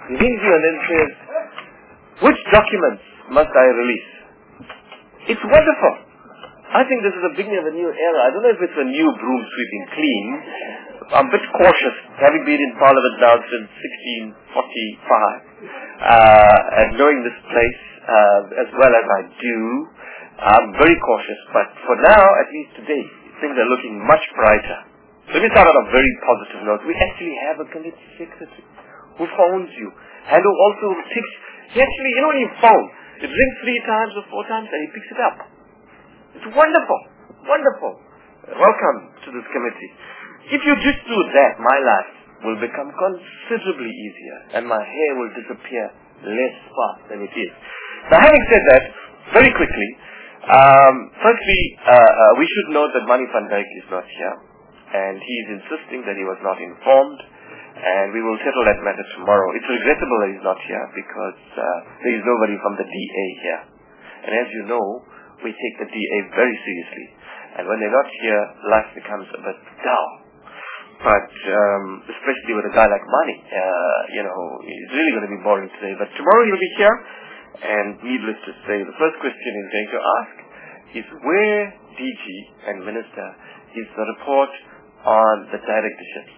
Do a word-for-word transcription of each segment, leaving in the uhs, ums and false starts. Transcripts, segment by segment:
He rings you and then says, which documents must I release? It's wonderful. I think this is the beginning of a new era. I don't know if it's a new broom sweeping clean. I'm a bit cautious, having been in Parliament now since sixteen forty-five, uh, and knowing this place uh, as well as I do, I'm very cautious. But for now, at least today, things are looking much brighter. So we start on a very positive note. We actually have a committee secretary who phones you and who also takes. He actually, you know what he phoned? It rings three times or four times and he picks it up. It's wonderful, wonderful. Welcome to this committee. If you just do that, my life will become considerably easier and my hair will disappear less fast than it is. Now, having said that, very quickly, um, firstly, uh, uh, we should note that Mani Van Dijk is not here, and he is insisting that he was not informed, and we will settle that matter tomorrow. It's regrettable that he's not here because uh, there is nobody from the D A here. And as you know, we take the D A very seriously, and when they're not here, life becomes a bit dull. But um, especially with a guy like Mani, uh, you know, it's really going to be boring today. But tomorrow he'll be here, and needless to say, the first question he's going to ask is where D G and Minister is the report on the directorships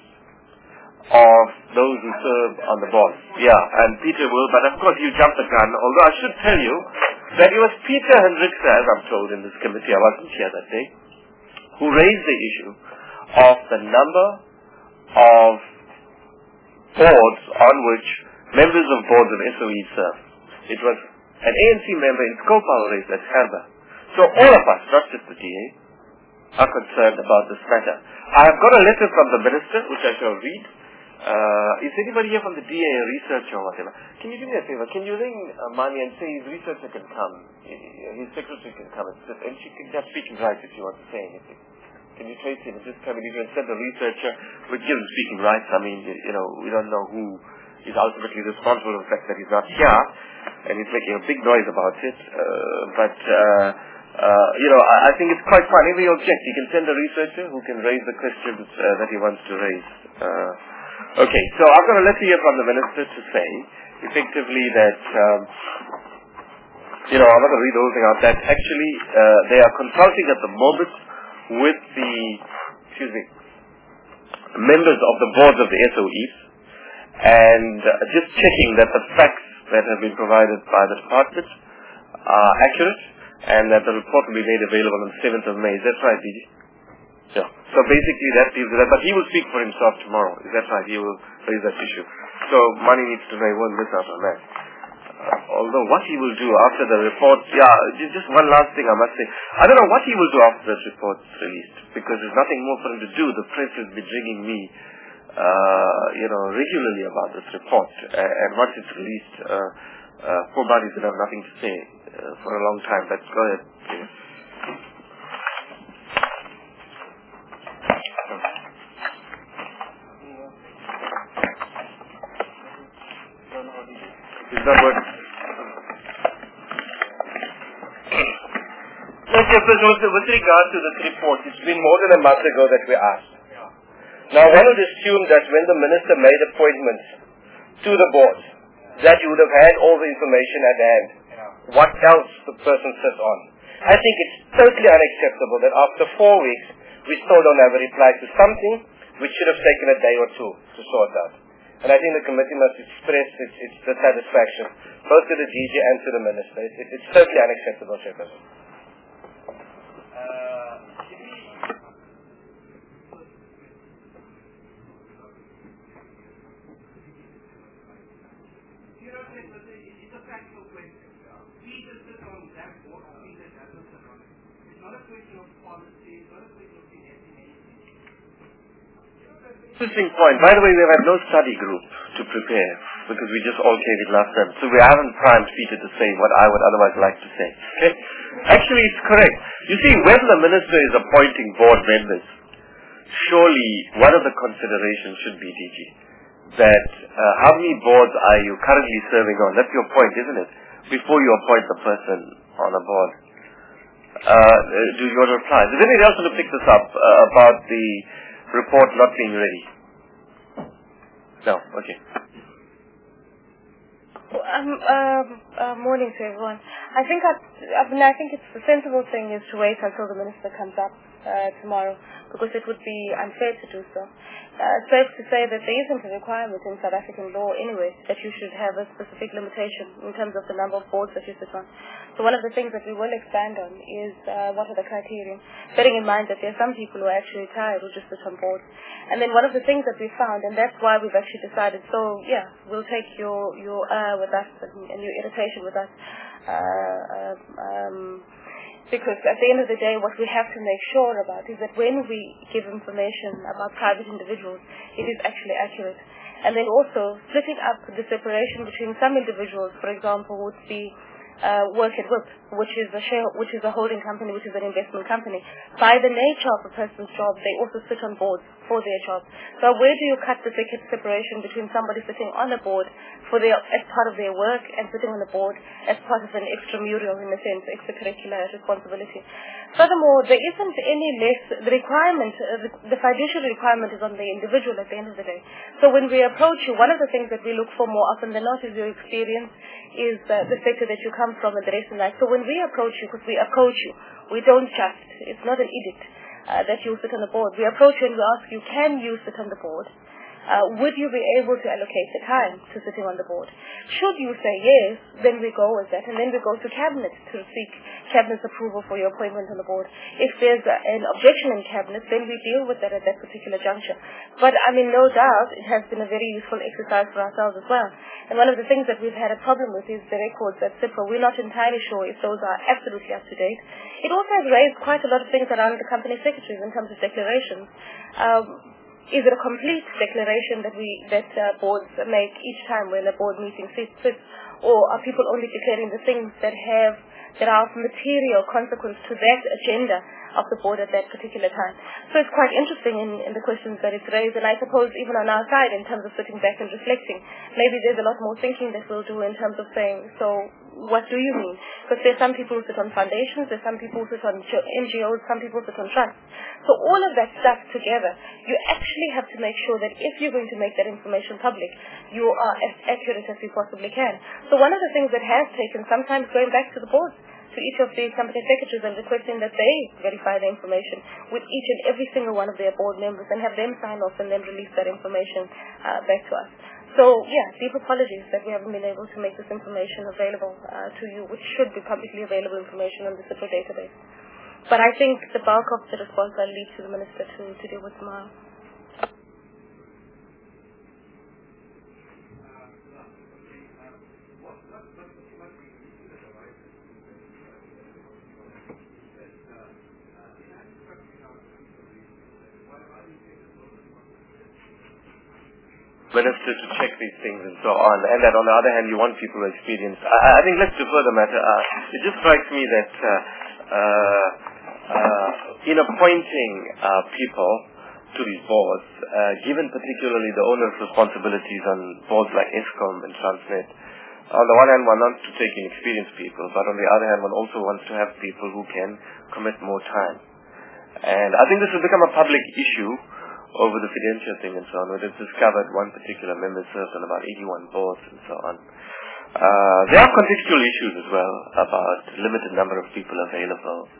of those who serve on the board. Yeah, and Peter will, but of course you jumped the gun, although I should tell you that it was Peter Hendrikse, as I'm told in this committee, I wasn't here that day, who raised the issue of the number of boards on which members of boards of S O E serve. It was an A N C member in Skopje who raised that further. So all of us, not just the D A, are concerned about this matter. I have got a letter from the minister, which I shall read. Uh, is anybody here from the D A, a researcher or whatever? Can you do me a favor? Can you ring uh, Mani and say his researcher can come, his secretary can come and sit, and she can just speak in rights if you want to say anything. Can you trace him and just come in? You can send the researcher, we give him speaking rights. I mean, you, you know, we don't know who is ultimately responsible for the fact that he's not here, and he's making a big noise about it. Uh, but, uh, uh, you know, I, I think it's quite fun. If he objects, he can send a researcher who can raise the questions uh, that he wants to raise. Uh, okay, so I've got a letter here from the minister to say, effectively, that, um, you know, I'm not going to read the whole thing out, that actually uh, they are consulting at the moment with the, excuse me, members of the boards of the S O Es, and uh, just checking that the facts that have been provided by the department are accurate, and that the report will be made available on the seventh of May. Is that right, D G? Yeah. So basically that deals with that, but he will speak for himself tomorrow. Is that right? He will raise that issue. So Mani needs to know he won't miss out on that. Uh, although what he will do after the report, yeah, just one last thing I must say. I don't know what he will do after this report's released, because there's nothing more for him to do. The press has been ringing me, uh, you know, regularly about this report, uh, and once it's released, uh, uh, poor buddies will have nothing to say uh, for a long time. But go ahead. Please. Is that what? Okay, so with regard to this report, it's been more than a month ago that we asked. Now, one would assume that when the minister made appointments to the board, that you would have had all the information at hand. What else the person sits on. I think it's totally unacceptable that after four weeks, we still don't have a reply to something which should have taken a day or two to sort out. And I think the committee must express its, its dissatisfaction, both to the D G and to the minister. It, it, it's totally unacceptable, Chairperson. Uh, it's a practical question. We just sit on that board, or we just doesn't sit on it. It's not a question of policy, it's not a question of finessing anything. Interesting point. By the way, we have had no study group to prepare because we just all came in last time. So we haven't primed Peter to say what I would otherwise like to say. Okay? Actually, it's correct. You see, when the minister is appointing board members, surely one of the considerations should be, D G, that uh, how many boards are you currently serving on? That's your point, isn't it? Before you appoint the person on a board. Uh, do you want to reply? Is there anything else to pick this up uh, about the report not being ready? No, okay. Um, uh, uh, morning to everyone. I think I, I mean, I think it's the sensible thing is to wait until the minister comes up uh, tomorrow, because it would be unfair to do so. Uh, it's safe to say that there isn't a requirement in South African law anyway that you should have a specific limitation in terms of the number of boards that you sit on. So one of the things that we will expand on is uh, what are the criteria, bearing in mind that there are some people who are actually retired who just sit on boards. And then one of the things that we found, and that's why we've actually decided, so yeah, we'll take your your uh, with us and, and your irritation with us, uh, um, because at the end of the day, what we have to make sure about is that when we give information about private individuals, it is actually accurate. And then also splitting up the separation between some individuals, for example, would be uh, work at WIP, which is a share, which is a holding company, which is an investment company. By the nature of a person's job, they also sit on boards for their job. So where do you cut the separation between somebody sitting on a board for their, as part of their work, and sitting on a board as part of an extramural, in a sense, extracurricular responsibility? Furthermore, there isn't any less, the requirement, uh, the, the fiduciary requirement is on the individual at the end of the day. So when we approach you, one of the things that we look for more often than not is your experience, is uh, the sector that you come from and the rest of that. So when we approach you, because we approach you, we don't just, it's not an edict uh, that you sit on the board. We approach you and we ask you, can you sit on the board? Uh, would you be able to allocate the time to sitting on the board? Should you say yes, then we go with that, and then we go to Cabinet to seek Cabinet's approval for your appointment on the board. If there's a, an objection in Cabinet, then we deal with that at that particular juncture. But I mean, no doubt, it has been a very useful exercise for ourselves as well. And one of the things that we've had a problem with is the records at CIPRA. We're not entirely sure if those are absolutely up to date. It also has raised quite a lot of things around the company secretaries in terms of declarations. Um, Is it a complete declaration that we that uh, boards make each time when a board meeting sits, or are people only declaring the things that have that are of material consequence to that agenda of the board at that particular time? So it's quite interesting in, in the questions that it's raised, and I suppose even on our side, in terms of sitting back and reflecting, maybe there's a lot more thinking that we'll do in terms of saying, so what do you mean? Because there's some people who sit on foundations, there's some people who sit on N G Os, some people sit on trusts. So all of that stuff together, you actually have to make sure that if you're going to make that information public, you are as accurate as you possibly can. So one of the things that has taken sometimes going back to the board, to each of the company secretaries, and requesting that they verify the information with each and every single one of their board members and have them sign off and then release that information uh, back to us. So, yeah, deep apologies that we haven't been able to make this information available uh, to you, which should be publicly available information on the CIPRA database. But I think the bulk of the response I'll leave to the Minister to, to deal with tomorrow. Minister to check these things and so on, and that on the other hand you want people to experience. I, I think let's defer the matter. Uh, it just strikes me that uh, uh, uh, in appointing uh, people to these boards, uh, given particularly the owner's responsibilities on boards like ESCOM and Transnet, on the one hand one wants to take inexperienced people, but on the other hand one also wants to have people who can commit more time. And I think this has become a public issue over the Fidentia thing and so on, where they've discovered one particular member served on about eighty-one boards and so on. Uh, there are contextual issues as well about limited number of people available.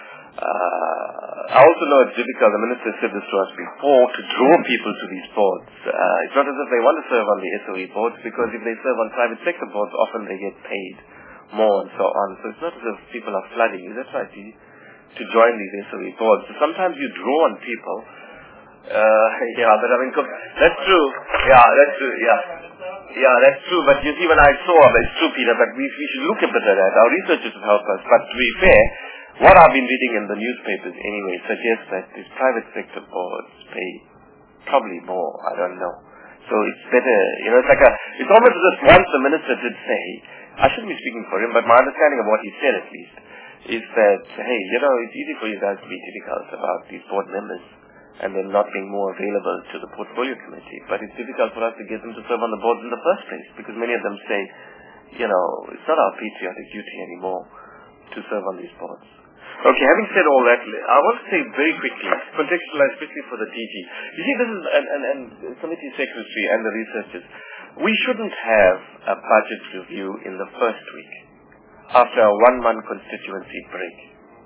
Uh, I also know it's difficult, the Minister said this to us before, to draw people to these boards. Uh, it's not as if they want to serve on the S O E boards, because if they serve on private sector boards, often they get paid more and so on. So it's not as if people are flooding you. That's right, to, to join these S O E boards. So sometimes you draw on people. Uh, yeah, but I mean, that's true. Yeah, that's true. Yeah, yeah, that's true. But you see, when I saw, it's true, Peter. But we we should look a bit at that. Our researchers have helped us. But to be fair, what I've been reading in the newspapers anyway suggests that these private sector boards pay probably more. I don't know. So it's better, you know. It's like a. It's almost as if once the minister did say, I shouldn't be speaking for him, but my understanding of what he said at least is that, hey, you know, it's easy for you guys to be difficult about these board members and then not being more available to the portfolio committee. But it's difficult for us to get them to serve on the boards in the first place, because many of them say, you know, it's not our patriotic duty anymore to serve on these boards. Okay, having said all that, I want to say very quickly, contextualize especially for the D G. You see, this is, and, and, and committee secretary and the researchers, We shouldn't have a budget review in the first week after a one-month constituency break.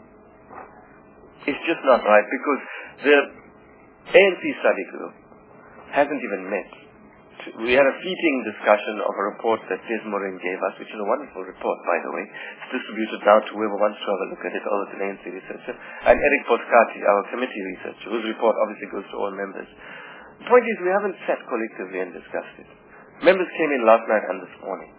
It's just not right because the A N C study group hasn't even met. We had a fleeting discussion of a report that Des Morin gave us, which is a wonderful report, by the way. It's distributed now to whoever wants to have a look at it, all the A N C researcher, and Eric Boscati, our committee researcher, whose report obviously goes to all members. The point is, we haven't sat collectively and discussed it. Members came in last night and this morning.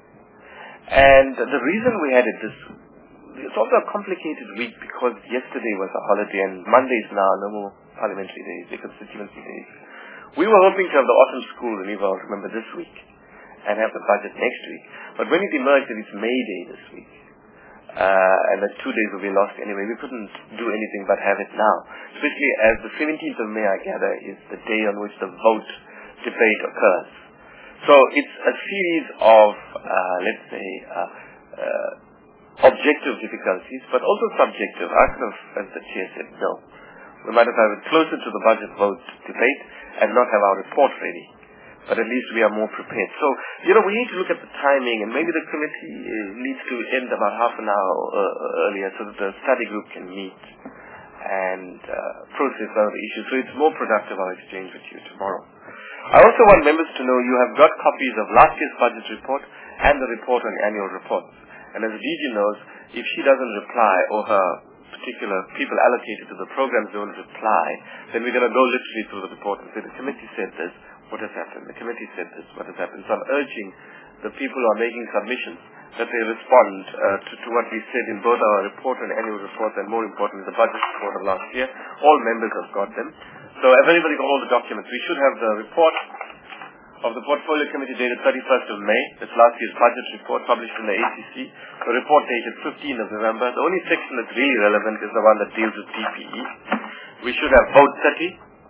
And the reason we had it this it's also a complicated week because yesterday was a holiday and Monday is now no more parliamentary days, the constituency days. We were hoping to have the autumn school renewal, remember, this week and have the budget next week. But when it emerged that it's May Day this week, uh, and that two days will be lost anyway, we couldn't do anything but have it now. Especially as the seventeenth of May, I gather, is the day on which the vote debate occurs. So it's a series of, uh, let's say, uh, uh, objective difficulties, but also subjective. I could have, as the chair said, no. We might have had it closer to the budget vote debate and not have our report ready. But at least we are more prepared. So, you know, we need to look at the timing, and maybe the committee uh, needs to end about half an hour uh, earlier so that the study group can meet and uh, process other issues. So it's more productive, our exchange with you tomorrow. I also want members to know you have got copies of last year's budget report and the report on annual reports. And as the D G knows, if she doesn't reply or her particular people allocated to the programs don't reply, then we're going to go literally through the report and say the committee said this, what has happened? The committee said this, what has happened? So I'm urging the people who are making submissions that they respond uh, to, to what we said in both our report and annual report, and more importantly the budget report of last year. All members have got them. So everybody got all the documents. We should have the report of the Portfolio Committee dated thirty-first of May. That's last year's budget report published in the A C C. The report dated fifteenth of November. The only section that's really relevant is the one that deals with P P E. We should have vote thirty.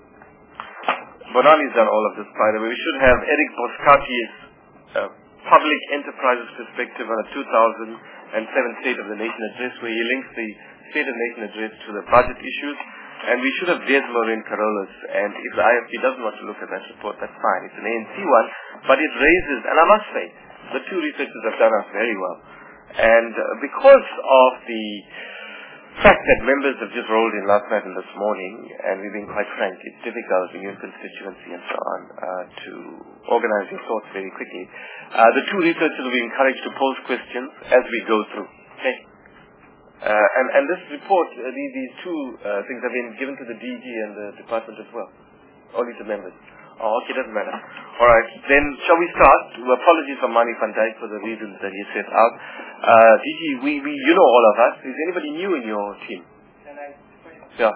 Bonani's done all of this, by the way. We should have Eric Boscati's uh, Public Enterprises Perspective on the two thousand seven State of the Nation Address, where he links the State of the Nation Address to the budget issues. And we should have Des Morin Carolus, and if the I F P doesn't want to look at that report, that's fine. It's an A N C one, but it raises, and I must say, the two researchers have done us very well. And uh, because of the fact that members have just rolled in last night and this morning, and we've been quite frank, it's difficult in your constituency and so on uh, to organize your thoughts very quickly. Uh, the two researchers will be encouraged to pose questions as we go through. Okay. Uh, and, and this report, uh, these, these two uh, things have been given to the D G and the department as well. Only to members. Oh, okay, doesn't matter. Alright, then shall we start? Apologies for Mani van Dijk for the reasons that he set out. Uh, D G, we, we, you know all of us. Is anybody new in your team? Can I? Yeah.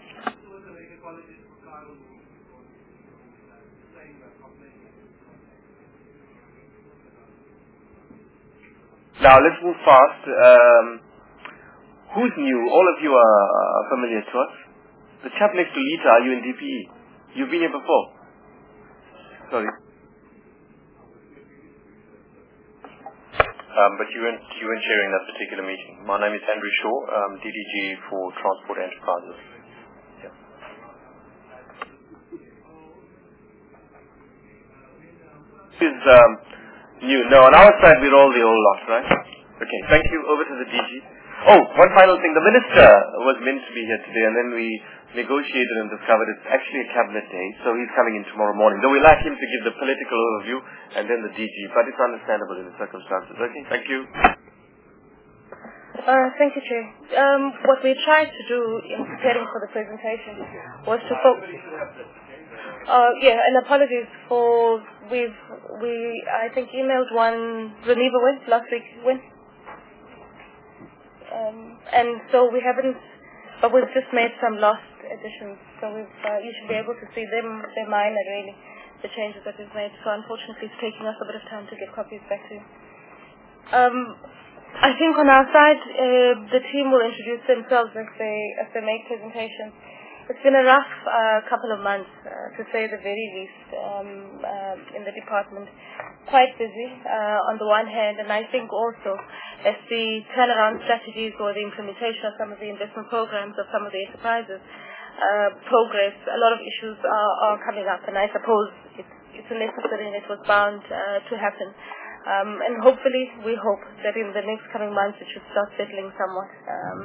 Now, let's move fast. Um, Who's new? All of you are uh, familiar to us. The chap next to Lita, are you in D P E? You've been here before? Sorry. Um, but you weren't, you weren't sharing that particular meeting. My name is Andrew Shaw, um, D D G for Transport Enterprises. Yeah. This is um, new. No, on our side we're all the old lot, right? Okay, thank you. Over to the D G. Oh, one final thing. The minister was meant to be here today, and then we negotiated and discovered it's actually a cabinet day, so he's coming in tomorrow morning. Though we'd like him to give the political overview and then the D G, but it's understandable in the circumstances. Okay, thank you. Uh, thank you, Chair. Um, what we tried to do in preparing for the presentation was to focus. Uh, yeah, and apologies for we've we I think emailed one Reneva when last week when. Um, and so we haven't, but we've just made some lost additions. So we've, uh, you should be able to see them. They're minor, really, the changes that we've made. So unfortunately, it's taking us a bit of time to get copies back to you. Um, I think on our side, uh, the team will introduce themselves as they as they make presentations. It's been a rough uh, couple of months, uh, to say the very least, um, uh, in the department. Quite busy uh, on the one hand, and I think also as the turnaround strategies or the implementation of some of the investment programs of some of the enterprises uh, progress, a lot of issues are, are coming up, and I suppose it's, it's necessary and it was bound uh, to happen. Um, and hopefully, we hope that in the next coming months it should start settling somewhat. Um,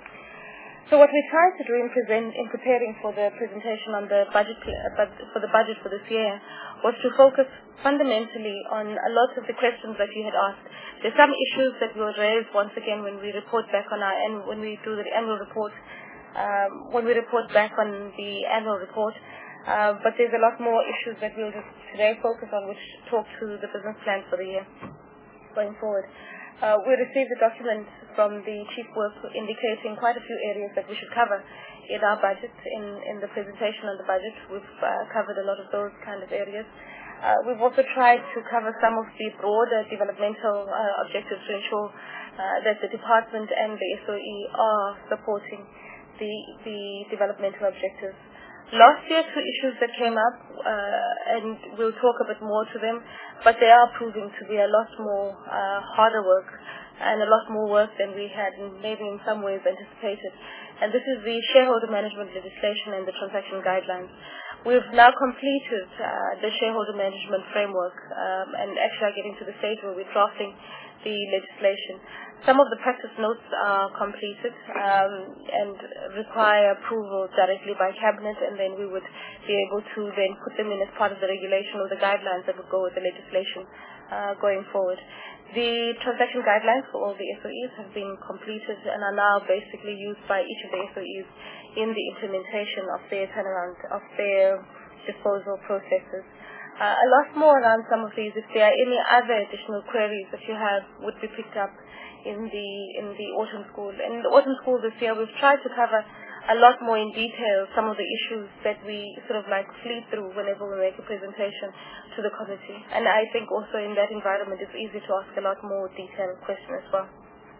so what we tried to do in, present, in preparing for the presentation on the budget, uh, for the budget for this year was to focus fundamentally on a lot of the questions that you had asked. There's some issues that will raise once again when we report back on our and when we do the annual report, um, when we report back on the annual report. Uh, but there's a lot more issues that we'll just today focus on, which talk to the business plan for the year going forward. Uh, we received a document from the Chief Work indicating quite a few areas that we should cover in our budget, in, in the presentation on the budget. We've uh, covered a lot of those kind of areas. Uh, we've also tried to cover some of the broader developmental uh, objectives to ensure uh, that the department and the S O E are supporting the, the developmental objectives. Last year, two issues that came up, uh, and we'll talk a bit more to them, but they are proving to be a lot more uh, harder work and a lot more work than we had maybe in some ways anticipated. And this is the shareholder management legislation and the transaction guidelines. We've now completed uh, the shareholder management framework um, and actually are getting to the stage where we're drafting the legislation. Some of the practice notes are completed um, and require approval directly by Cabinet, and then we would be able to then put them in as part of the regulation or the guidelines that would go with the legislation uh, going forward. The transaction guidelines for all the S O Es have been completed and are now basically used by each of the S O Es in the implementation of their turnaround, of their disposal processes. Uh, a lot more around some of these. If there are any other additional queries that you have, would be picked up in the in the autumn school. In the autumn school this year, we've tried to cover a lot more in detail some of the issues that we sort of like fleet through whenever we make a presentation to the committee. And I think also in that environment, it's easy to ask a lot more detailed questions as well.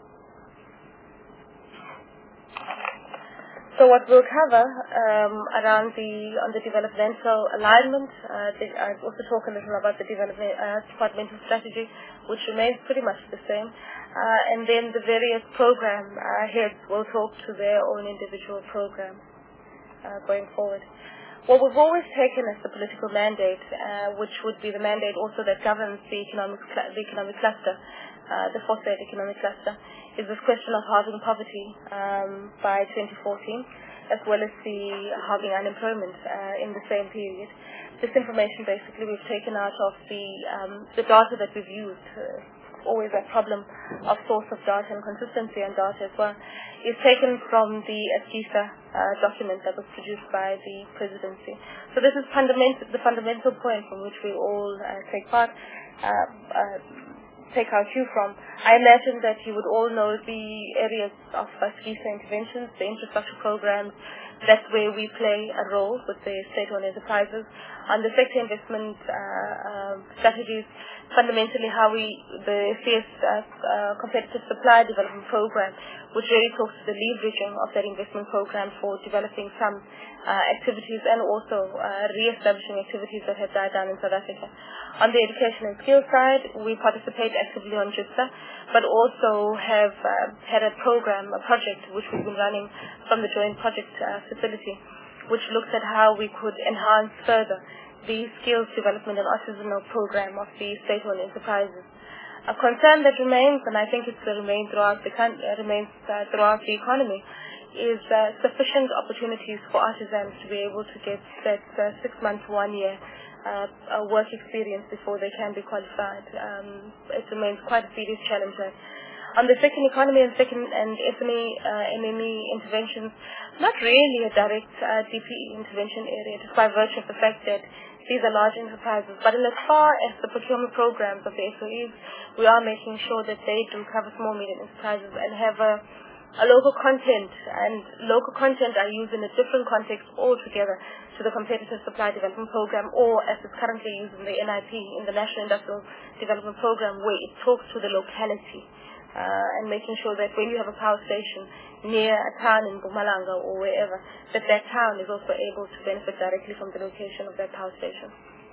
So what we'll cover um, around the on the developmental alignment, uh, the, I'll also talk a little about the development uh, departmental strategy, which remains pretty much the same, uh, and then the various program uh, heads will talk to their own individual programs uh, going forward. What we've always taken as the political mandate, uh, which would be the mandate also that governs the economic cl- the economic cluster, uh, the fourth economic cluster, is this question of halving poverty um, by twenty fourteen, as well as the halving unemployment uh, in the same period. This information basically we've taken out of the um, the data that we've used. Uh, always a problem of source of data and consistency on data as well, is taken from the ASGISA uh, document that was produced by the presidency. So this is fundament- the fundamental point from which we all uh, take part. Uh, uh, take our cue from. I imagine that you would all know the areas of ASGISA interventions, the infrastructure programs. That's where we play a role with the state-owned enterprises. On the sector investment uh, uh, strategies, fundamentally how we, the C S uh, uh, Competitive Supply Development Program, which really talks to the leveraging of that investment program for developing some uh, activities and also uh, re-establishing activities that have died down in South Africa. On the education and skills side, we participate actively on JITSA, but also have uh, had a program, a project which we've been running from the Joint Project uh, Facility, which looks at how we could enhance further the skills development and artisanal program of the state-owned enterprises. A concern that remains, and I think it will remain throughout the uh, remains uh, throughout the economy, is uh, sufficient opportunities for artisans to be able to get that uh, six months, one year uh, uh, work experience before they can be qualified. Um, it remains quite a serious challenge. Uh, on the second economy and second and S M E, uh, M M E interventions, not really a direct uh, D P E intervention area, just by virtue of the fact that these are large enterprises. But in as far as the procurement programs of the S O Es, we are making sure that they do cover small, medium enterprises and have a, a local content. And local content are used in a different context altogether to the Competitive Supply Development Program, or as it's currently used in the N I P, in the National Industrial Development Program, where it talks to the locality. Uh, and making sure that when you have a power station near a town in Mpumalanga or wherever, that that town is also able to benefit directly from the location of that power station.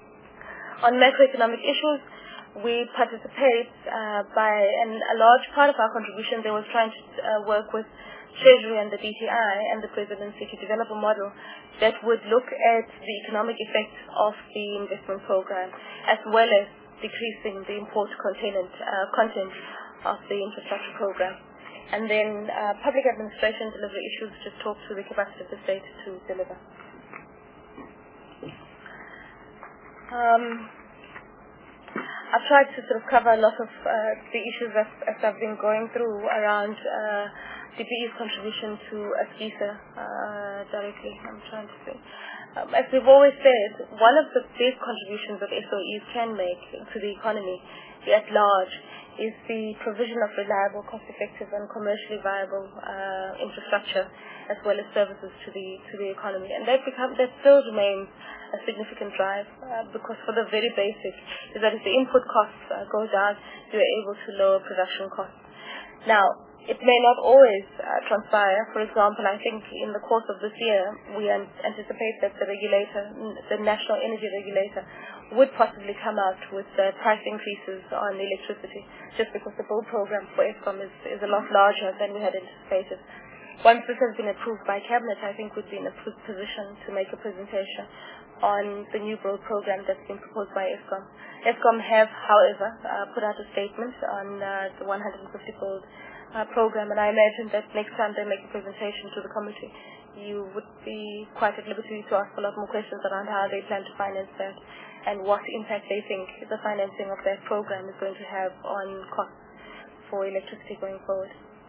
On macroeconomic issues, we participate uh, by, and a large part of our contribution there was trying to uh, work with Treasury and the D T I and the Presidency to develop a model that would look at the economic effect of the investment program, as well as decreasing the import content, uh, content of the infrastructure program. And then uh, public administration delivery issues just talk to the capacity of the state to deliver. Um, I've tried to sort of cover a lot of uh, the issues as, as I've been going through around uh, D P E's contribution to ASGISA uh, directly. I'm trying to say. Um, as we've always said, one of the big contributions that S O Es can make to the economy at large is the provision of reliable, cost-effective and commercially viable uh, infrastructure as well as services to the to the economy. And that become that still remains a significant drive uh, because for the very basic is that if the input costs uh, go down, you are able to lower production costs. Now, it may not always uh, transpire. For example, I think in the course of this year, we an- anticipate that the regulator, the National Energy Regulator, would possibly come out with uh, price increases on electricity, just because the bill program for Eskom is, is a lot larger than we had anticipated. Once this has been approved by Cabinet, I think we'd be in a good position to make a presentation on the new bill program that's been proposed by Eskom. Eskom have, however, uh, put out a statement on uh, the one hundred fifty build Uh, program, and I imagine that next time they make a presentation to the committee, you would be quite at liberty to ask a lot more questions around how they plan to finance that and what impact they think the financing of that program is going to have on costs for electricity going forward.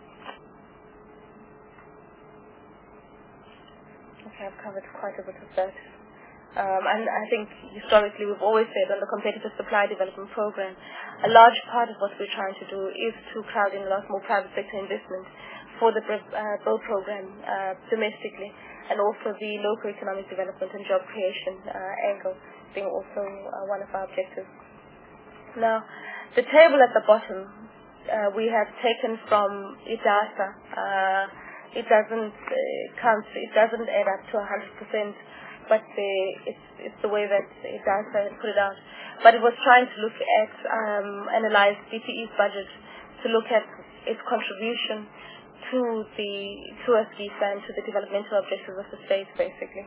Okay, I've covered quite a bit of that. Um, and I think historically we've always said on the competitive supply development program, a large part of what we're trying to do is to crowd in a lot more private sector investment for the uh, bill program uh, domestically, and also the local economic development and job creation uh, angle being also uh, one of our objectives. Now, the table at the bottom uh, we have taken from IDASA. Uh, it doesn't uh, count, it doesn't add up to one hundred percent. But the, it's, it's the way that it does uh, put it out. But it was trying to look at, um, analyze D P E's budget to look at its contribution to the to ASGISA and to the developmental objectives of the state, basically.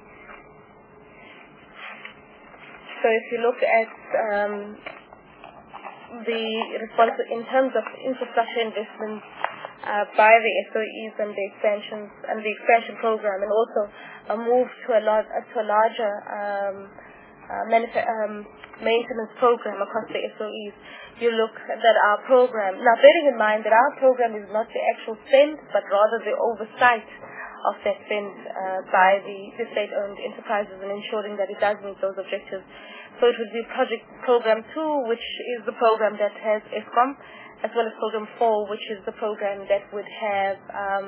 So if you look at um, the response in terms of infrastructure investments uh, by the S O Es and the expansions and the expansion program, and also a move to a, lot, uh, to a larger um, uh, manif- um, maintenance program across the S O Es, you look at our program. Now, bearing in mind that our program is not the actual spend, but rather the oversight of that spend uh, by the, the state-owned enterprises and ensuring that it does meet those objectives. So it would be project program two, which is the program that has Eskom, as well as program four, which is the program that would have um,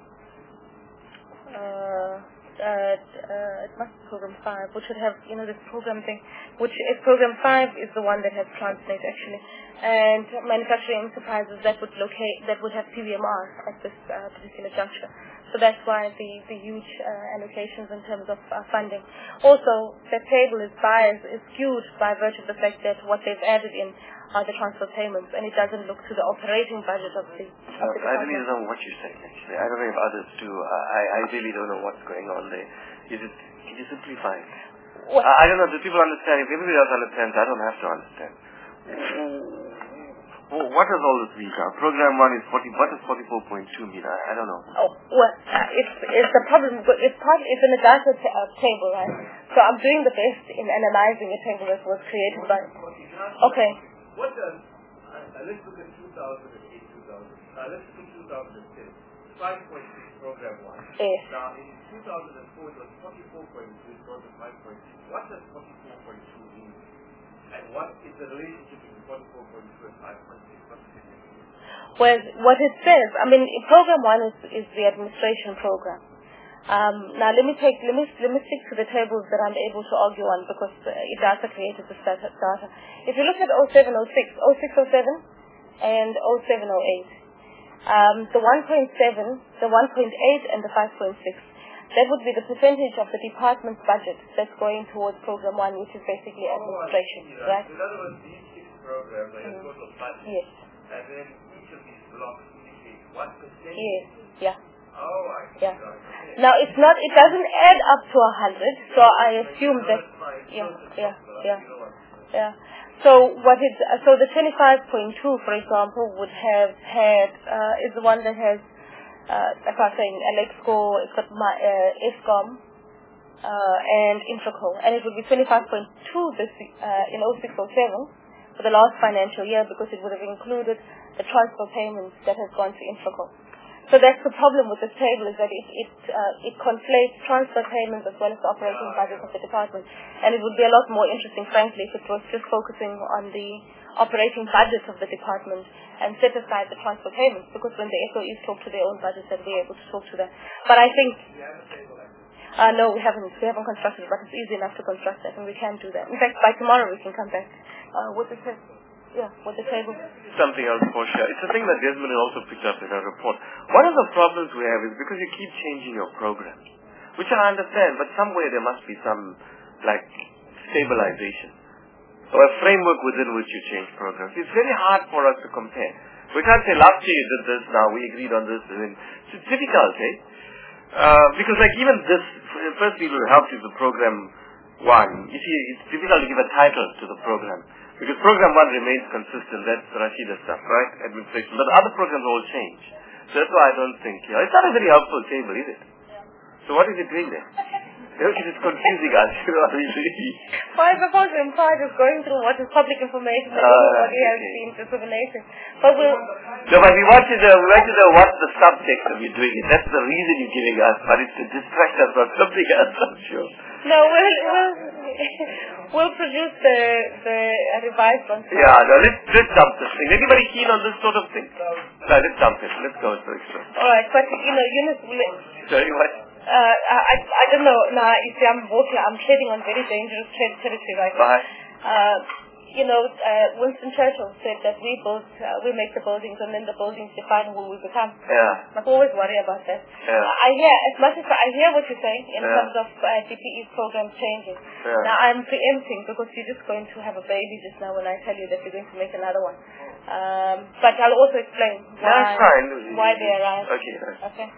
uh, Uh, uh, it must be program five, which would have, you know, this program thing, which is program five is the one that has Transnet actually, and manufacturing enterprises that would locate, that would have P V M R at this uh, particular juncture. So that's why the, the huge uh, allocations in terms of uh, funding. Also, the table is biased, is skewed by virtue of the fact that what they've added in are the transfer payments, and it doesn't look to the operating budget of the, of the uh, I really don't know what you're saying, actually. I don't know if others do. I, I really don't know what's going on there. Is it, can you simplify it? I, I don't know, do people understand? If everybody else understands, I don't have to understand. Well, what does all this mean? Uh, program one is forty. What does forty-four point two mean? I, I don't know. Oh, well, uh, it's it's a problem. It's part. It's an adapted t- uh, table, right? So I'm doing the best in analyzing a table that was created by. Okay. What does? Uh, let's look at two thousand eight, two thousand. Uh, let's look at two thousand ten. Five point six program one. Yes. Now in two thousand four it was forty-four point two. It goes to five point six. What does forty-four point two mean? And what is the relationship between forty-four point two and five point six? What's the significance? Well, what it says, I mean, program one is, is the administration program. Um, now, let me take, let me, let me stick to the tables that I'm able to argue on because uh, IDASA created this data. If you look at oh seven oh six, oh six oh seven and oh seven oh eight, um, the one point seven, the one point eight, and the five point six, that would be the percentage of the department's budget that's going towards program one, which is basically administration, oh, right? In other words, these six programs are mm-hmm. a total budget. Yes. And then each of these blocks indicate what percentage yes. yeah. Oh, I see. Yeah. Now it's not. It doesn't add up to a hundred. So I assume that. Yeah. Yeah. Yeah. Yeah. So what it? Uh, so the twenty-five point two, for example, would have had uh, is the one that has. Uh, like I was saying, Alexco, it's got my uh, ESCOM, uh, and Infraco, and it would be twenty-five point two this uh, in oh six oh seven for the last financial year because it would have included the transfer payments that has gone to Infraco. So that's the problem with this table is that it it, uh, it conflates transfer payments as well as the operating budget of the department, and it would be a lot more interesting, frankly, if it was just focusing on the operating budget of the department and set aside the transfer payments, because when the S O Es talk to their own budgets, they'll be able to talk to them. But I think, uh, no, we haven't. We haven't constructed it, but it's easy enough to construct that, and we can do that. In fact, by tomorrow we can come back uh, with the ta- yeah, with the table. Something else for sure. It's a thing that Desmond also picked up in our report. One of the problems we have is because you keep changing your program, which I understand, but somewhere there must be some, like, stabilization. Or a framework within which you change programs. It's very hard for us to compare. We can't say last year you did this, now we agreed on this. And it's difficult, eh? Uh, because like even this, first it will help you the program one. You see, it's difficult to give a title to the program. Because program one remains consistent, that's Rashida's stuff, right? Administration. But other programs all change. So that's why I don't think, yeah. It's not a very helpful table, is it? So what is it doing there? Okay, it's confusing us, you know, really. Well, I suppose in part is going through what is public information that Uh, everybody has okay. seen discrimination. But we'll... No, but we want to know, we want to know what's the subtext of you doing it. That's the reason you're giving us, but it's to distract us from something else, I'm sure. No, we'll, we'll, we'll produce the, the uh, revised one. Yeah, no, let's, let's dump this thing. Anybody keen on this sort of thing? No, let's dump it. Let's go for extra. Alright, but you know, Eunice... Sorry, what? Uh, I, I don't know. Now, you see, I'm walking, I'm treading on very dangerous ter- territory right now. Bye. Uh, you know, uh, Winston Churchill said that we build, uh, we make the buildings, and then the buildings define who we become. Yeah. I always worry about that. Yeah. I hear, as much as I hear what you're saying in Yeah. terms of uh, D P E's program changing. Yeah. Now, I'm preempting because you're just going to have a baby just now when I tell you that you're going to make another one. Um, but I'll also explain why, That's fine. why they arrived. Okay. Okay.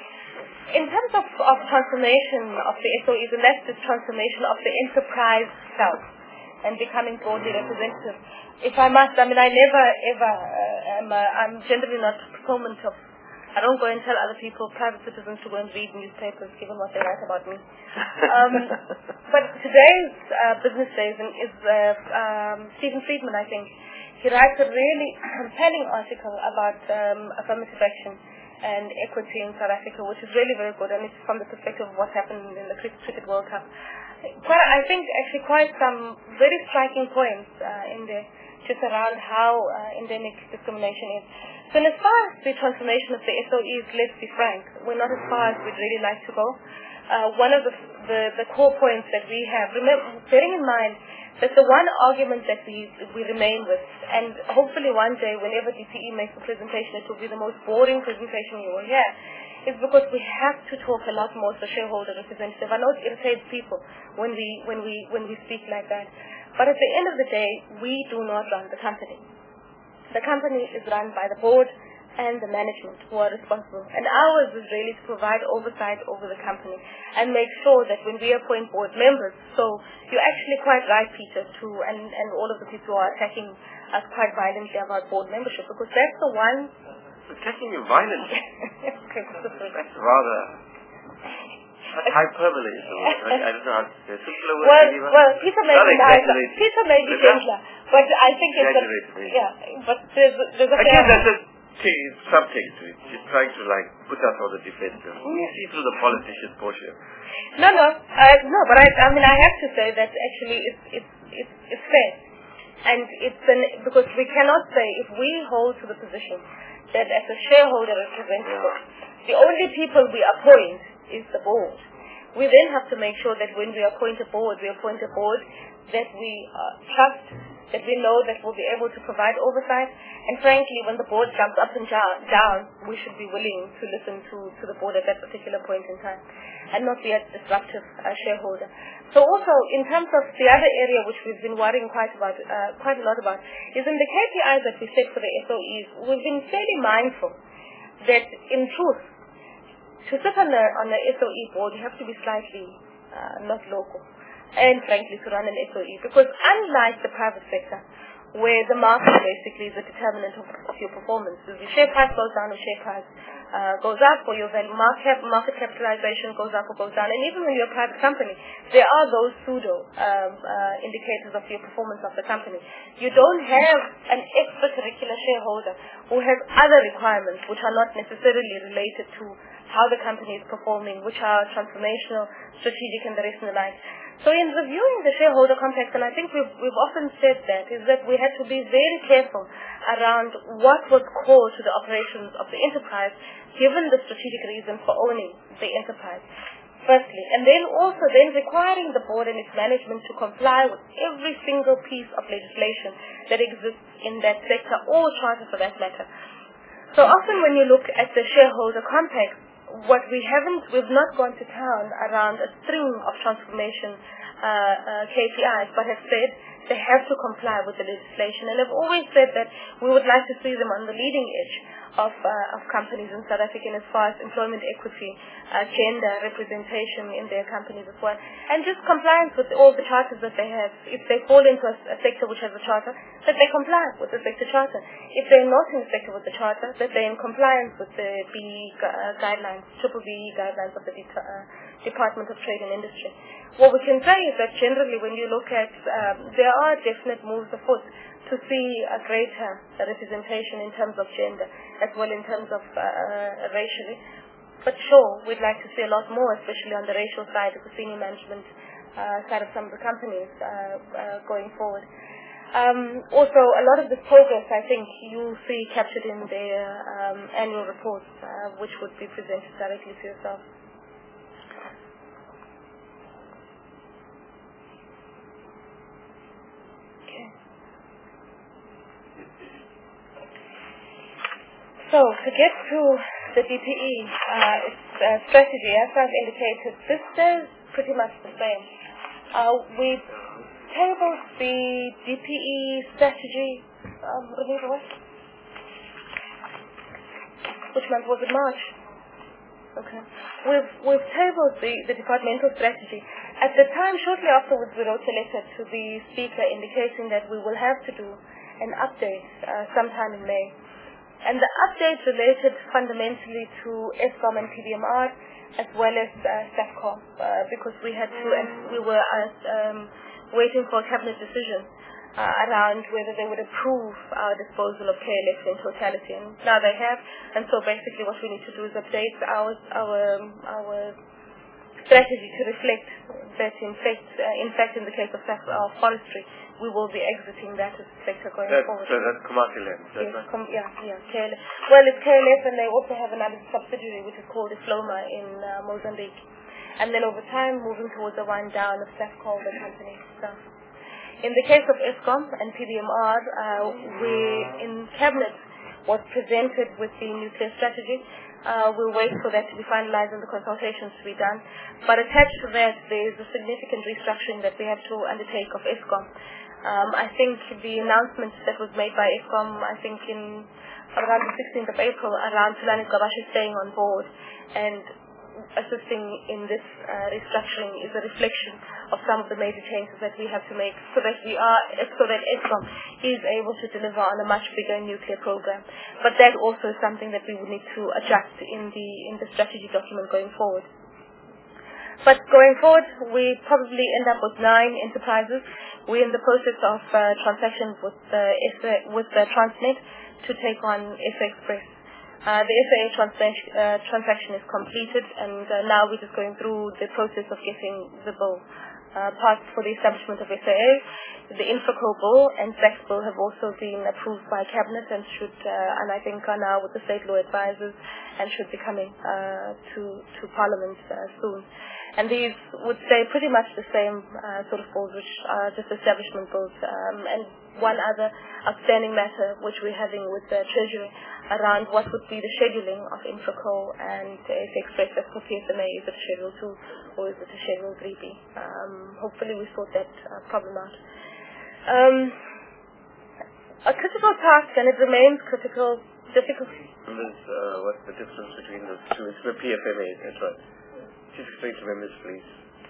In terms of, of transformation of the S O Es, and that's the transformation of the enterprise self and becoming broadly representative. If I must, I mean, I never ever, uh, am a, I'm generally not a proponent of, I don't go and tell other people, private citizens, to go and read newspapers given what they write about me. Um, but today's uh, business days is uh, um, Stephen Friedman, I think. He writes a really compelling article about um, affirmative action and equity in South Africa, which is really very good, and it's from the perspective of what happened in the Cricket World Cup. Quite, I think actually quite some very striking points uh, in there, just around how uh, endemic discrimination is. So as far as the transformation of the S O Es, let's be frank, we're not as far as we'd really like to go. Uh, one of the, the, the core points that we have, remember, bearing in mind that the one argument that we we remain with, and hopefully one day whenever D P E makes a presentation, it will be the most boring presentation you will hear, is because we have to talk a lot more to the shareholder representative. I know it irritates people when we when we when we speak like that, but at the end of the day, we do not run the company. The company is run by the board and the management who are responsible. And ours is really to provide oversight over the company and make sure that when we appoint board members, so you're actually quite right, Peter, too, and, and all of the people who are attacking us quite violently about board membership, because that's the one... Attacking you violently? Okay, that's rather... That's hyperbole is the word. I, I don't know how to say it. Simpler word, well, maybe, well, Peter may be nicer. Peter may be gentler, but I think it's a... Yeah, but there's, there's a... Again, there's a... subtext to it. She's trying to like put us on the defensive. You see through the politician's portion. No, no, uh, no. But I, I mean, I have to say that actually it's it's it's, it's fair, and it's an, because we cannot say if we hold to the position that as a shareholder representative, the only people we appoint is the board. We then have to make sure that when we appoint a board, we appoint a board that we uh, trust, that we know that will be able to provide oversight. And frankly, when the board jumps up and down, we should be willing to listen to, to the board at that particular point in time and not be a disruptive uh, shareholder. So also, in terms of the other area which we've been worrying quite about, uh, quite a lot about, is in the K P Is that we set for the S O Es, we've been fairly mindful that in truth, to sit on the on the S O E board, you have to be slightly uh, not local, and frankly, to run an S O E, because unlike the private sector, where the market basically is a determinant of, of your performance, if your share price goes down or share price uh, goes up, or your value market market capitalization goes up or goes down, and even when you're a private company, there are those pseudo um, uh, indicators of your performance of the company. You don't have an extracurricular shareholder who has other requirements which are not necessarily related to how the company is performing, which are transformational, strategic, and the rest of the line. So in reviewing the shareholder complex, and I think we've, we've often said that, is that we had to be very careful around what was core to the operations of the enterprise, given the strategic reason for owning the enterprise, firstly. And then also then requiring the board and its management to comply with every single piece of legislation that exists in that sector, or charter for that matter. So often when you look at the shareholder complex, what we haven't, we've not gone to town around a string of transformation uh, uh, K P Is, but have said they have to comply with the legislation. And I've always said that we would like to see them on the leading edge of uh, of companies in South Africa as far as employment equity, uh, gender representation in their companies as well, and just compliance with all the charters that they have. If they fall into a, a sector which has a charter, that they comply with the sector charter. If they're not in the sector with the charter, that they're in compliance with the B E uh, guidelines, triple B E guidelines of the de- uh, Department of Trade and Industry. What we can say is that generally when you look at, um, there are definite moves afoot to see a greater representation in terms of gender, as well in terms of uh, racially. But sure, we'd like to see a lot more, especially on the racial side of the senior management uh, side of some of the companies uh, uh, going forward. Um, also, a lot of this progress, I think, you'll see captured in their um, annual reports, uh, which would be presented directly to yourself. So, to get to the D P E, uh, its uh, strategy, as I've indicated, this is pretty much the same. Uh, we tabled the D P E strategy, um, which month was it? March? Okay. We've, we've tabled the, the departmental strategy. At the time, shortly afterwards, we wrote a letter to the Speaker indicating that we will have to do an update uh, sometime in May. And the update related fundamentally to Eskom and P D M R, as well as uh, SAFCOM, uh, because we had to, and we were uh, um, waiting for a cabinet decision uh, around whether they would approve our disposal of K L F in totality. And now they have, and so basically what we need to do is update our our our strategy to reflect that in fact, uh, in fact, in the case of uh, forestry, we will be exiting that sector going that's, forward. So that's Komati Land, yes, right? com- yeah, yeah, K L F. Well, it's K L F, and they also have another subsidiary which is called Ifloma in uh, Mozambique. And then over time, moving towards the wind down of SAFCOM, the company. So, in the case of Eskom and P D M R, uh, we in cabinet was presented with the nuclear strategy. Uh, we'll wait for that to be finalized and the consultations to be done. But attached to that, there is a significant restructuring that we have to undertake of Eskom. Um, I think the announcement that was made by Eskom, I think in around the sixteenth of April, around Thulani Gqabashi staying on board and assisting in this uh, restructuring is a reflection of some of the major changes that we have to make so that we are, so that Eskom is able to deliver on a much bigger nuclear program. But that also is something that we would need to adjust in the in the strategy document going forward. But going forward, we probably end up with nine enterprises. We're in the process of uh, transaction with the uh, with the Transnet to take on S A Express. Uh, the S A A trans- uh, transaction is completed, and uh, now we're just going through the process of getting the bill uh, passed for the establishment of S A A. The Infraco bill and SACS bill have also been approved by Cabinet and should, uh, and I think are now with the state law advisors and should be coming uh, to to Parliament uh, soon. And these would stay pretty much the same uh, sort of bills, which are just establishment bills. Um, and one other outstanding matter which we're having with the Treasury around what would be the scheduling of Infraco and uh, S A Express as for P S M A. Is it a Schedule two or is it a Schedule three B? Um, hopefully we sort that uh, problem out. Um, a critical task, and it remains critical difficult. Members, uh, what's the difference between those two? It's the P F M A, that's right. Just explain to members, please.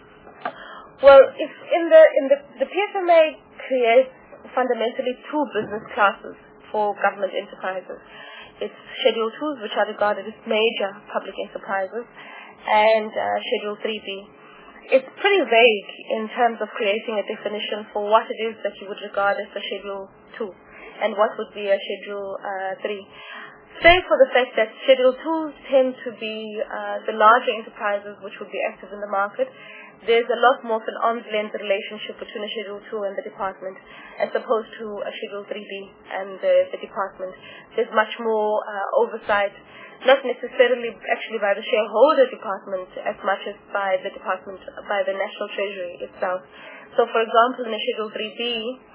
Well, if in the in the the P F M A creates fundamentally two business classes for government enterprises. It's Schedule twos, which are regarded as major public enterprises, and uh, Schedule three B. It's pretty vague in terms of creating a definition for what it is that you would regard as a Schedule two and what would be a Schedule uh, three. Save for the fact that Schedule twos tend to be uh, the larger enterprises which would be active in the market. There's a lot more of an arm's length relationship between a Schedule two and the department as opposed to a Schedule three B and the, the department. There's much more uh, oversight, not necessarily actually by the shareholder department as much as by the department, by the National Treasury itself. So for example, in a Schedule three B,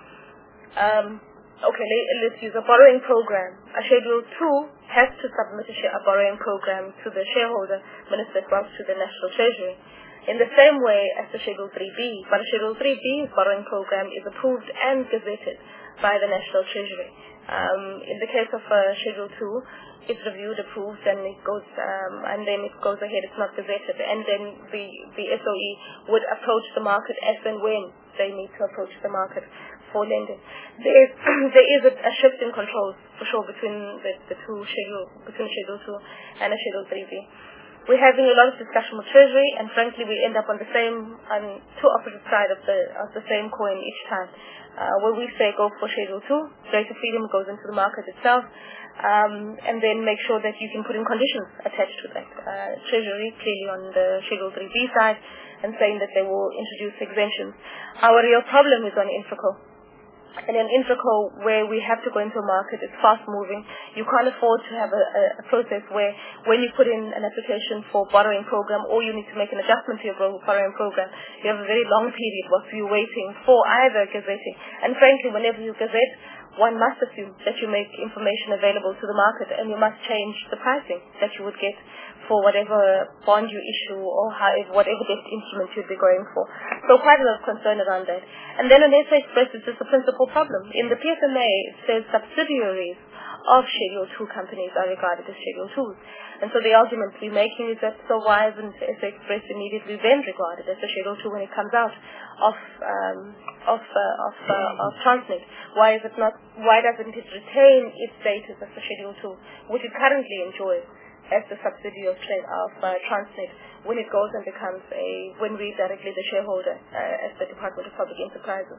um, okay, let's use a borrowing program. A Schedule two has to submit a, a borrowing program to the shareholder minister as well as to the National Treasury, in the same way as the Schedule three B. But a Schedule three B's borrowing program is approved and gazetted by the National Treasury. Um, in the case of uh, Schedule two, it's reviewed, approved, and it goes, um, and then it goes ahead. It's not gazetted, and then the the S O E would approach the market as and when they need to approach the market for lending. There is there is a, a shift in controls for sure between the, the two schedule between Schedule two and a Schedule three B. We're having a lot of discussion with Treasury, and frankly, we end up on the same, on two opposite sides of the of the same coin each time. Uh, where we say go for Schedule two, greater freedom goes into the market itself, um, and then make sure that you can put in conditions attached to that. Uh, Treasury clearly on the Schedule three B side, and saying that they will introduce exemptions. Our real problem is on Infraco. And in Infraco, where we have to go into a market, it's fast-moving. You can't afford to have a, a, a process where when you put in an application for borrowing program or you need to make an adjustment to your borrowing program, you have a very long period whilst you're waiting for either gazetting. And frankly, whenever you gazette, one must assume that you make information available to the market and you must change the pricing that you would get for whatever bond you issue or however, whatever debt instrument you'd be going for. So quite a lot of concern around that. And then on S A Express, it's just a principal problem. In the P F M A, it says subsidiaries of Schedule two companies are regarded as Schedule twos. And so the argument we're making is that so why isn't S A Express immediately then regarded as a Schedule two when it comes out of um, of uh, of, uh, of Transnet? Why is it not? Why doesn't it retain its status as a Schedule two, which it currently enjoys as the subsidiary of, of uh, Transnet when it goes and becomes a, when we directly the shareholder uh, as the Department of Public Enterprises.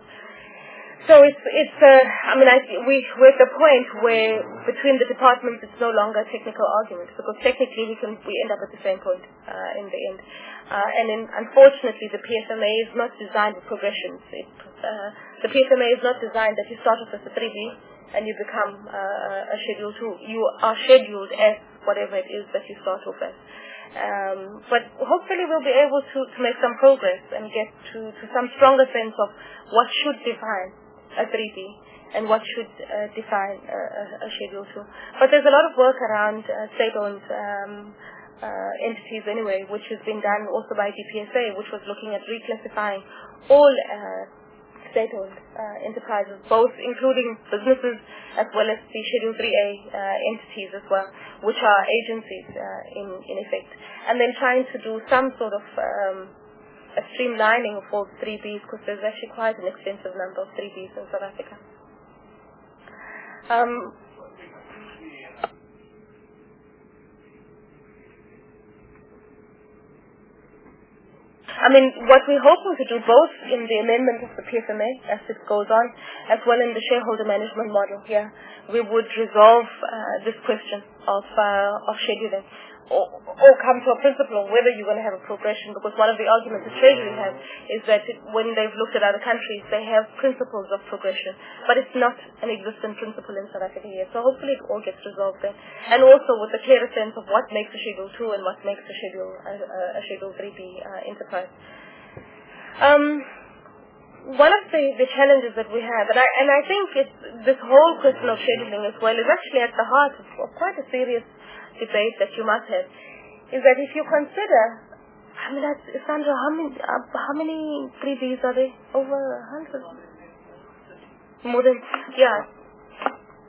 So it's, it's uh, I mean, I, we, we're at the point where between the departments it's no longer a technical argument, because technically we can, we end up at the same point uh, in the end. Uh, and then unfortunately the P F M A is not designed with progressions. It, uh, the P F M A is not designed that you start off as a three B and you become uh, a Schedule two. You are scheduled as whatever it is that you start off as. Um, but hopefully we'll be able to, to make some progress and get to, to some stronger sense of what should define a three B and what should uh, define a, a, a Schedule two. But there's a lot of work around uh, state-owned um, uh, entities anyway, which has been done also by D P S A, which was looking at reclassifying all uh, state-owned uh, enterprises, both including businesses as well as the Schedule three A uh, entities as well, which are agencies uh, in, in effect. And then trying to do some sort of um, a streamlining of all three Bs, because there's actually quite an extensive number of three Bs in South Africa. Um, I mean, what we're hoping to do both in the amendment of the P F M A as it goes on, as well in the shareholder management model here, we would resolve uh, this question of uh, of scheduling, or, or come to a principle of whether you're going to have a progression, because one of the arguments the Treasury has is that it, when they've looked at other countries, they have principles of progression, but it's not an existing principle in South Africa yet. So hopefully it all gets resolved there, and also with a clearer sense of what makes a Schedule two and what makes a Schedule a, a Schedule three B uh, enterprise. Um, one of the, the challenges that we have, and I, and I think it's, this whole question of scheduling as well is actually at the heart of, of quite a serious debate that you must have, is that if you consider, I mean, that's, Sandra, how many, uh, how many three Bs are there? Over a hundred? More than, yeah. So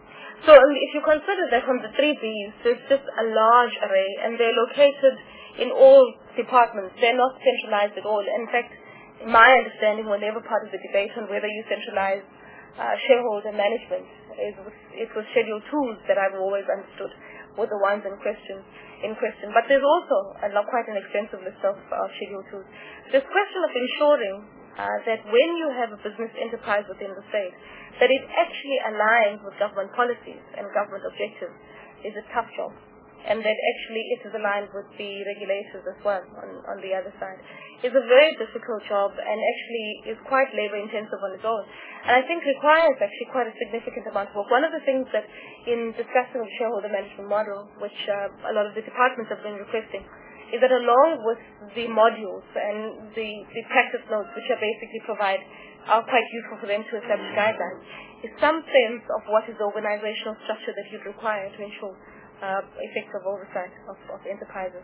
So um, if you consider that from the three Bs, there's just a large array, and they're located in all departments. They're not centralized at all. In fact, in my understanding, whenever part of the debate on whether you centralize uh, shareholder management, it was, it was Schedule twos that I've always understood were the ones in question. In question. But there's also a, quite an extensive list of uh, Schedule twos. This question of ensuring uh, that when you have a business enterprise within the state, that it actually aligns with government policies and government objectives is a tough job. And that actually it is aligned with the regulators as well on, on the other side. It's a very difficult job and actually is quite labor intensive on its own. And I think requires actually quite a significant amount of work. One of the things that in discussing the shareholder management model, which uh, a lot of the departments have been requesting, is that along with the modules and the, the practice notes, which are basically provide, are quite useful for them to establish guidelines, is some sense of what is the organizational structure that you'd require to ensure uh, effective oversight of, of enterprises.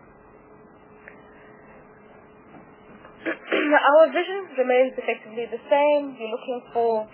Our vision remains effectively the same. You're looking for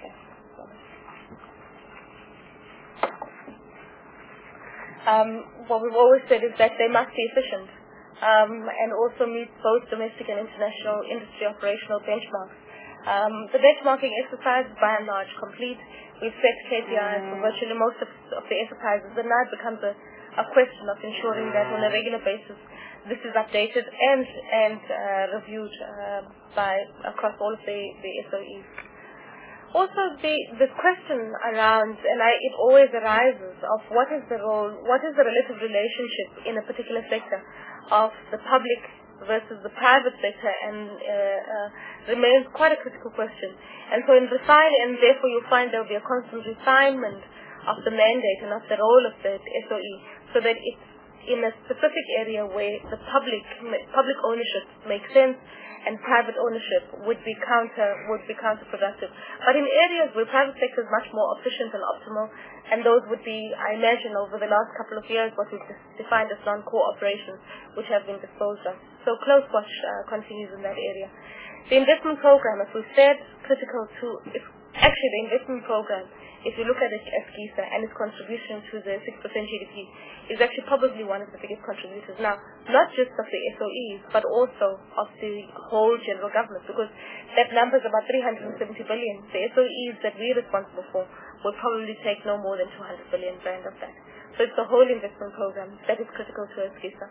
um, what we've always said is that they must be efficient um, and also meet both domestic and international industry operational benchmarks. Um, the benchmarking exercise is by and large complete. We've set K P Is for virtually most of, of the enterprises, and now it becomes a, a question of ensuring that on a regular basis this is updated and and uh, reviewed uh, by across all of the, the S O Es. Also, the the question around, and I, it always arises, of what is the role, what is the relative relationship in a particular sector of the public versus the private sector, and uh, uh, remains quite a critical question. And so, in refine, and therefore, you find there will be a constant refinement of the mandate and of the role of the S O E, so that it's in a specific area where the public public ownership makes sense and private ownership would be counter would be counterproductive. But in areas where private sector is much more efficient and optimal, and those would be, I imagine, over the last couple of years, what we've defined as non-core operations, which have been disposed of. So close watch uh, continues in that area. The investment program, as we said, critical to, it's actually the investment program, if you look at it as GISA and its contribution to the six percent G D P, is actually probably one of the biggest contributors now, not just of the S O Es, but also of the whole general government, because that number is about three hundred seventy billion. The S O Es that we're responsible for will probably take no more than two hundred billion rand of that. So it's the whole investment program that is critical to S GISA.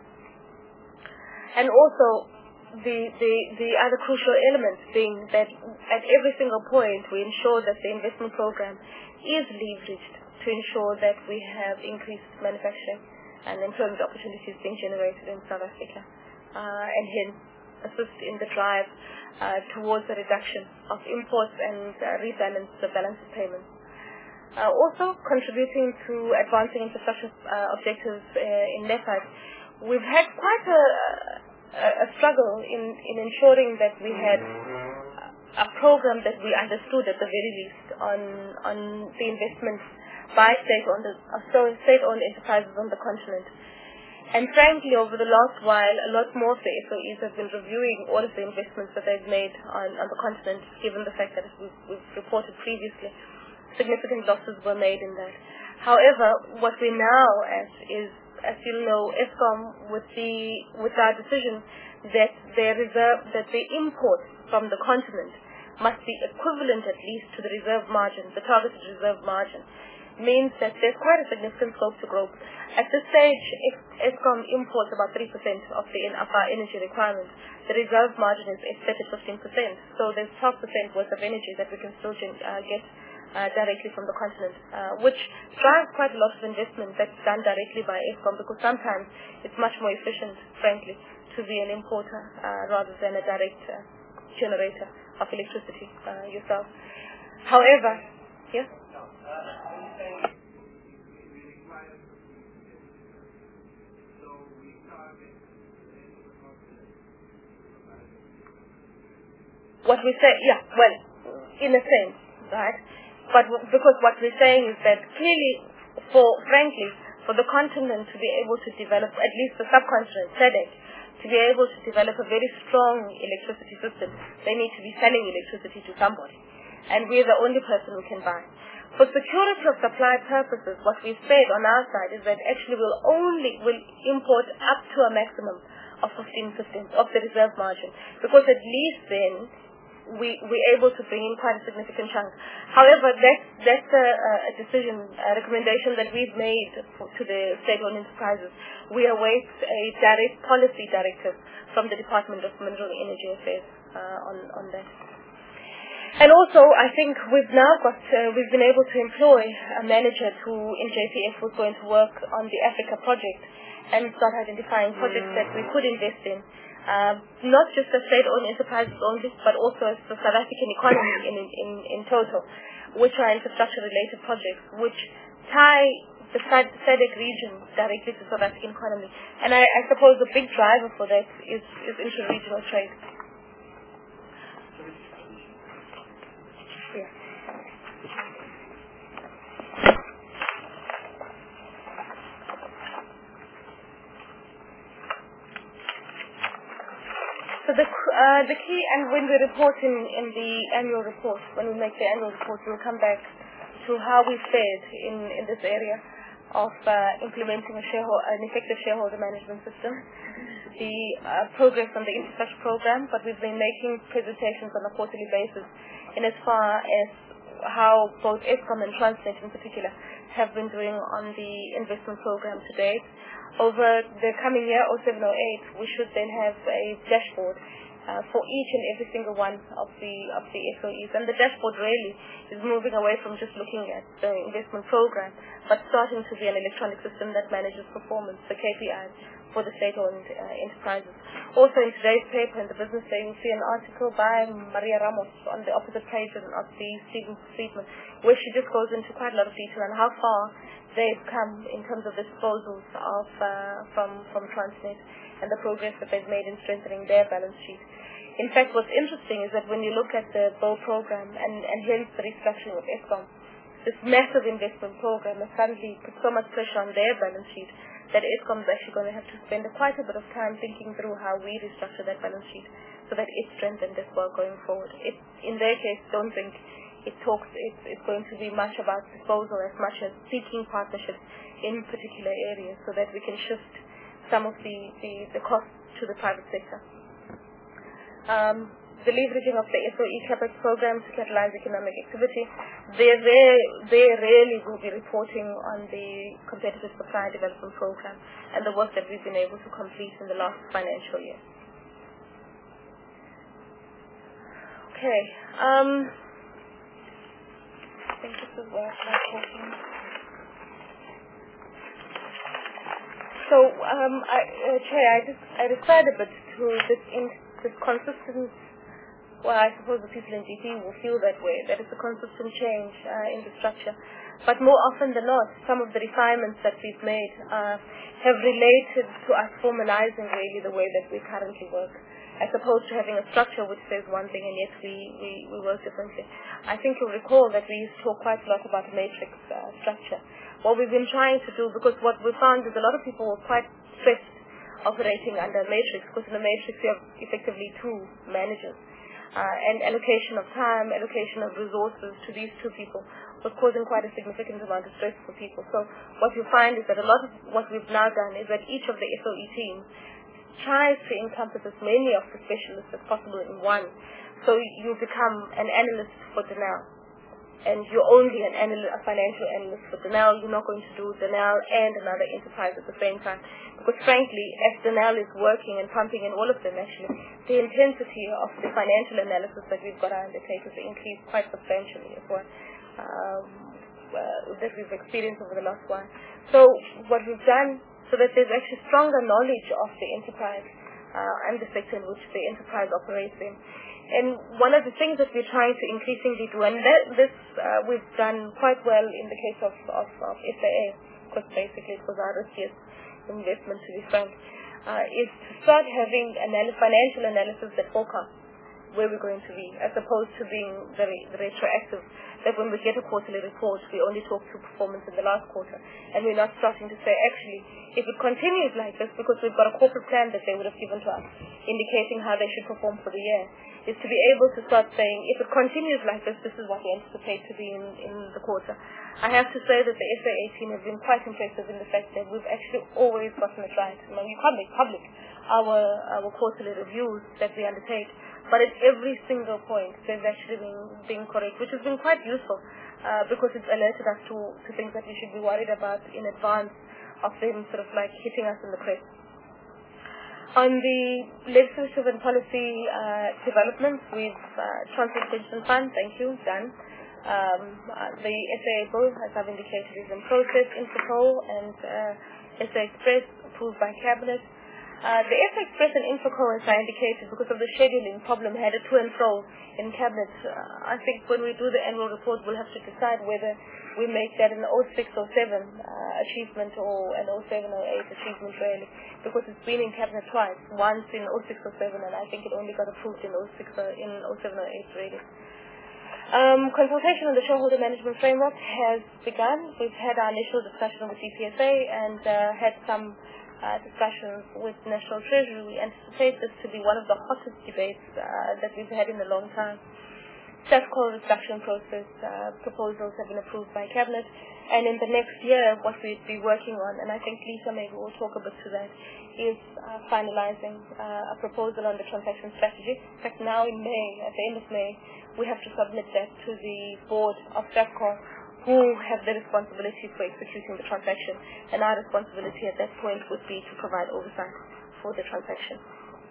And also, the, the, the other crucial element being that at every single point we ensure that the investment program is leveraged to ensure that we have increased manufacturing and employment opportunities being generated in South Africa, uh, and hence assist in the drive uh, towards the reduction of imports and uh, rebalance the balance of payments. Uh, also contributing to advancing infrastructure uh, objectives uh, in NEPAD, we've had quite a a struggle in, in ensuring that we had a program that we understood at the very least on on the investments by state-owned uh, state-owned enterprises on the continent. And frankly, over the last while, a lot more of the S O Es have been reviewing all of the investments that they've made on, on the continent, given the fact that as we've, we've reported previously, significant losses were made in that. However, what we're now at is, as you know, Eskom, with the with our decision that the reserve that the imports from the continent must be equivalent at least to the reserve margin, the targeted reserve margin, means that there's quite a significant scope to grow. At this stage, Eskom imports about three percent of the of our energy requirements. The reserve margin is set at fifteen percent, so there's twelve percent worth of energy that we can still uh, get Uh, directly from the continent, uh, which drives quite a lot of investment that's done directly by Eskom, because sometimes it's much more efficient, frankly, to be an importer uh, rather than a direct uh, generator of electricity uh, yourself. However, yeah? What we say, yeah, well, in a sense, right? But because what we're saying is that clearly, for frankly, for the continent to be able to develop, at least the subcontinent, S A D C, to be able to develop a very strong electricity system, they need to be selling electricity to somebody. And we're the only person who can buy. For security of supply purposes, what we've said on our side is that actually we'll only will import up to a maximum of fifteen percent of the reserve margin, because at least then we, we're able to bring in quite a significant chunk. However, that's, that's a, a decision, a recommendation that we've made for, to the state-owned enterprises. We await a direct policy directive from the Department of Mineral and Energy Affairs uh, on, on that. And also, I think we've now got, uh, we've been able to employ a manager who in J P F was going to work on the Africa project and start identifying projects that we could invest in. Uh, not just the state-owned enterprises only, but also the South African economy in, in, in total, which are infrastructure-related projects, which tie the S A D C region directly to the South African economy. And I, I suppose the big driver for that is, is inter-regional trade. Yeah. So the uh, the key, and when we report in, in the annual report, when we make the annual report, we'll come back to how we fared in, in this area of uh, implementing a shareholder, an effective shareholder management system, the uh, progress on the infrastructure program, but we've been making presentations on a quarterly basis in as far as how both Eskom and Transnet in particular have been doing on the investment program to date. Over the coming year, oh seven oh eight, we should then have a dashboard uh, for each and every single one of the of the S O Es. And the dashboard really is moving away from just looking at the investment program, but starting to be an electronic system that manages performance, the K P Is, for the state-owned uh, enterprises. Also in today's paper, in the Business Day, you'll see an article by Maria Ramos on the opposite page of the Stephen Friedman, where she just goes into quite a lot of detail on how far they've come in terms of disposals of uh, from from Transnet and the progress that they've made in strengthening their balance sheet. In fact, what's interesting is that when you look at the B O program and, and hence the restructuring of Eskom, this massive investment program has suddenly put so much pressure on their balance sheet that Eskom is actually going to have to spend quite a bit of time thinking through how we restructure that balance sheet so that it's strengthened as well going forward. It, in their case, don't think it talks, it's, it's going to be much about disposal as much as seeking partnerships in particular areas so that we can shift some of the, the, the costs to the private sector. Um, the leveraging of the S O E CapEx program to catalyze economic activity, they, they, they really will be reporting on the competitive supply development program and the work that we've been able to complete in the last financial year. Okay. Um, I think this is where I'm talking. So, um, I, uh, Chair, I just I referred a bit to this in, this consistent. Well, I suppose the people in G P will feel that way. That it's a consistent change uh, in the structure, but more often than not, some of the refinements that we've made uh, have related to us formalizing really the way that we currently work, as opposed to having a structure which says one thing and yet we, we, we work differently. I think you'll recall that we used to talk quite a lot about a matrix uh, structure. What we've been trying to do, because what we found is a lot of people were quite stressed operating under a matrix, because in a matrix you have effectively two managers. Uh, and allocation of time, allocation of resources to these two people was causing quite a significant amount of stress for people. So what you find is that a lot of what we've now done is that each of the S O E teams tries to encompass as many of the specialists as possible in one. So you become an analyst for Denel, and you're only an analyst, a financial analyst for Denel. You're not going to do Denel and another enterprise at the same time. Because frankly, as Denel is working and pumping in all of them actually, the intensity of the financial analysis that we've got to undertake has increased quite substantially as well, um, uh, that we've experienced over the last while. So what we've done, so that there's actually stronger knowledge of the enterprise uh, and the sector in which the enterprise operates in. And one of the things that we're trying to increasingly do, and that, this uh, we've done quite well in the case of, of, of S A A, because basically it was our riskiest investment to be frank, uh, is to start having anal- financial analysis that forecasts where we're going to be, as opposed to being very, very retroactive, that when we get a quarterly report, we only talk to performance in the last quarter, and we're not starting to say, actually, if it continues like this, because we've got a corporate plan that they would have given to us, indicating how they should perform for the year, is to be able to start saying, if it continues like this, this is what we anticipate to be in, in the quarter. I have to say that the S A A team has been quite impressive in the fact that we've actually always gotten it right. You know, you can't make public our, our quarterly reviews that we undertake, but at every single point they've actually been, been correct, which has been quite useful uh, because it's alerted us to, to things that we should be worried about in advance of them sort of like hitting us in the press. On the legislative and policy uh, developments, we've uh, Transport Pension Fund, thank you, done. Um, uh, the S A A bill, as I've indicated, is in process. Infocol and uh, S A Express approved by Cabinet. Uh, the S A Express and Infocol, as I indicated, because of the scheduling problem, had a to and fro in Cabinet. Uh, I think when we do the annual report, we'll have to decide whether we make that an oh six oh seven uh, achievement or an oh seven oh eight achievement, really, because it's been in Cabinet twice, once in oh six oh seven, and I think it only got approved in oh seven oh eight, really. Um, consultation on the shareholder management framework has begun. We've had our initial discussion with D P S A and uh, had some uh, discussions with National Treasury. We anticipate this to be one of the hottest debates uh, that we've had in a long time. Staff cost reduction process uh, proposals have been approved by Cabinet, and in the next year what we'd be working on, and I think Lisa maybe will talk a bit to that, is uh, finalizing uh, a proposal on the transaction strategy. In fact, now in May, at the end of May, we have to submit that to the board of STAFCO, who have the responsibility for executing the transaction, and our responsibility at that point would be to provide oversight for the transaction.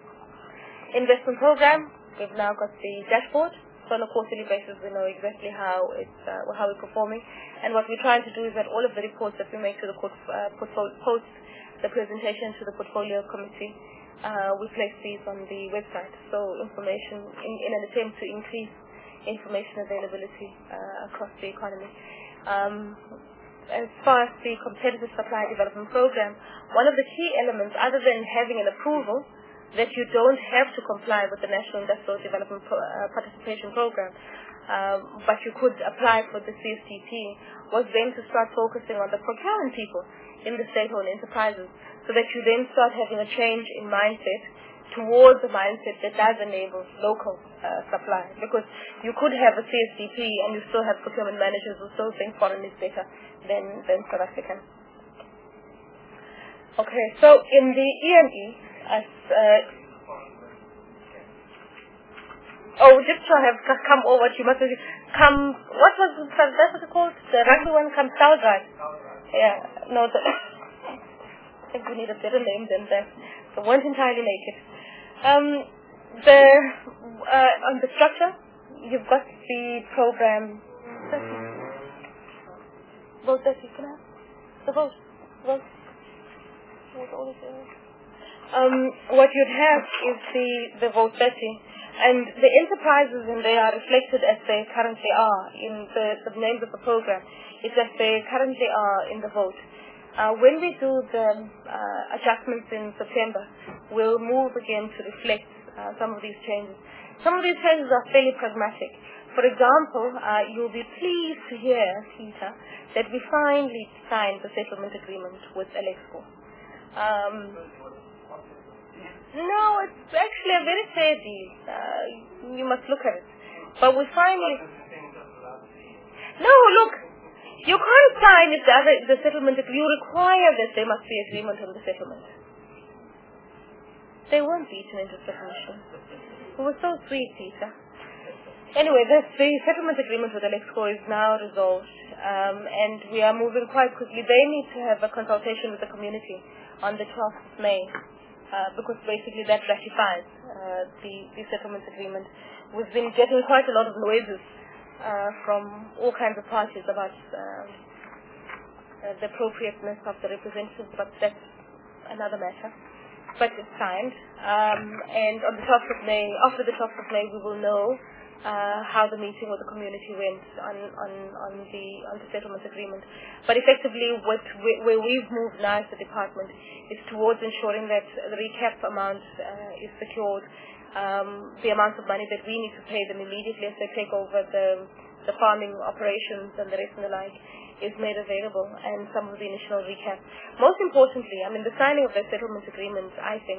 Investment program, we've now got the dashboard. So on a quarterly basis, we know exactly how it's uh, how we're performing, and what we're trying to do is that all of the reports that we make to the port, uh, portfolio, post the presentation to the portfolio committee, uh, we place these on the website. So information in, in an attempt to increase information availability uh, across the economy. Um, as far as the competitive supply development program, one of the key elements, other than having an approval that you don't have to comply with the National Industrial Development Pro, uh, Participation Program, um, but you could apply for the C S D P, was then to start focusing on the procurement people in the state-owned enterprises, so that you then start having a change in mindset towards a mindset that does enable local uh, supply. Because you could have a C S D P and you still have procurement managers who still think foreign is better than, than South African. Okay, so in the E M E, as uh, oh, just to have come over, you must have come. What was that's what it called? The rugby one, come South right? Yeah, no, the, I think we need a better name than that. So won't entirely make it. Um, the uh, on the structure, you've got the program. Vote thirty, can I have the vote? Vote. Vote all of it. Um, what you'd have is the, the vote thirty, and the enterprises in there are reflected as they currently are in the, the names of the program, is as they currently are in the vote. Uh, when we do the uh, adjustments in September, we'll move again to reflect uh, some of these changes. Some of these changes are fairly pragmatic. For example, uh, you'll be pleased to hear, Peter, that we finally signed the settlement agreement with Alexco. Um, No, it's actually a very fair deal. Uh, you must look at it. But we finally... No, look, you can't sign if the, other, the settlement, if you require that there must be agreement on the settlement. They weren't beaten into submission. It was so sweet, Peter. Anyway, this, the settlement agreement with Alexco is now resolved, um, and we are moving quite quickly. They need to have a consultation with the community on the twelfth of May. Uh, because basically that ratifies uh, the, the settlement agreement. We've been getting quite a lot of noises uh, from all kinds of parties about uh, uh, the appropriateness of the representatives, but that's another matter. But it's signed, um, and on the twelfth of May, after the twelfth of May, we will know uh, how the meeting with the community went on, on, on, the, on the settlement agreement. But effectively, what we, where we've moved now as the department is towards ensuring that the recap amount uh, is secured, um, the amount of money that we need to pay them immediately as they take over the, the farming operations and the rest and the like is made available, and some of the initial recap. Most importantly, I mean, the signing of the settlement agreement, I think,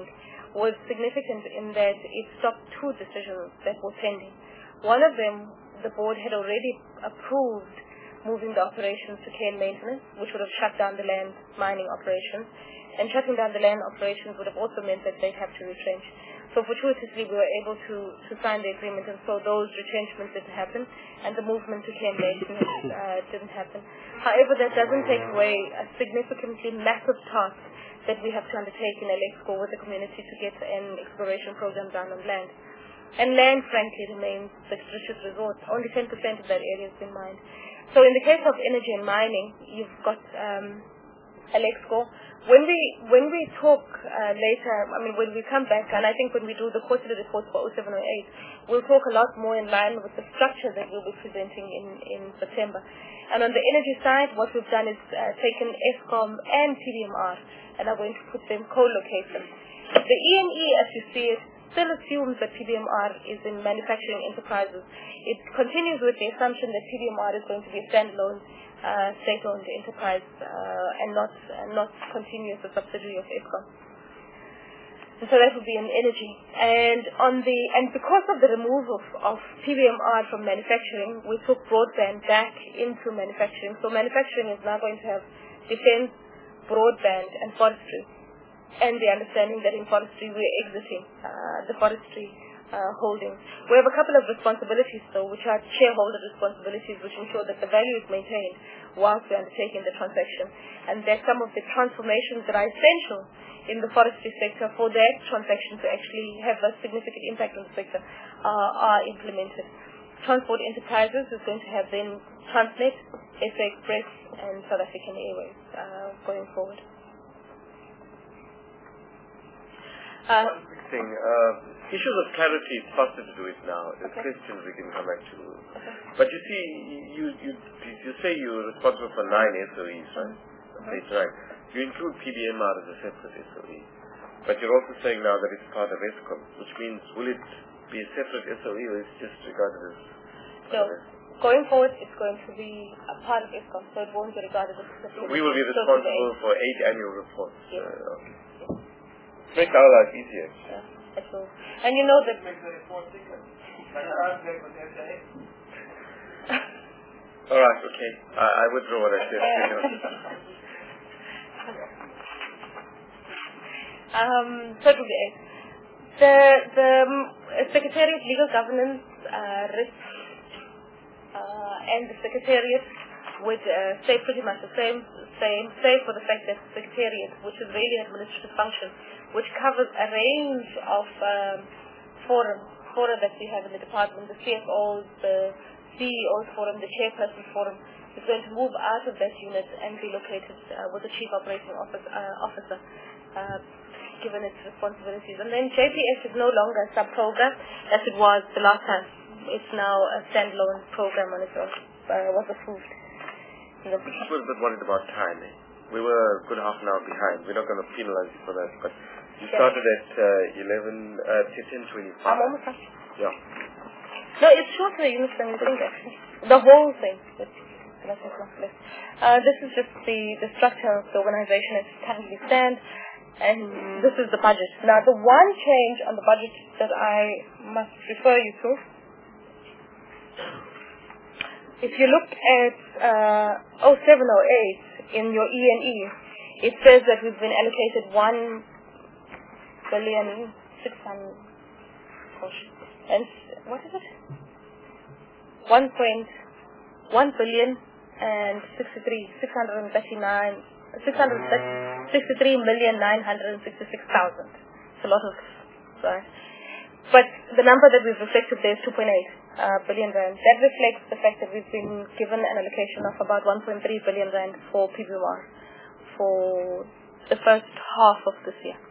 was significant in that it stopped two decisions that were pending. One of them, the board had already approved moving the operations to care and maintenance, which would have shut down the land mining operations. And shutting down the land operations would have also meant that they'd have to retrench. So fortuitously, we were able to, to sign the agreement, and so those retrenchments didn't happen, and the movement to care and maintenance uh, didn't happen. However, that doesn't take away a significantly massive task that we have to undertake in Alexco with the community to get an exploration program done on land. And land, frankly, remains the richest resource. Only ten percent of that area has been mined. So in the case of energy and mining, you've got um, Alexco. When we when we talk uh, later, I mean, when we come back, and I think when we do the quarterly reports for oh seven oh eight, we'll talk a lot more in line with the structure that we'll be presenting in, in September. And on the energy side, what we've done is uh, taken Eskom and P D M R and are going to put them, co-locate them. The E and E, as you see it, still assumes that P D M R is in manufacturing enterprises. It continues with the assumption that P D M R is going to be a standalone uh, state-owned enterprise uh, and not uh, not continue as a subsidiary of Eskom. And so that would be in energy. And on the and because of the removal of, of P D M R from manufacturing, we took broadband back into manufacturing. So manufacturing is now going to have defense, broadband, and forestry. And the understanding that in forestry we're exiting uh, the forestry uh, holdings. We have a couple of responsibilities, though, which are shareholder responsibilities, which ensure that the value is maintained whilst we're undertaking the transaction, and that some of the transformations that are essential in the forestry sector for that transaction to actually have a significant impact on the sector uh, are implemented. Transport Enterprises is going to have then Transnet, S A Express, and South African Airways uh, going forward. Uh, One quick thing. Uh, issues of clarity, it's faster to do it now. The okay. questions we can come back to. Okay. But you see, you you you say you're responsible for nine S O Es, right? Mm-hmm. That's right. You include P D M R as a separate S O E. But you're also saying now that it's part of Eskom, which means will it be a separate S O E or it's just regarded as So, going forward, it's going to be a part of Eskom, so it won't be regarded as a separate. We will be responsible for eight annual reports. Yes. Uh, okay. Make our life easier. Yeah, it will. And you know that. Make the report thicker. Like ours make with S A A. All right, okay. I, I withdraw what I said. um, so it will be eight. The the um, Secretariat Legal Governance uh, Risk uh, and the Secretariat would uh, stay pretty much the same, same, save for the fact that the Secretariat, which is really an administrative function, which covers a range of um, forums, fora that we have in the department, the C F Os, the C E Os forum, the Chairperson forum, is going to move out of that unit and be located uh, with the Chief Operating Office, uh, Officer, uh, given its responsibilities. And then J P S is no longer a sub-program as it was the last time. It's now a standalone program on its own, uh, was approved. We're a bit worried about time. Eh? We were a good half an hour behind. We're not going to penalize you for that. But you started at uh, eleven, uh, ten twenty-five. I'm almost done. Yeah. No, it's shorter units than you think, actually. The whole thing. Uh, this is just the, the structure of the organization as it currently stands, and this is the budget. Now, the one change on the budget that I must refer you to, if you look at uh, oh seven oh eight in your E and E, it says that we've been allocated one billion six hundred and what is it? One point one billion and sixty-three six hundred and thirty-nine six hundred sixty-three million nine hundred and sixty-six thousand. It's a lot of right. But the number that we've reflected there is two point eight uh, billion rand. That reflects the fact that we've been given an allocation of about one point three billion rand for P B M R for the first half of this year.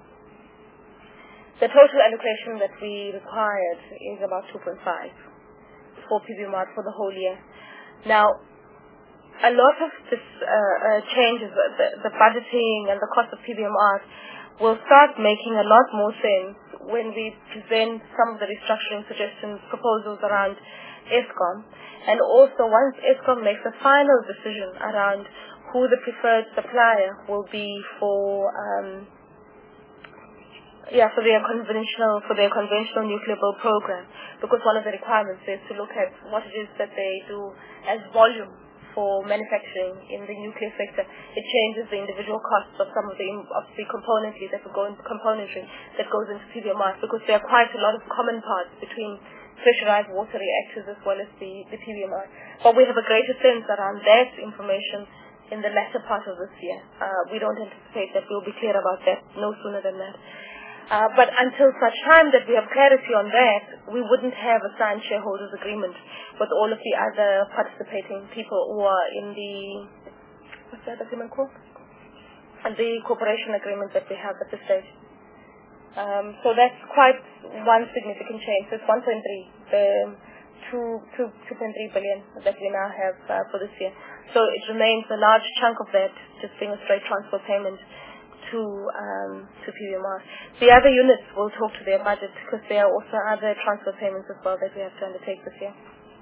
The total allocation that we required is about two point five for P B M R for the whole year. Now, a lot of this uh, uh, changes, the, the budgeting and the cost of P B M R will start making a lot more sense when we present some of the restructuring suggestions, proposals around Eskom, and also once Eskom makes a final decision around who the preferred supplier will be for um, yeah, for their conventional for their conventional nuclear build program, because one of the requirements is to look at what it is that they do as volume for manufacturing in the nuclear sector. It changes the individual costs of some of the of the componentry that go in, componentry that goes into P V M R, because there are quite a lot of common parts between pressurized water reactors as well as the, the P V M R. But we have a greater sense around that information in the latter part of this year. Uh, we don't anticipate that we'll be clear about that no sooner than that. Uh, but until such time that we have clarity on that, we wouldn't have a signed shareholders agreement with all of the other participating people who are in the, what's that agreement called? And the cooperation agreement that we have at this stage. Um, so that's quite one significant change. So it's one point three, the two point three billion that we now have uh, for this year. So it remains a large chunk of that just being a straight transfer payment to um, to P V M R. The other units will talk to their budget because there are also other transfer payments as well that we have to undertake this year.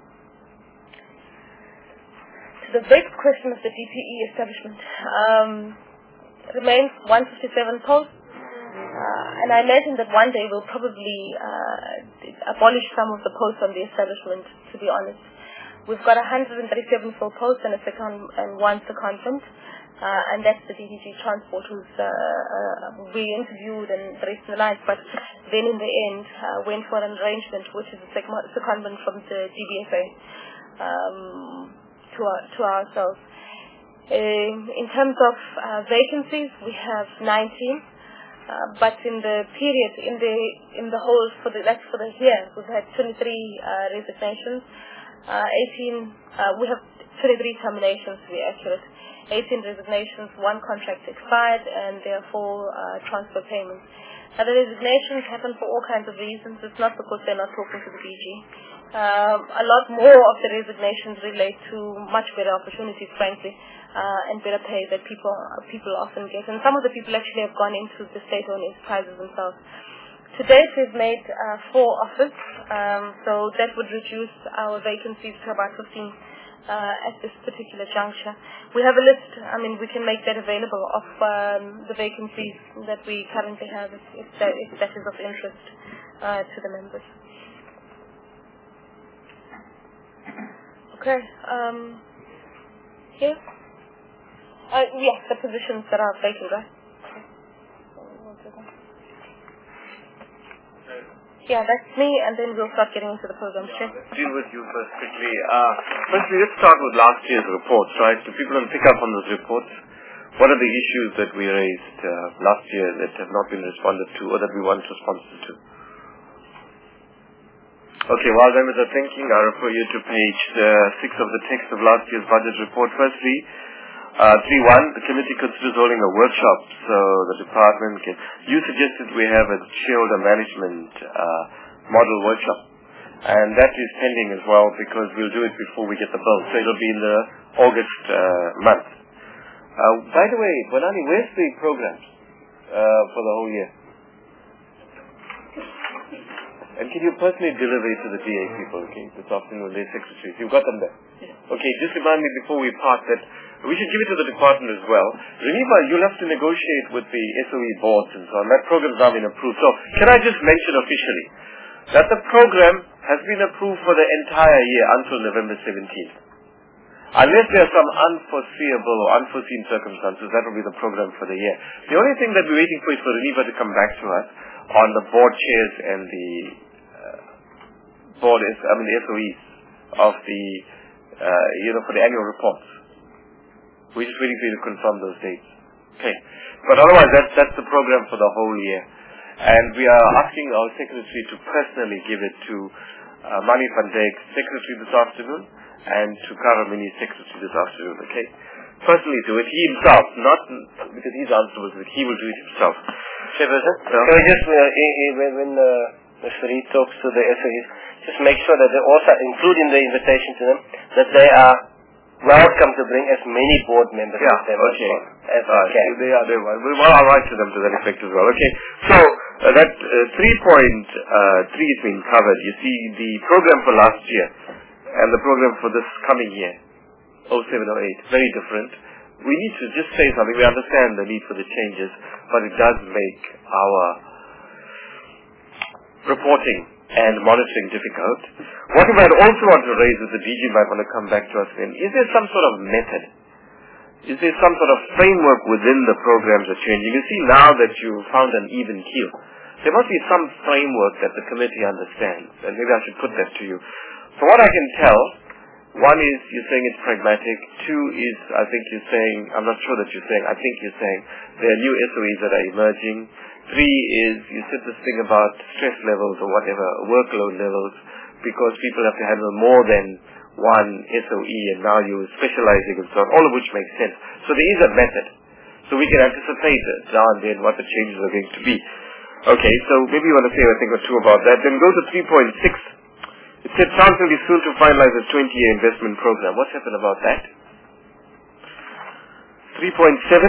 To the big question of the D P E establishment, um, remains one fifty-seven posts. Uh, and I imagine that one day we'll probably uh, abolish some of the posts on the establishment, to be honest. We've got one hundred thirty-seven full posts and, a second, and one secondment, uh, and that's the D D G Transport who's uh, uh, we interviewed and the rest of the lines, but then in the end uh, went for an arrangement which is a secondment from the D B F A um, to, our, to ourselves. Um, in terms of uh, vacancies, we have nineteen. Uh, but in the period, in the in the whole for the that's for the year, we've had twenty-three uh, resignations, uh, eighteen. Uh, we have twenty-three terminations to be accurate, eighteen resignations, one contract expired, and therefore uh, transfer payments. Now the resignations happen for all kinds of reasons. It's not because they're not talking to the D G. Um, a lot more of the resignations relate to much better opportunities, frankly. Uh, and better pay that people people often get. And some of the people actually have gone into the state-owned enterprises themselves. To date, we've made uh, four offers, um, so that would reduce our vacancies to about fifteen uh, at this particular juncture. We have a list, I mean, we can make that available of um, the vacancies that we currently have, if, if, that, if that is of interest uh, to the members. Okay, um, here. Uh, yes, the positions that are vacant, right? Yeah, that's me, and then we'll start getting into the program. Sure. Deal with you first quickly. Uh, firstly, let's start with last year's reports, right? Do people want to pick up on those reports? What are the issues that we raised uh, last year that have not been responded to or that we want responses to? Okay, while members are thinking, I refer you to page uh, six of the text of last year's budget report. Firstly, Uh, three one, the committee considers holding a workshop so the department can... You suggested we have a shareholder management uh, model workshop. And that is pending as well because we'll do it before we get the bill. So it'll be in the August uh, month. Uh, by the way, Bonani, where's the programs uh, for the whole year? And can you personally deliver it to the D A people, okay, this afternoon, their secretaries? You've got them there? Yeah. Okay, just remind me before we part that we should give it to the department as well. Remember, you'll have to negotiate with the S O E boards and so on. That program's now been approved. So, can I just mention officially that the program has been approved for the entire year until November seventeenth. Unless there are some unforeseeable or unforeseen circumstances, that will be the program for the year. The only thing that we're waiting for is for Reniva to come back to us on the board chairs and the uh, board, is, I mean the S O Es of the, uh, you know, for the annual reports. We're just waiting for you to confirm those dates. Okay. But otherwise, that's, that's the program for the whole year. And we are asking our secretary to personally give it to uh, Mani van Dijk, secretary this afternoon, and to Karamini, secretary this afternoon, okay? Personally do it, he himself, not because he's answerable to it, he will do it himself. Chairperson, so, can we just, uh, when, when uh, Mister Reid talks to the S O Es, just make sure that they also include in the invitation to them that they are welcome to bring as many board members yeah, with them okay. as right. can. They are, they are. Well, I'll write to them to that effect as well. Okay, so uh, that uh, three point three has been covered. You see, the program for last year and the program for this coming year, oh seven oh eight, very different. We need to just say something. We understand the need for the changes, but it does make our reporting and monitoring difficult. What you might also want to raise is the D G might want to come back to us then. Is there some sort of method? Is there some sort of framework within the programs that changing? You see now that you found an even keel. There must be some framework that the committee understands, and maybe I should put that to you. From what I can tell, one is you're saying it's pragmatic. Two is I think you're saying, I'm not sure that you're saying, I think you're saying there are new S O Es that are emerging. Three is you said this thing about stress levels or whatever, workload levels, because people have to handle more than one S O E and now you're specializing and so on, all of which makes sense. So there is a method. So we can anticipate it now and then what the changes are going to be. Okay, so maybe you want to say a thing or two about that. Then go to three point six. It said France will be soon to finalize its twenty-year investment program. What's happened about that? three point seven.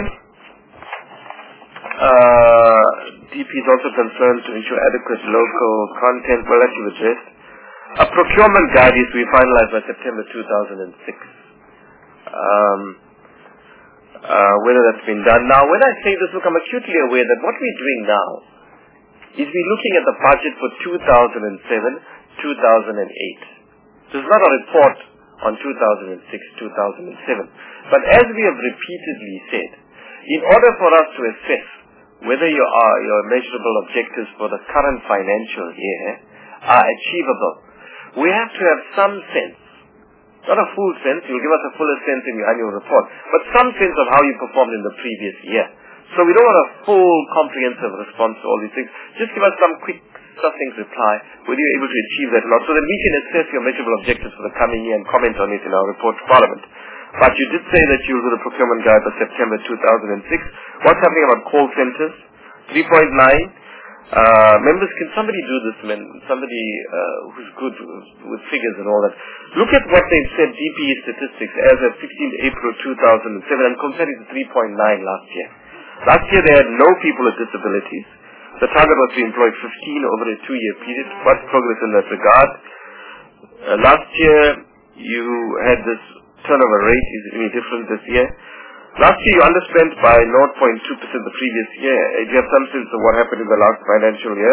Uh, D P is also concerned to ensure adequate local content. Well, that you've addressed. A procurement guide is to be finalized by September two thousand six. Um, uh, whether that's been done. Now, when I say this, look, I'm acutely aware that what we're doing now is we're looking at the budget for two thousand seven, two thousand eight. This is not a report on two thousand six, two thousand seven. But as we have repeatedly said, in order for us to assess whether your, uh, your measurable objectives for the current financial year are achievable, we have to have some sense, not a full sense, you'll give us a fuller sense in your annual report, but some sense of how you performed in the previous year. So we don't want a full, comprehensive response to all these things. Just give us some quick, succinct reply, whether you're able to achieve that or not, so that we can assess your measurable objectives for the coming year and comment on it in our report to Parliament. But you did say that you'll do the procurement guide by September two thousand six. What's happening about call centers? three point nine. Uh, members, can somebody do this, man? Somebody uh, who's good with figures and all that. Look at what they've said, D P E statistics, as of sixteenth April two thousand seven, and compare it to three point nine last year. Last year they had no people with disabilities. The target was to employ fifteen over a two-year period. What's progress in that regard? Uh, last year you had this turnover rate. Is it any different this year? Last year you underspent by zero point two percent the previous year. Do you have some sense of what happened in the last financial year?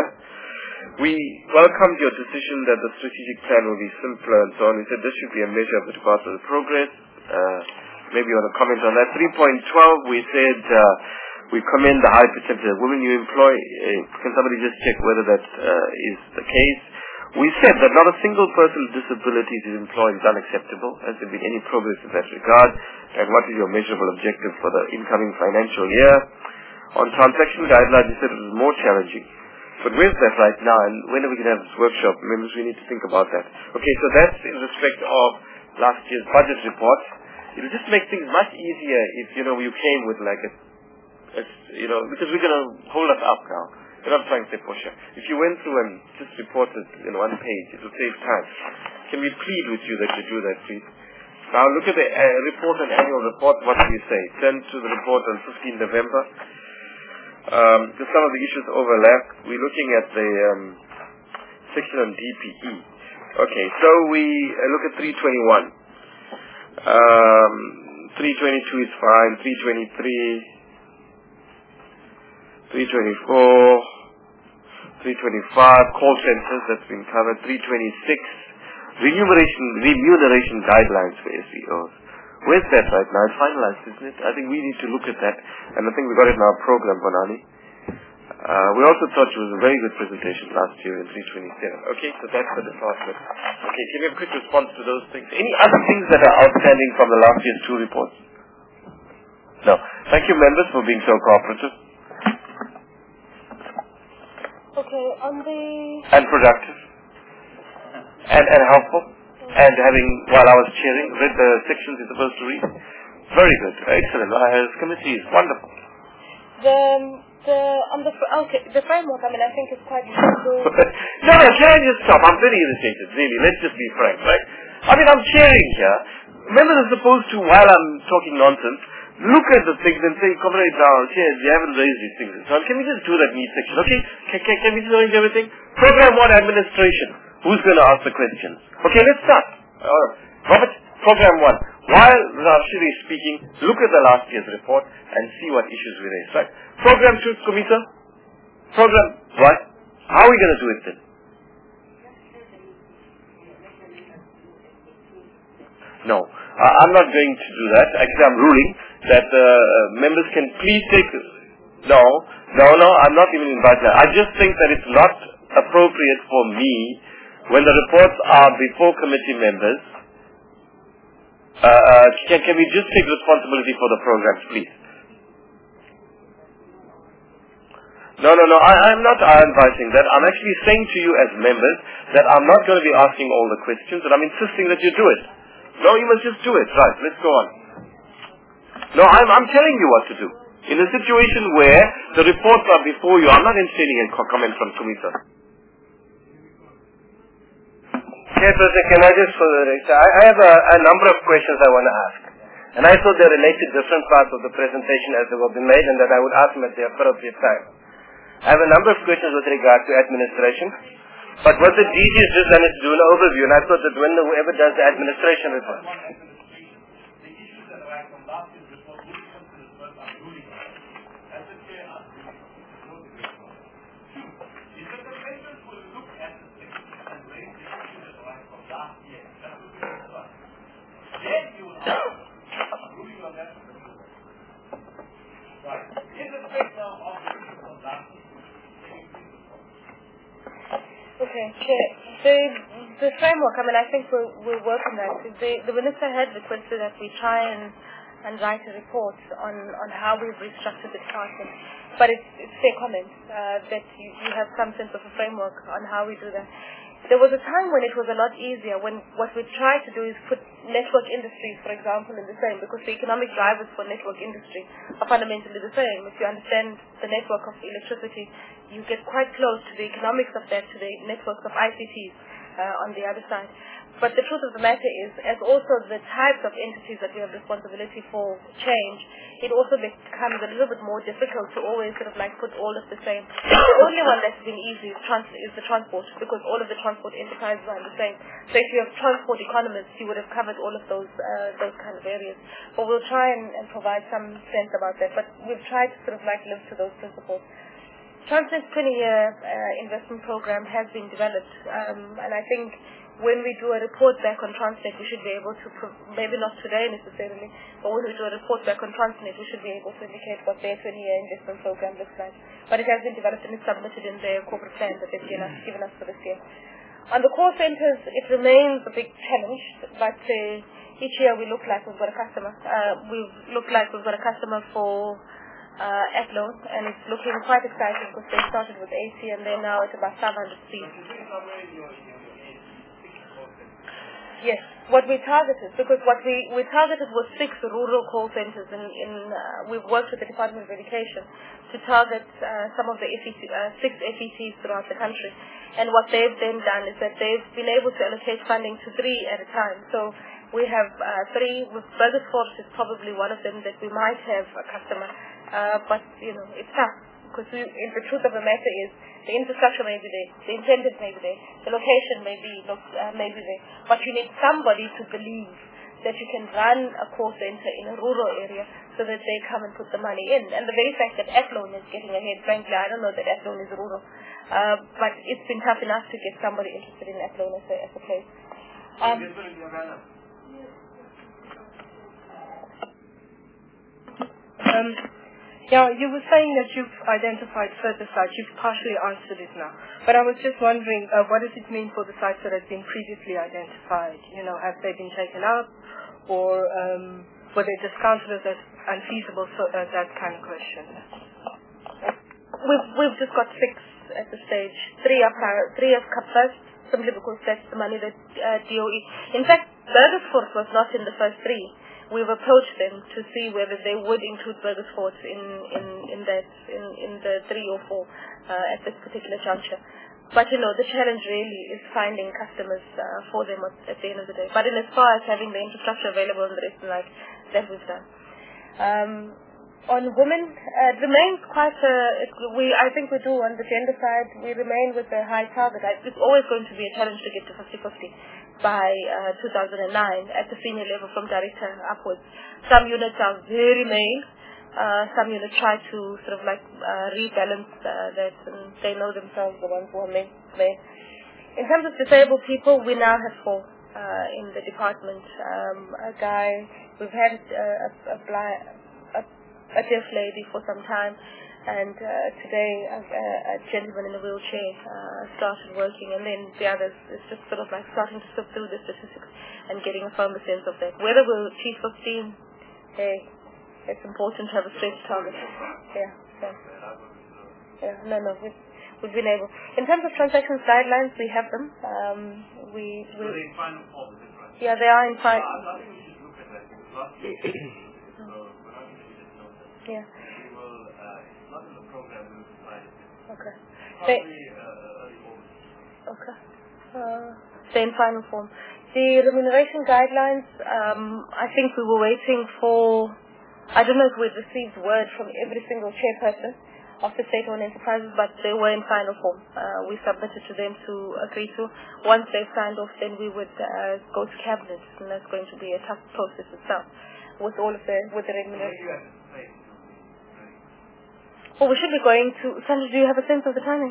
We welcomed your decision that the strategic plan will be simpler and so on. We said this should be a measure of the department's progress. Uh, maybe you want to comment on that. three point twelve, we said uh, we commend the high percentage of women you employ. Uh, can somebody just check whether that uh, is the case? We said that not a single person with disabilities is employed is unacceptable. Has there been any progress in that regard? And what is your measurable objective for the incoming financial year? On transaction guidelines, you said it was more challenging. But where's that right now? And when are we going to have this workshop? Members, we need to think about that. Okay, so that's in respect of last year's budget report. It will just make things much easier if, you know, you came with like a, a you know, because we're going to hold us up now. We're not trying to say push. If you went through and just reported in one page, it will save time. Can we plead with you that you do that, please? Now look at the uh, report and annual report. What do you say? Send to the report on fifteenth November. Um, just some of the issues overlap. We're looking at the um, section on D P E. Okay, so we uh, look at three twenty-one. Um, three twenty-two is fine. three twenty-three. three twenty-four. three twenty-five, call centers, that's been covered. three twenty-six, remuneration remuneration guidelines for S E Os. Where's that right now? It's finalized, isn't it? I think we need to look at that, and I think we got it in our program, Bonani. Uh, we also thought it was a very good presentation last year in three twenty-seven. Okay, so that's the department. Okay, can you have a quick response to those things? Any other things that are outstanding from the last year's two reports? No. Thank you, members, for being so cooperative. Okay, on the... And productive. And, and helpful. And having, while I was chairing, read the sections you're supposed to read. Very good. Excellent. Our committee is wonderful. The, the, on the, okay, the framework, I mean, I think it's quite useful. no, no, can I just stop? I'm very irritated, really. Let's just be frank, right? I mean, I'm chairing here. Members are supposed to, while I'm talking nonsense, look at the things and say, Comrade Down, chairs, you haven't raised these things. So can we just do that in each section, okay? Can, can, can we just arrange everything? Program one, administration. Who's going to ask the questions? Okay, let's start. Uh, Robert, program one. While Rashid is speaking, look at the last year's report and see what issues we raised, right? Program two, Kumita. Program, what? How are we going to do it then? No, uh, I'm not going to do that. Actually, I'm ruling that uh, members can please take... No, no, no, I'm not even invited. I just think that it's not appropriate for me, when the reports are before committee members, uh, uh, can, can we just take responsibility for the programs, please? No, no, no, I, I'm not advising that. I'm actually saying to you as members that I'm not going to be asking all the questions, and I'm insisting that you do it. No, you must just do it. Right, let's go on. No, I'm, I'm telling you what to do. In a situation where the reports are before you, I'm not entertaining a comment from Kumita. Chairperson, can I just further I, I have a, a number of questions I want to ask. And I thought they related to different parts of the presentation as they will be made, and that I would ask them at the appropriate time. I have a number of questions with regard to administration. But what the D G has just done is do an overview, and I thought that when whoever does the administration report. Okay, Chair. The, the framework, I mean, I think we'll, we'll work on that. The, the Minister had requested that we try and, and write a report on, on how we've restructured the department. But it's, it's fair comment uh, that you, you have some sense of a framework on how we do that. There was a time when it was a lot easier, when what we tried to do is put network industries, for example, in the same, because the economic drivers for network industry are fundamentally the same. If you understand the network of electricity, you get quite close to the economics of that, to the networks of I C Ts uh, on the other side. But the truth of the matter is, as also the types of entities that we have responsibility for change, it also becomes a little bit more difficult to always sort of like put all of the same. The only one that's been easy is, trans- is the transport, because all of the transport enterprises are the same. So if you have transport economists, you would have covered all of those uh, those kind of areas. But we'll try and, and provide some sense about that. But we've tried to sort of like live to those principles. Transnet's twenty-year uh, investment program has been developed, um, and I think when we do a report back on Transnet, we should be able to, pro- maybe not today necessarily, but when we do a report back on Transnet, we should be able to indicate what their twenty-year investment program looks like. But it has been developed and it's submitted in their corporate plan that they've given us, given us for this year. On the call centres, it remains a big challenge, but uh, each year we look like we've got a customer. Uh, we look like we've got a customer for uh, Athlone, and it's looking quite exciting because they started with eighty and they're now at about five hundred seats. Yes, what we targeted, because what we, we targeted was six rural call centres, and in, uh, we've worked with the Department of Education to target uh, some of the F E C, uh, six F E Cs throughout the country. And what they've then done is that they've been able to allocate funding to three at a time. So we have uh, three, with Burgersfort is probably one of them that we might have a customer, uh, but you know, it's tough, because we, the truth of the matter is, the infrastructure may be there, the incentive may be there, the location may be, uh, may be there, but you need somebody to believe that you can run a call center in a rural area so that they come and put the money in. And the very fact that Athlone is getting ahead, frankly, I don't know that Athlone is rural, uh, but it's been tough enough to get somebody interested in Athlone as a, as a place. Um, um, Yeah, you were saying that you've identified further sites. You've partially answered it now. But I was just wondering, uh, what does it mean for the sites that have been previously identified? You know, have they been taken up, or um, were they discounted as unfeasible? So uh, that kind of question. We've we've just got six at the stage. Three are prior, three have come first, simply because that's the money that uh, D O E. In fact, Burgersfort was not in the first three. We've approached them to see whether they would include Burgersfort in in in that in, in the three or four uh, at this particular juncture. But you know, the challenge really is finding customers uh, for them at, at the end of the day. But in as far as having the infrastructure available and the rest of that, that we've done. Um, on women, uh, it remains quite a. It, we I think we do on the gender side. We remain with a high target. It's always going to be a challenge to get to fifty-fifty. By uh, two thousand nine at the senior level from director upwards. Some units are very male, uh, some units try to sort of like uh, rebalance uh, that, and they know themselves, the ones who are male. male. In terms of disabled people, we now have four. uh, in the department. Um, a guy, we've had uh, a, a, bli- a, a deaf lady for some time, and uh, today a, a gentleman in a wheelchair uh, started working, and then the others, it's just sort of like starting to sift through the statistics and getting a firmer sense of that. Whether we'll achieve fifteen, hey, it's important to have a stretch target. Yeah, yeah. Yeah, no, no, we've, we've been able. In terms of transactions guidelines, we have them. Um, we, we, so they in final form, is it right? Yeah, they are in final. I think we should look at that, because last year, so we're not going to just know that. Yeah. We will, uh, it's not in the program, we will decide it. Okay. Probably They, uh, early August. okay. Uh, they're in final form. The remuneration guidelines, um, I think we were waiting for, I don't know if we'd received word from every single chairperson of the state-owned enterprises, but they were in final form. Uh, we submitted to them to agree to. Once they've signed off, then we would uh, go to cabinet, and that's going to be a tough process itself with all of the with the remuneration. Well, we should be going to. Sandra, do you have a sense of the timing?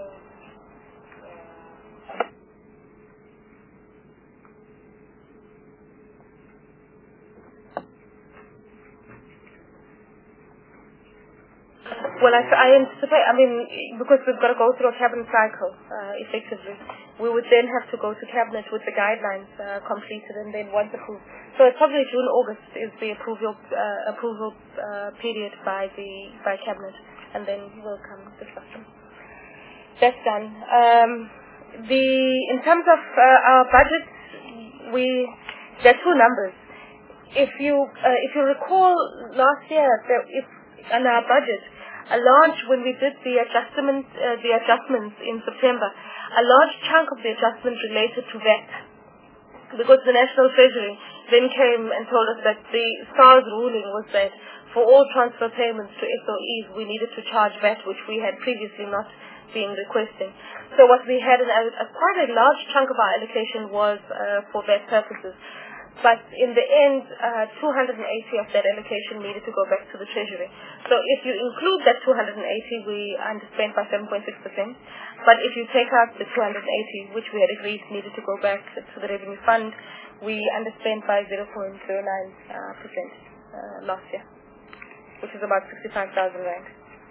Well, I, I anticipate, I mean, because we've got to go through a cabinet cycle, uh, effectively, we would then have to go to cabinet with the guidelines uh, completed and then once approved. So it's probably June, August is the approval uh, approval uh, period by the by cabinet, and then we'll come discussion. That's done. Um, the in terms of uh, our budget, we there are two numbers. If you uh, if you recall last year, there, if on our budget, a large, when we did the adjustment, uh, the adjustments in September, a large chunk of the adjustment related to V A T, because the National Treasury then came and told us that the SARS ruling was that for all transfer payments to S O Es, we needed to charge V A T, which we had previously not been requesting. So what we had, a, a quite a large chunk of our allocation was uh, for V A T purposes. But in the end, uh, two hundred eighty of that allocation needed to go back to the Treasury. So if you include that two hundred eighty, we underspent by seven point six percent. But if you take out the two hundred eighty, which we had agreed needed to go back to the Revenue Fund, we underspent by zero point zero nine percent uh, last year, which is about sixty-five thousand rand.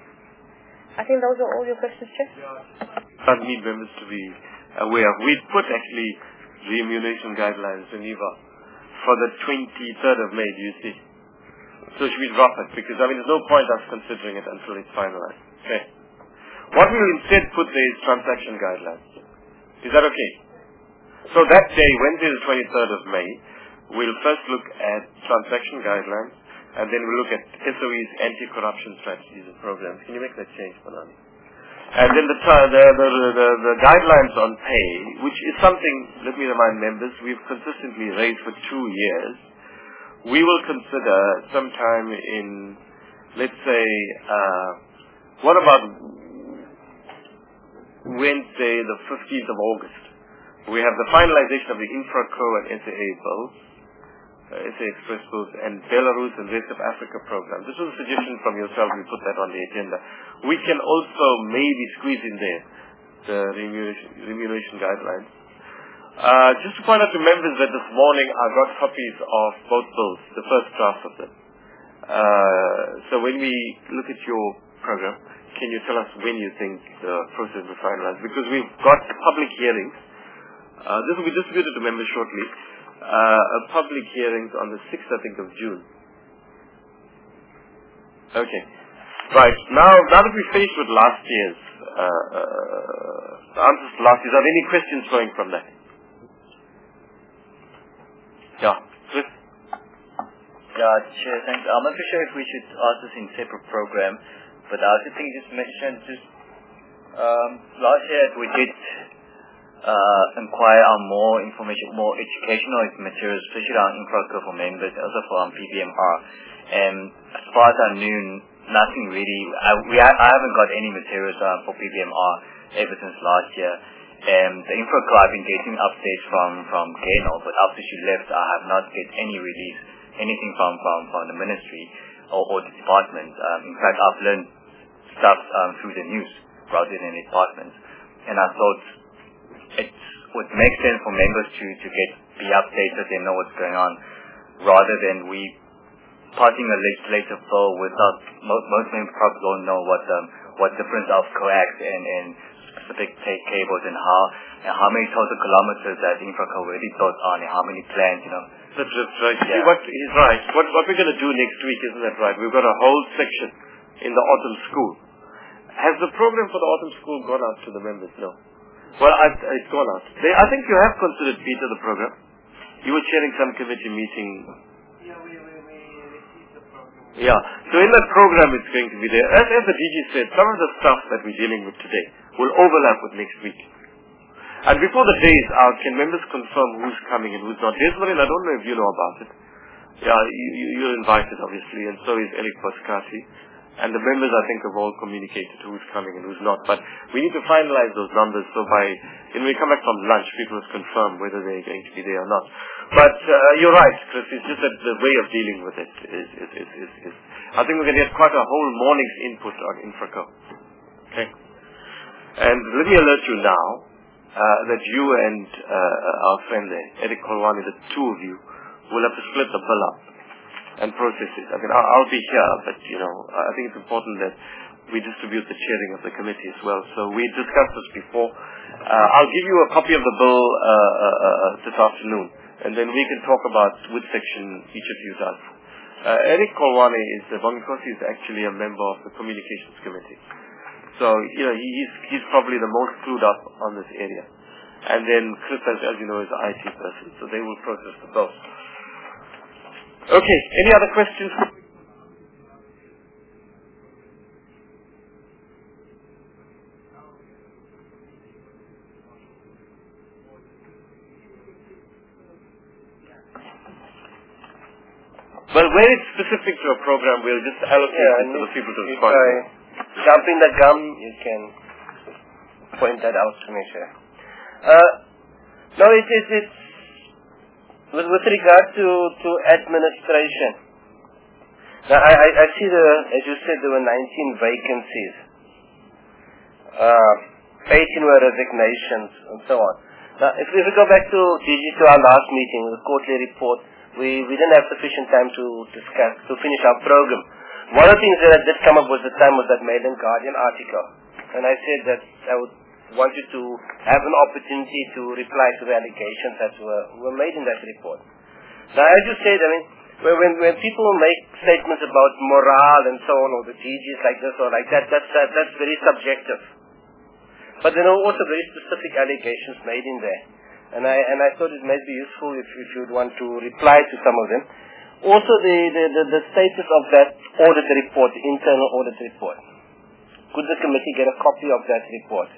I think those are all your questions, Chair. I need members to be aware of. We put actually remuneration guidelines in E V A for the twenty-third of May, do you see? So should we drop it? Because, I mean, there's no point us considering it until it's finalized. Okay. What we will instead put there is transaction guidelines. Is that okay? So that day, Wednesday the twenty-third of May, we'll first look at transaction guidelines, and then we'll look at S O E's anti-corruption strategies and programs. Can you make that change, Manani? And then the, the, the, the, the guidelines on pay, which is something, let me remind members, we've consistently raised for two years. We will consider sometime in, let's say, uh, what about Wednesday, the fifteenth of August? We have the finalization of the Infraco and S A A bills, uh, S A Express bills, and Belarus and Rest of Africa program. This was a suggestion from yourself. We put that on the agenda. We can also maybe squeeze in there the remuneration, remuneration guidelines. Uh, just to point out to members that this morning I got copies of both bills, the first draft of them. Uh, so when we look at your program, can you tell us when you think the process will finalize? Because we've got public hearings. Uh, this will be distributed to members shortly. Uh, a public hearings on the sixth, I think, of June. Okay. Right. Now, now that we've finished with last year's uh, uh, answers to last year's, are there any questions flowing from that? Yeah. Chris? Yeah, Chair, thanks. I'm not too sure if we should ask this in separate program, but I also think just mention just um, last year we did uh, inquire on more information, more educational materials, especially on Infraco for members, also for um, P B M R. And as far as I knew, nothing really. I, we I haven't got any materials uh, for P B M R ever since last year. And the Infraco, I've been getting updates from from Gano, but after she left, I have not get any release, anything from from, from the ministry or, or the department. Um, in fact, I've learned stuff um, through the news rather than the department. And I thought it would make sense for members to, to get be updated and know what's going on, rather than we passing a legislative bill without most, most members probably don't know what um, what difference of coax and, and specific take cables and how and how many total kilometers that Infraco already built on and how many plans, you know. That's, that's right. Yeah. See, what he's right. What, what we're going to do next week, isn't that right? We've got a whole section in the autumn school. Has the program for the autumn school gone out to the members? No. Well, I, it's gone out. They, I think you have considered, Peter, the program. You were chairing some committee meeting. Yeah, we, we, we received the program. Yeah. So in that program, it's going to be there. As, as the D G said, some of the stuff that we're dealing with today will overlap with next week. And before the day is out, can members confirm who's coming and who's not? Desmarin, I don't know if you know about it. Yeah, you, you, you're invited, obviously, and so is Elik Paskati. And the members, I think, have all communicated who's coming and who's not. But we need to finalize those numbers, so by, when we come back from lunch, people will confirm whether they're going to be there or not. But uh, you're right, Chris, it's just that the way of dealing with it is, is, is, is, is I think we're going to get quite a whole morning's input on Infraco. Okay? And let me alert you now, uh, that you and uh, our friend there, Erik Kolwani, the two of you, will have to split the bill up and process it. I mean, I'll, I'll be here, but, you know, I think it's important that we distribute the chairing of the committee as well. So we discussed this before. Uh, I'll give you a copy of the bill uh, uh, uh, this afternoon, and then we can talk about which section each of you does. Uh, Erik Kolwani is, uh, because he's actually a member of the Communications Committee. So, you know, he, he's, he's probably the most clued up on this area. And then Chris, as, as you know, is an I T person, so they will process the bill. Okay, any other questions? Well, where it's specific to a program, we'll just allocate Yeah, it to the people to if respond. I jump in the gum, you can point that out to me, sir. Uh, no, it is, it's, with, with regard to, to administration. Now, I, I, I see the, as you said, there were nineteen vacancies. Uh, eighteen were resignations, and so on. Now, if, if we go back to D G, to our last meeting, the quarterly report, we, we didn't have sufficient time to discuss, to finish our program. One of the things that did come up was the time was that Mail and Guardian article. And I said that I would want you to have an opportunity to reply to the allegations that were, were made in that report. Now, as you said, I mean, when, when people make statements about morale and so on, or the D Gs like this or like that, that's, that, that's very subjective. But there are also very specific allegations made in there. And I, and I thought it might be useful if, if you'd want to reply to some of them. Also, the, the, the, the status of that audit report, the internal audit report. Could the committee get a copy of that report?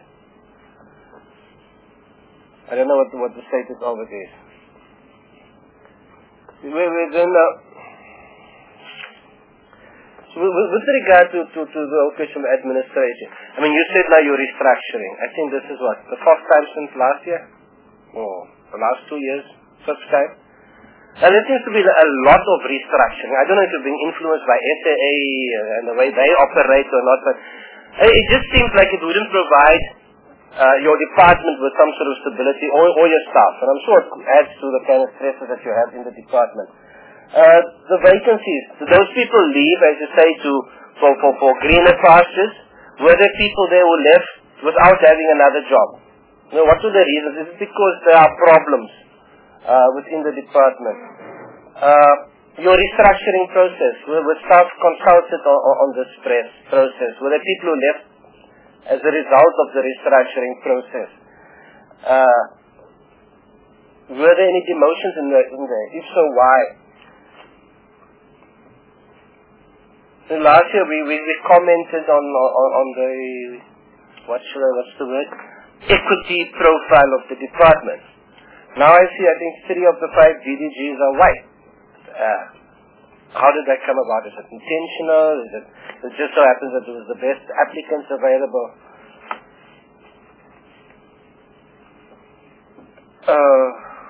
I don't know what the, what the status of it is. We, we then, uh, so with, with regard to, to, to the question of administration, I mean, you said now you're restructuring. I think this is what, the first time since last year? Or the last two years, first time? And there seems to be a lot of restructuring. I don't know if you're being influenced by S A A and the way they operate or not, but it just seems like it wouldn't provide uh, your department with some sort of stability, or, or your staff. And I'm sure it adds to the kind of stresses that you have in the department. Uh, the vacancies, do those people leave, as you say, to for, for, for greener pastures? Were there people there who left without having another job? You know, what were the reasons? Is it because there are problems uh, within the department? Uh, your restructuring process, were, were staff consulted on, on this press process? Were there people who left as a result of the restructuring process? Uh, were there any demotions in, the, in there? If so, why? So last year we, we, we commented on, on, on the, what should I, what's the word? Equity profile of the department. Now I see, I think three of the five D D Gs are white. Uh, how did that come about? Is it intentional? Is it, it just so happens that it was the best applicants available? Uh,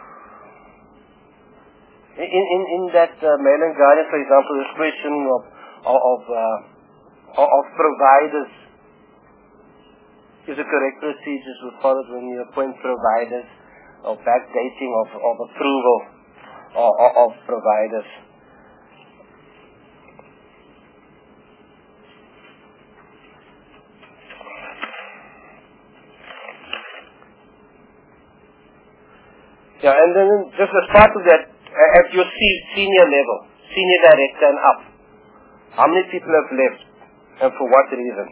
in, in, in that uh, Mail and Guardian, for example, this question of, of, of, uh, of providers, is the correct procedures were followed when you appoint providers? or backdating of, of approval of, of, of providers. Yeah, and then just as part of that, at your senior level, senior director and up, how many people have left and for what reason?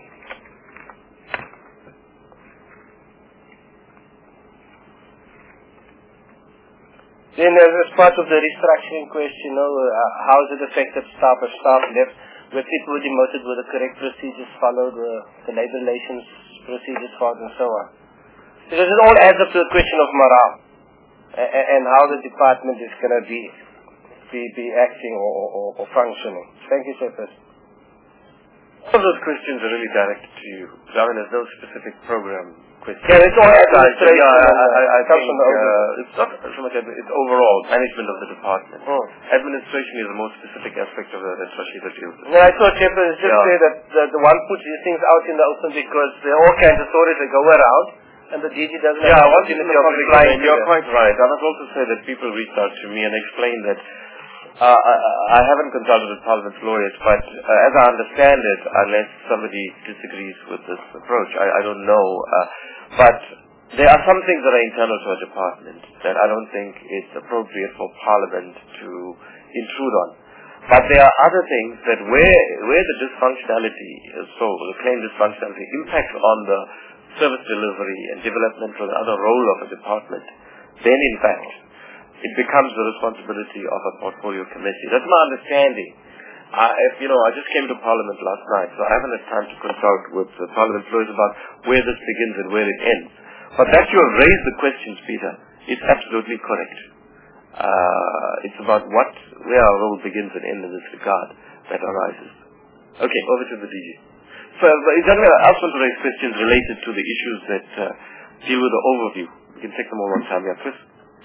Then as part of the restructuring question, you know, uh, how has it affected staff? Have staff left? Were people demoted? Were the correct procedures followed? The, the labor relations procedures followed and so on? Because it all adds up to the question of morale and how the department is going to be, be be acting or, or, or functioning. Thank you, Chairperson. All of those questions are really directed to you. I mean, there's no specific program question. Yeah, it's all administration. Yeah, I, I, I think the uh, it's not so much, it's overall management of the department. Oh. Administration is the most specific aspect of it that Rashida deals with. Yeah, I thought, Chairperson, just Yeah. say that the, the one puts these things out in the open because there are all kinds of stories that go around. And the D G doesn't Yeah, have once the in the opportunity of public domain, replying to you're that. quite right. I must also say that people reached out to me and explained that uh, I, I haven't consulted with Parliament's lawyers, but uh, as I understand it, unless somebody disagrees with this approach, I, I don't know. Uh, but there are some things that are internal to our department that I don't think it's appropriate for Parliament to intrude on. But there are other things that where where the dysfunctionality, so the claimed dysfunctionality, impacts on the service delivery and developmental and other role of a department, then in fact it becomes the responsibility of a portfolio committee. That's my understanding. I, if, you know, I just came to Parliament last night, so I haven't had time to consult with the Parliament lawyers about where this begins and where it ends. But that you have raised the questions, Peter, is absolutely correct. Uh, it's about what, where our role begins and ends in this regard that arises. Okay, over to the D G. So, in general, I also want to raise questions related to the issues that uh, deal with the overview. We can take them all one time. Yeah, Chris?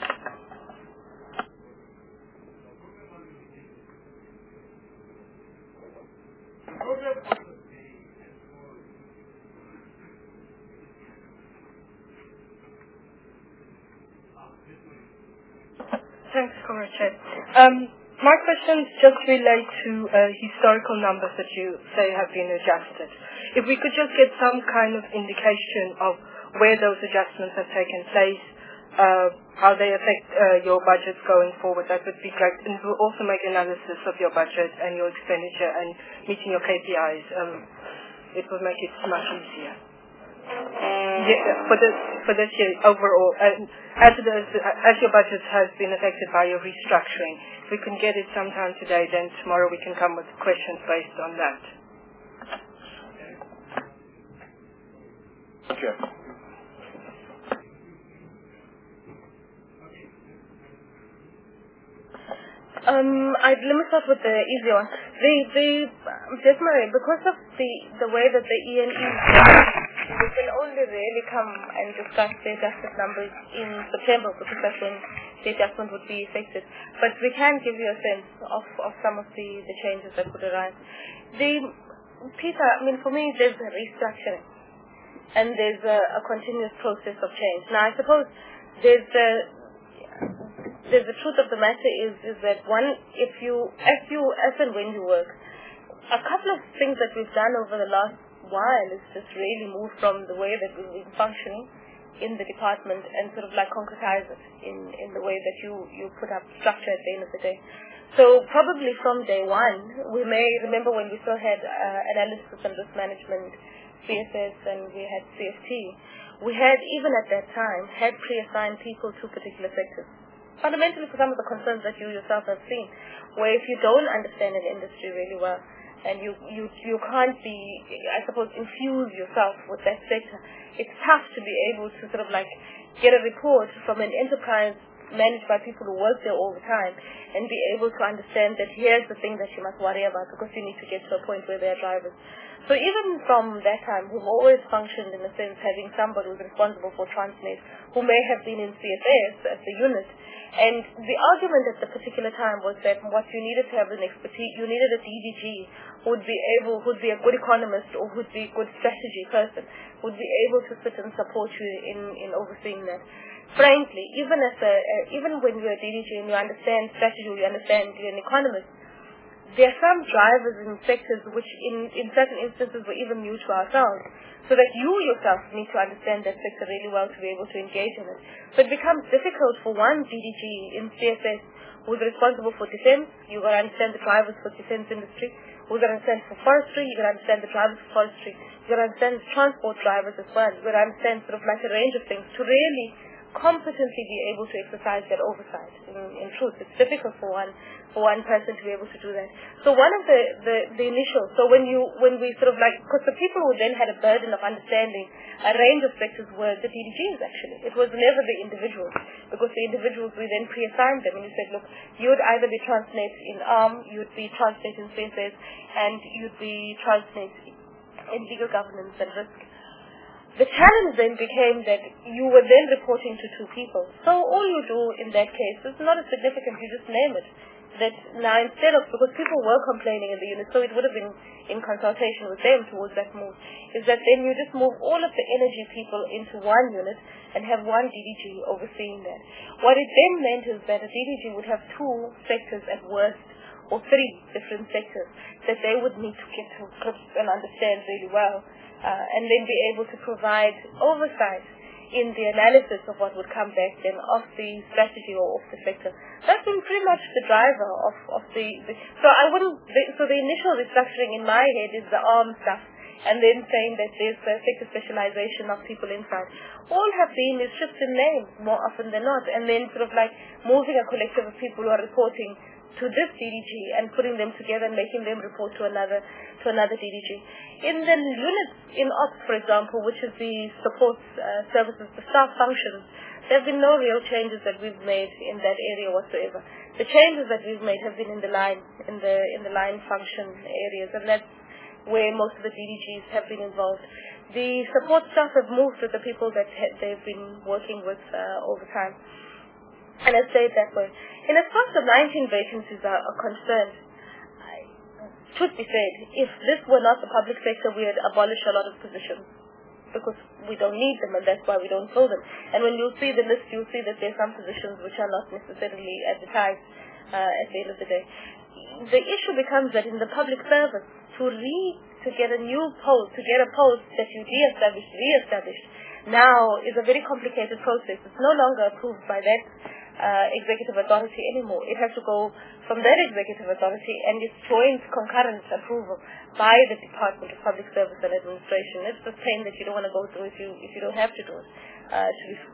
Thanks, Comrade Chair. Um, my questions just relate to uh, historical numbers that you say have been adjusted. If we could just get some kind of indication of where those adjustments have taken place, uh, how they affect uh, your budget going forward, that would be great. And we'll also make analysis of your budget and your expenditure and meeting your K P Is. Um, it will make it much easier. Yeah, for this for this year overall, and as the, as your budget has been affected by your restructuring, if we can get it sometime today, then tomorrow we can come with questions based on that. Okay. Um, I'd let me start with the easier one. The the just my because of the the way that the E N E, we can only really come and discuss the adjusted numbers in September because that's when the adjustment would be effected. But we can give you a sense of, of some of the, the changes that could arise. The Peter, I mean, for me, there's a restructuring and there's a, a continuous process of change. Now, I suppose there's a There's the truth of the matter is is that one, if you, as you, as and when you work, a couple of things that we've done over the last while is just really move from the way that we've been functioning in the department and sort of like concretize it in, in the way that you, you put up structure at the end of the day. So probably from day one, we may remember when we still had uh, analysis and risk management, C S S, and we had C F T, we had, even at that time, had pre-assigned people to particular sectors. Fundamentally for some of the concerns that you yourself have seen, where if you don't understand an industry really well, and you, you, you can't be, I suppose, infuse yourself with that sector, it's tough to be able to sort of like get a report from an enterprise managed by people who work there all the time and be able to understand that here's the thing that you must worry about because you need to get to a point where they're drivers. So even from that time, we've always functioned in a sense having somebody who's responsible for Transnet who may have been in C S S as the unit. And the argument at the particular time was that what you needed to have an expertise, you needed a D D G who would be able, who would be a good economist or who would be a good strategy person, who would be able to sit and support you in, in overseeing that. frankly, even as a, uh, even when you're a D D G and you understand strategy, you understand you're an economist, there are some drivers in sectors which in, in certain instances were even new to ourselves, so that you yourself need to understand that sector really well to be able to engage in it. So it becomes difficult for one D D G in C S S who's responsible for defense. You've got to understand the drivers for defense industry. Who's got to understand for forestry. You've got to understand the drivers for forestry. You've got to understand the transport drivers as well. You've got to understand sort of like a range of things to really competently be able to exercise that oversight. In, in truth, it's difficult for one for one person to be able to do that. So one of the, the, the initial, so when you when we sort of like, because the people who then had a burden of understanding a range of sectors were the D D Gs actually. It was never the individuals, because the individuals we then pre-assigned them and you said, look, you would either be Transnet in ARM, you would be Transnet in C S S, and you'd be Transnet in legal governance and risk. The challenge then became that you were then reporting to two people. So all you do in that case is not as significant, you just name it. That now instead of, because people were complaining in the unit, so it would have been in consultation with them towards that move, is that then you just move all of the energy people into one unit and have one D D G overseeing that. What it then meant is that a D D G would have two sectors at worst, or three different sectors that they would need to get to grips and understand really well, uh, and then be able to provide oversight in the analysis of what would come back then of the strategy or of the sector. That's been pretty much the driver of, of the, the so I wouldn't the, so the initial restructuring in my head is the arm stuff, and then saying that there's a sector specialization of people inside. All have been is shifts in names more often than not, and then sort of like moving a collective of people who are reporting to this D D G and putting them together and making them report to another to another D D G. In the units in Ops, for example, which is the support uh, services, the staff functions, there have been no real changes that we've made in that area whatsoever. The changes that we've made have been in the line, in the in the line function areas, and that's where most of the D D Gs have been involved. The support staff have moved with the people that ha- they've been working with uh, over time. And I say it that way. In as far as the nineteen vacancies are, are concerned, I, truth be said, if this were not the public sector, we would abolish a lot of positions, because we don't need them, and that's why we don't fill them. And when you see the list, you'll see that there are some positions which are not necessarily advertised uh, at the end of the day. The issue becomes that in the public service, to re to get a new post, to get a post that you de-established, re-established, now is a very complicated process. It's no longer approved by that uh, executive authority anymore. It has to go from that executive authority and it's joint concurrent approval by the Department of Public Service and Administration. It's the pain that you don't want to go through if you if you don't have to do it. Uh, to be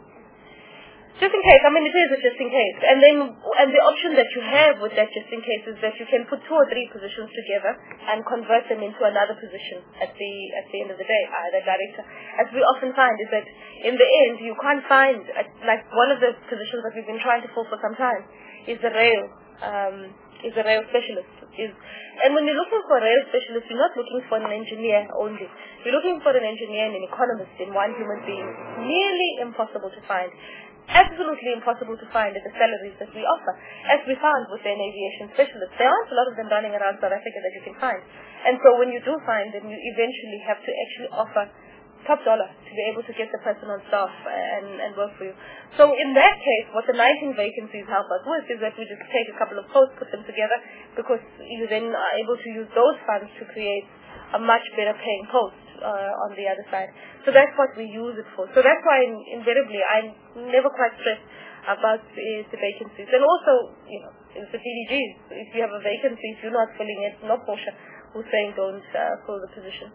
Just in case, I mean it is a just in case. And then and the option that you have with that just in case is that you can put two or three positions together and convert them into another position at the at the end of the day, either director. As we often find is that in the end you can't find, like one of the positions that we've been trying to fill for some time is the rail um, is a rail specialist. Is and when you're looking for a rail specialist, you're not looking for an engineer only. You're looking for an engineer and an economist in one human being. Nearly impossible to find. Absolutely impossible to find at the salaries that we offer, as we found with an aviation specialist. There aren't a lot of them running around South Africa that you can find. And so when you do find them, you eventually have to actually offer top dollar to be able to get the person on staff and, and work for you. So in that case, what the nineteen vacancies help us with is that we just take a couple of posts, put them together, because you then are able to use those funds to create a much better paying post uh, on the other side. So that's what we use it for. So that's why in, invariably I never quite stress about the, the vacancies. And also, you know, it's the D D Gs. If you have a vacancy, if you're not filling it, no Portia who's saying don't uh, fill the position.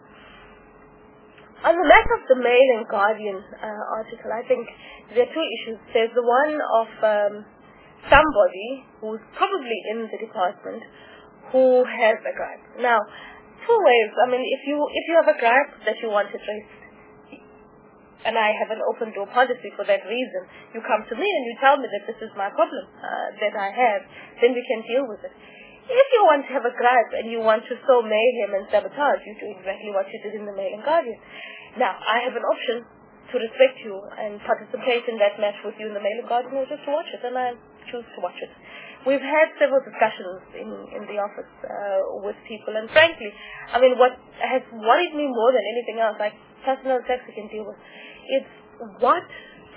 On the matter of the Mail and Guardian uh, article, I think there are two issues. There's the one of um, somebody who's probably in the department who has a gripe. Now, two ways. I mean, if you if you have a gripe that you want addressed, and I have an open door policy for that reason, you come to me and you tell me that this is my problem uh, that I have, then we can deal with it. If you want to have a gripe and you want to sow mayhem and sabotage, you do exactly what you did in the Mail and Guardian. Now, I have an option to respect you and participate in that match with you in the Mail and Guardian, or just to watch it, and I choose to watch it. We've had several discussions in, in the office uh, with people, and frankly, I mean, what has worried me more than anything else, like personal attacks we can deal with, it's what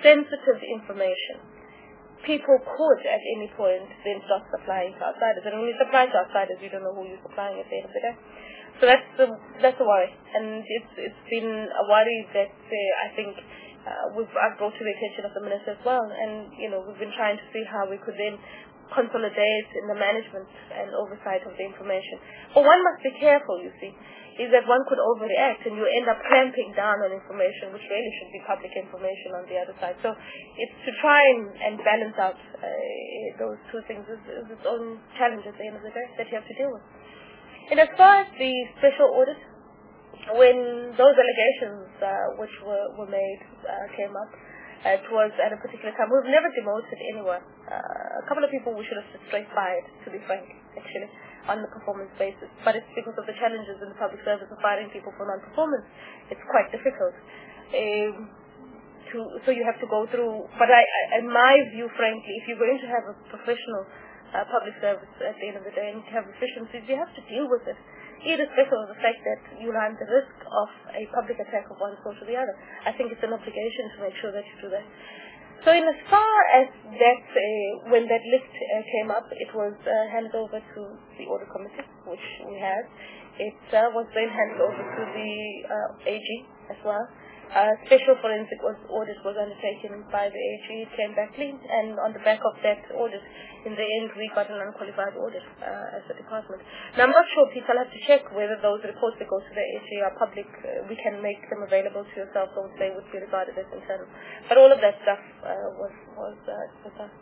sensitive information, people could at any point then start supplying to outsiders. And when you supply to outsiders, you don't know who you're supplying at the end of the day. So that's the that's a worry, and it's it's been a worry that uh, I think uh, we've I've brought to the attention of the minister as well. And you know, we've been trying to see how we could then consolidate in the management and oversight of the information. But one must be careful, you see, is that one could overreact and you end up clamping down on information which really should be public information on the other side. So it's to try and, and balance out uh, those two things is, is its own challenge at the end of the day that you have to deal with. And as far as the special audit, when those allegations uh, which were, were made uh, came up, Uh, it was at a particular time. We've never demoted anyone. Uh, a couple of people we should have just straight fired, to be frank, actually, on the performance basis. But it's because of the challenges in the public service of firing people for non-performance. It's quite difficult. Um, to, so you have to go through. But I, I, in my view, frankly, if you're going to have a professional uh, public service at the end of the day and have efficiencies, you have to deal with it, irrespective of the fact that you run the risk of a public attack of one sort or the other. I think it's an obligation to make sure that you do that. So in as far as that, uh, when that list uh, came up, it was uh, handed over to the audit committee, which we had. It uh, was then handed over to the uh, A G as well. Uh, special forensic was, audit was undertaken by the A G. It came back clean, and on the back of that audit, in the end, we got an unqualified audit uh, as a department. Now, I'm not sure, Pete, I'll have to check whether those reports that go to the A G are public. Uh, we can make them available to yourself, so they would be regarded as internal. But all of that stuff uh, was, was, uh, was done.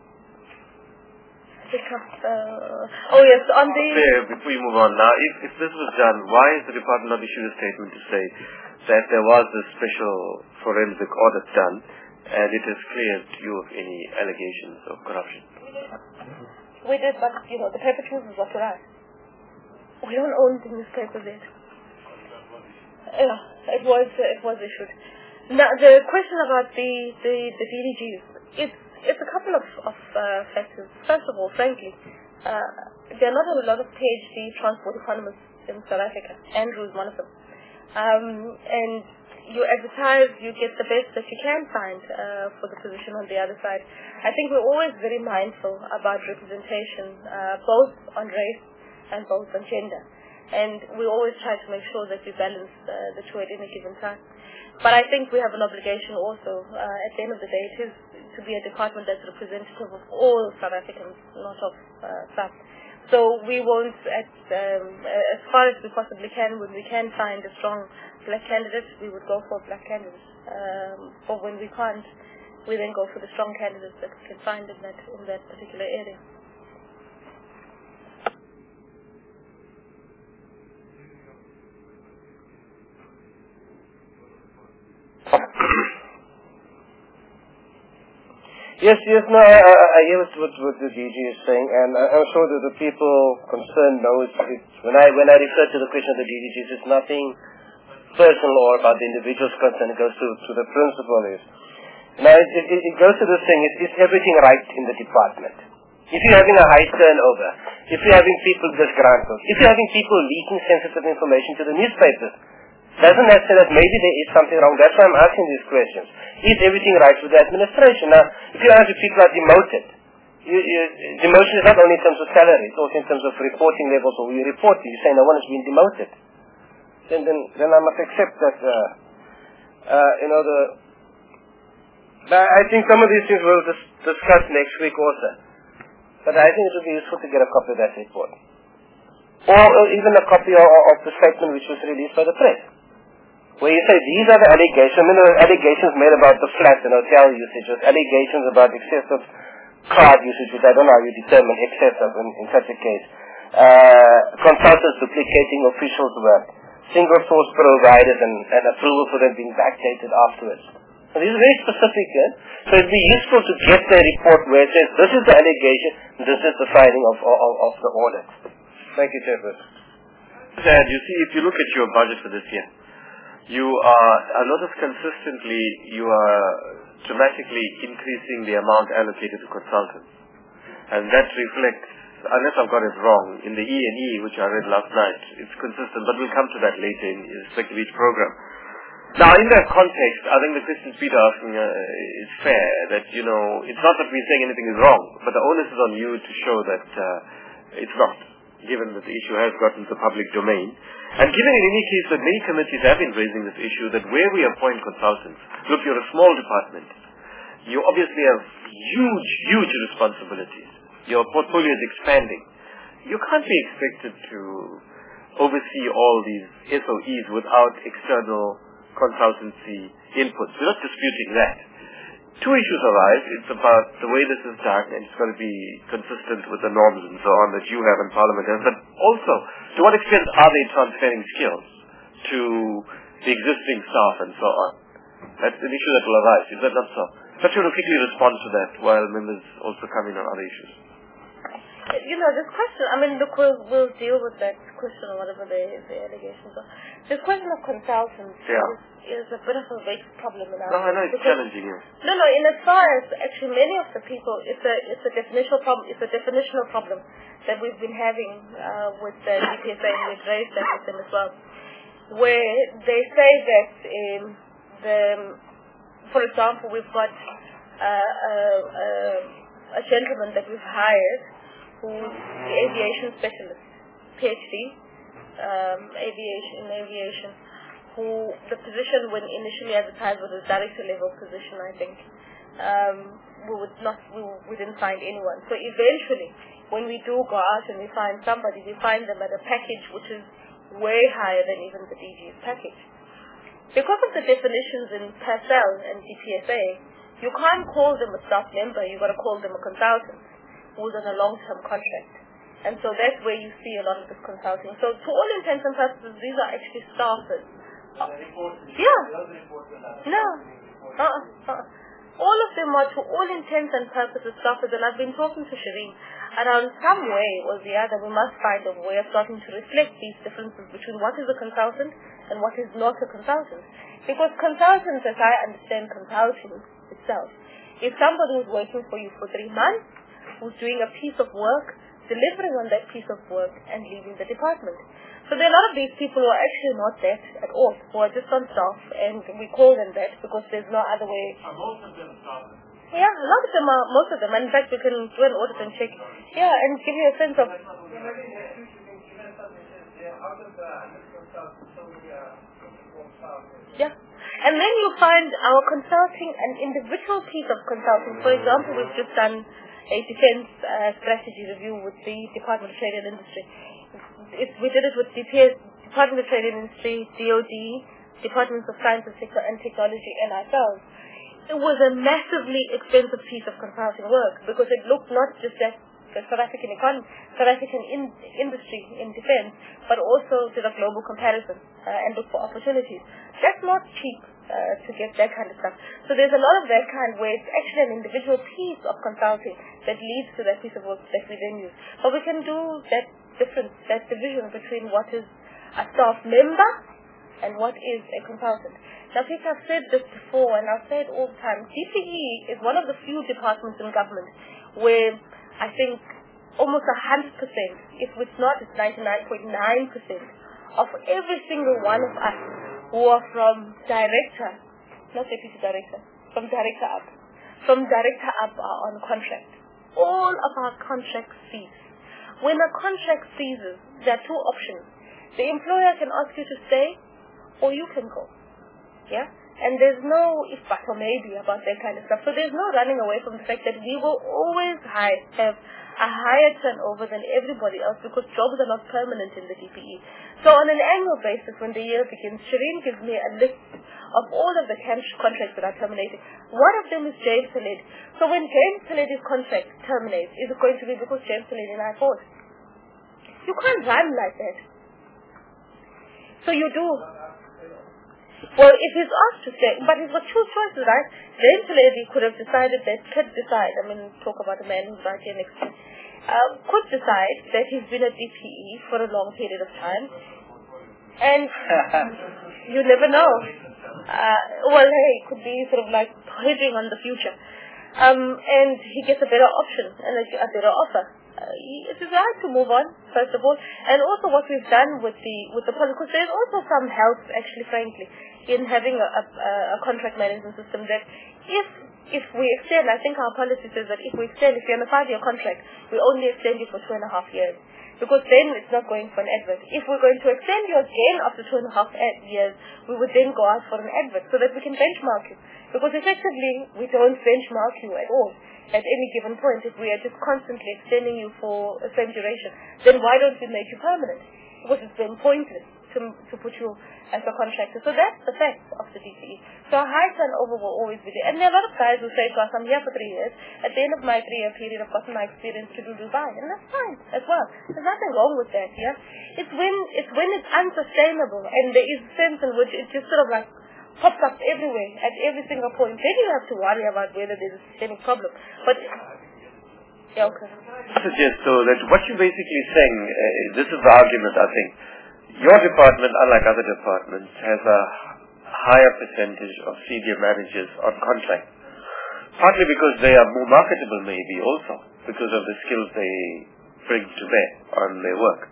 Uh, oh yes, on the... Before you move on, now, if, if this was done, why has the department not issued a statement to say that there was a special forensic audit done and it has cleared you of any allegations of corruption? We did, but, you know, the paper chooses what to write. We don't own the newspapers yet. Yeah, it was, uh, it was issued. Now, the question about the, the, the D D Gs, it's It's a couple of, of uh, factors. First of all, frankly, uh, there are not a lot of PhD transport economists in South Africa. Andrew is one of them. Um, and you advertise, you get the best that you can find uh, for the position on the other side. I think we're always very mindful about representation, uh, both on race and both on gender. And we always try to make sure that we balance uh, the two at any given time. But I think we have an obligation also, uh, at the end of the day, it is to be a department that's representative of all South Africans, not of uh, some. So we won't, at, um, as far as we possibly can, when we can find a strong black candidate, we would go for a black candidate. Um, but when we can't, we then go for the strong candidates that we can find in that, in that particular area. Yes, yes, no, I, I, I hear what, what, what the D G is saying, and I, I'm sure that the people concerned know it. It's, when I when I refer to the question of the D D Gs, it's nothing personal or about the individual's concern. It goes to, to the principle. Is now it, it, it goes to this thing: is, is everything right in the department? If you're having a high turnover, if you're having people disgruntled, if you're having people leaking sensitive information to the newspapers, doesn't that say that maybe there is something wrong? That's why I'm asking these questions. Is everything right with the administration? Now, if you ask if people are demoted, you, you, demotion is not only in terms of salary, it's also in terms of reporting levels, or you report, you say no one has been demoted. Then, then, then I must accept that, uh, uh, you know, the, I think some of these things we'll dis- discuss next week also. But I think it would be useful to get a copy of that report. Or, or even a copy of, of the statement which was released by the press, where you say these are the allegations. I mean, there were allegations made about the flat and hotel usage, or allegations about excessive card usage, which I don't know how you determine excessive in, in such a case. Uh, consultants duplicating officials' work, single source providers, and, and approval for them being backdated afterwards. So these are very specific, eh? So it'd be useful to get the report where it says this is the allegation, this is the finding of, of, of the audit. Thank you, Chairman. Dad, you see, if you look at your budget for this year, you are a lot of consistently, you are dramatically increasing the amount allocated to consultants. And that reflects, unless I've got it wrong, in the E and E, which I read last night, it's consistent, but we'll come to that later in respect of each program. Now, in that context, I think the questions Peter asking uh, is fair, that, you know, it's not that we're saying anything is wrong, but the onus is on you to show that uh, it's not, given that the issue has gotten to the public domain. And given in any case that many committees have been raising this issue, that where we appoint consultants, look, you're a small department, you obviously have huge, huge responsibilities. Your portfolio is expanding. You can't be expected to oversee all these S O Es without external consultancy inputs. We're not disputing that. Two issues arise. It's about the way this is done, and it's got to be consistent with the norms and so on that you have in Parliament. But also, to what extent are they transferring skills to the existing staff and so on? That's an issue that will arise. Is that not so? But you will quickly respond to that while members also come in on other issues. You know, this question, I mean, look, we'll, we'll deal with that question or whatever the, the allegations are. This question of consultants yeah. is, is a bit of a big problem in our No, I know it's challenging, yes. No, no, in as far as actually many of the people, it's a, it's a definitional problem, it's a definitional problem that we've been having uh, with the D P S A, and we've raised that with them as well, where they say that um, the, for example, we've got uh, a, a, a gentleman that we've hired who's the aviation specialist, PhD, um, aviation in aviation, who the position when initially advertised was a director level position, I think. Um, we would not, we, we didn't find anyone. So eventually, when we do go out and we find somebody, we find them at a package which is way higher than even the D G's package. Because of the definitions in P A S L and D P S A, you can't call them a staff member, you've got to call them a consultant who's on a long-term contract. And so that's where you see a lot of this consulting. So to all intents and purposes, these are actually staffers. Uh, yeah. No. Uh-uh. Uh-uh. All of them are to all intents and purposes staffers. And I've been talking to Shireen around some way or the other, we must find a way of starting to reflect these differences between what is a consultant and what is not a consultant. Because consultants, as I understand consulting itself, is somebody who's working for you for three months, who's doing a piece of work, delivering on that piece of work, and leaving the department. So there are a lot of these people who are actually not that at all, who are just on staff, and we call them that because there's no other way. Are most of them staff? Yeah, a lot of them are, most of them, and in fact we can do an audit and check. Yeah, and give you a sense of... Yeah. And then you find our consulting, an individual piece of consulting. For example, we've just done a defense uh, strategy review with the Department of Trade and Industry. It, we did it with D P S, Department of Trade and Industry, D O D, Departments of Science and Technology, and ourselves. It was a massively expensive piece of consulting work because it looked not just at the South African economy, South African in, industry in defense, but also did a global comparison uh, and look for opportunities. That's not cheap. Uh, to get that kind of stuff. So there's a lot of that kind where it's actually an individual piece of consulting that leads to that piece of work that we then use. But we can do that difference, that division between what is a staff member and what is a consultant. Now, Peter, I've said this before and I've said all the time, D P E is one of the few departments in government where I think almost one hundred percent, if it's not, it's ninety-nine point nine percent of every single one of us who are from director, not deputy director, from director up. From director up are on contract. All of our contracts cease. When a contract ceases, there are two options. The employer can ask you to stay, or you can go. Yeah? And there's no if but or maybe about that kind of stuff. So there's no running away from the fact that we will always high, have a higher turnover than everybody else because jobs are not permanent in the D P E. So on an annual basis, when the year begins, Shireen gives me a list of all of the contracts that are terminated. One of them is James Taled. So when James Taled's contract terminates, is it going to be because James Taled and I fought? You can't run like that. So you do. Well, if he's asked to stay, but he's got two choices, right? James Taled could have decided that, could decide, I mean, talk about a man who's right here next to me, uh, could decide that he's been at D P E for a long period of time, and you never know. Uh, well, hey, it could be sort of like hedging on the future. Um, and he gets a better option and a, a better offer. uh, it is right to move on, first of all. And also what we've done with the with the policy, because there's also some help, actually, frankly, in having a, a, a contract management system that if if we extend, I think our policy says that if we extend, if you're on a five-year contract, we only extend you for two and a half years. Because then it's not going for an advert. If we're going to extend you again after two and a half years, we would then go out for an advert so that we can benchmark you. Because effectively, we don't benchmark you at all at any given point. If we are just constantly extending you for a same duration, then why don't we make you permanent? Because it's then pointless to, to put you as a contractor. So that's the fact of the D T E. So a high turnover will always be there. And there are a lot of guys who say to us, I'm here for three years. At the end of my three-year period, I've gotten my experience to do Dubai. And that's fine as well. There's nothing wrong with that, yeah? It's when it's when it's unsustainable and there is a sense in which it just sort of like pops up everywhere at every single point. Then you have to worry about whether there's a systemic problem. But yeah, okay. Suggest so that what you're basically saying, uh, this is the argument, I think. Your department, unlike other departments, has a higher percentage of senior managers on contract. Partly because they are more marketable, maybe, also, because of the skills they bring to bear on their work.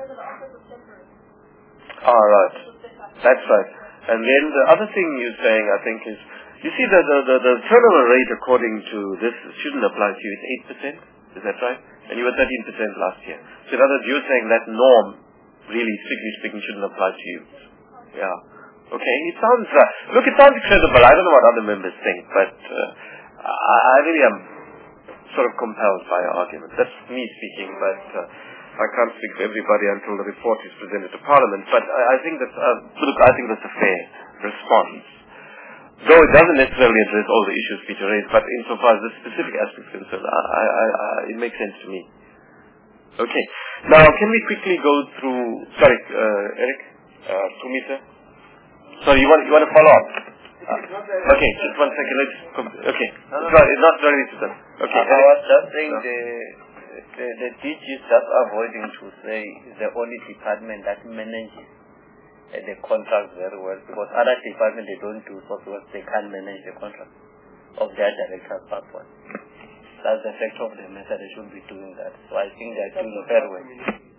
All right. That's right. And then the other thing you're saying, I think, is, you see the, the, the, the turnover rate according to this shouldn't apply to you, it's eight percent. Is that right? And you were thirteen percent last year. So in other words, you're saying that norm, really, strictly speaking, shouldn't apply to you. Yeah. Okay. It sounds, uh, look, it sounds credible. I don't know what other members think, but uh, I, I really am sort of compelled by your argument. That's me speaking, but uh, I can't speak for everybody until the report is presented to Parliament. But I, I think that's, uh, look, I think that's a fair response. Though it doesn't necessarily address all the issues Peter raised, but insofar as the specific aspects are concerned, I, I, I, it makes sense to me. Okay. Now, can we quickly go through, sorry, uh, Eric, uh, Tumisa? Sorry, you want, you want to follow up? Uh, okay, just one second, let's, okay. No, no, no. It's not ready to done. Okay. I was just saying the, the, the D G is just avoiding to say is the only department that manages uh, the contract very well, because other departments, they don't do so because they can't manage the contract of their director's passport. That's the effect of the matter. They should be doing that. So I think they're doing a fair way.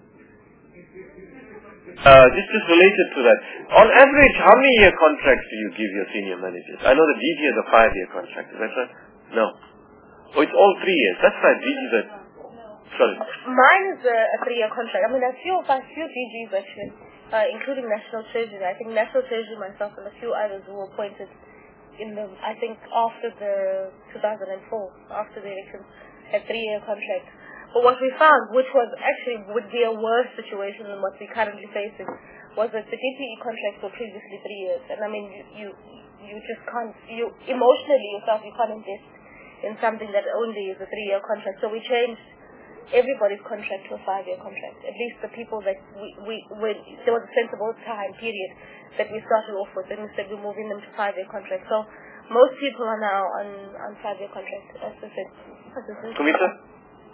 Uh, just, just related to that. On average, how many year contracts do you give your senior managers? I know the D G has a five-year contract. Is that right? No. Oh, it's all three years. That's right. D G is a... Sorry. Mine is a, a three-year contract. I mean, a few of our few D Gs actually, uh, including National Treasury. I think National Treasury, myself, and a few others who were appointed in the, I think, after the two thousand four, after the election, a three-year contract. But what we found, which was actually would be a worse situation than what we're currently facing, was that the D P E contracts were previously three years. And I mean, you you, you just can't, you emotionally yourself, you can't invest in something that only is a three-year contract. So we changed everybody's contract to a five-year contract. At least the people that we, we when there was a sensible time period that we started off with, and instead we're moving them to five-year contracts. So most people are now on, on five-year contracts, as I said. Kumita?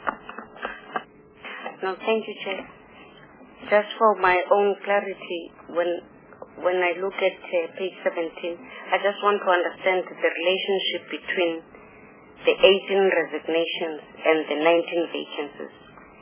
No, thank you, Chair. Just for my own clarity, when when I look at uh, page seventeen, I just want to understand the relationship between the eighteen resignations and the nineteen vacancies.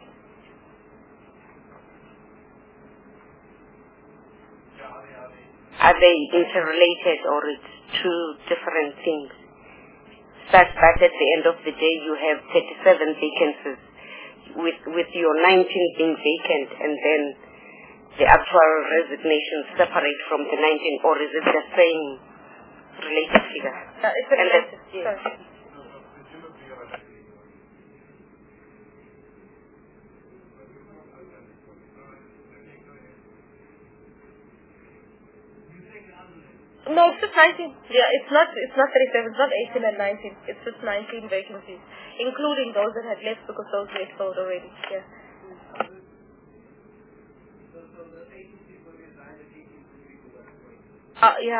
Are they interrelated, or it's two different things? Such that at the end of the day you have thirty-seven vacancies with with your nineteen being vacant, and then the actual resignations separate from the nineteen, or is it the same related figure? Uh, it's a related, yes. No, it's just nineteen. Yeah, it's not it's not thirty-seven, it's not eighteen and nineteen. It's just nineteen vacancies, including those that had left because those were filled already. Yeah. Uh, yeah.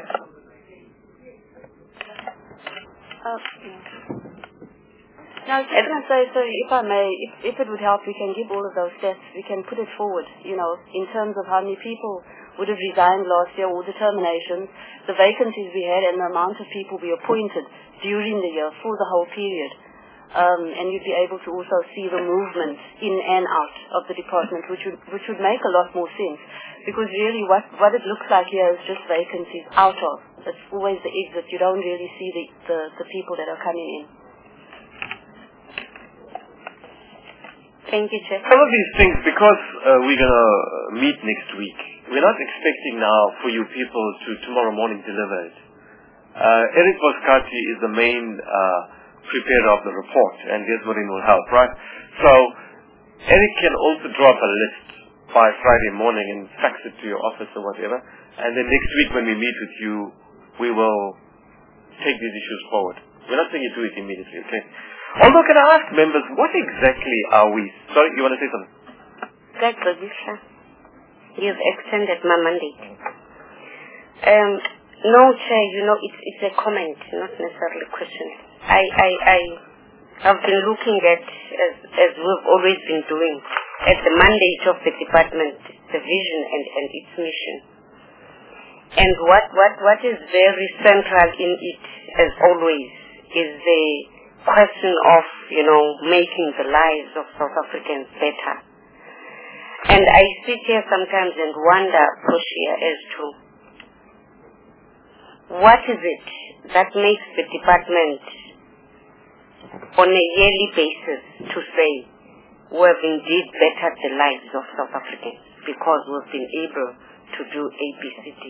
Uh, now, I was just going to say, so if I may, if, if it would help, we can give all of those stats. We can put it forward, you know, in terms of how many people would have resigned last year, all the terminations, the vacancies we had, and the amount of people we appointed during the year for the whole period. um, and you'd be able to also see the movement in and out of the department, which would which would make a lot more sense. Because really, what what it looks like here is just vacancies out of. It's always the exit. You don't really see the the, the people that are coming in. Thank you, Chair. Some of these things, because uh, we're going to meet next week, we're not expecting now for you people to tomorrow morning deliver it. Uh, Eric Boskati is the main uh, preparer of the report, and Desmarin will help, right? So, Eric can also drop a list by Friday morning and fax it to your office or whatever, and then next week when we meet with you, we will take these issues forward. We're not saying you do it immediately, okay? Although, can I ask members, what exactly are we... Sorry, you want to say something? Greg Babisha, you've extended my mandate. Um, no, Chair, you know, it's, it's a comment, not necessarily a question. I, I, I have been looking at, as, as we've always been doing, at the mandate of the department, the vision and, and its mission. And what, what, what is very central in it, as always, is the question of, you know, making the lives of South Africans better. And I sit here sometimes and wonder, Portia, as to what is it that makes the department on a yearly basis to say we have indeed bettered the lives of South Africans because we've been able to do A B C D.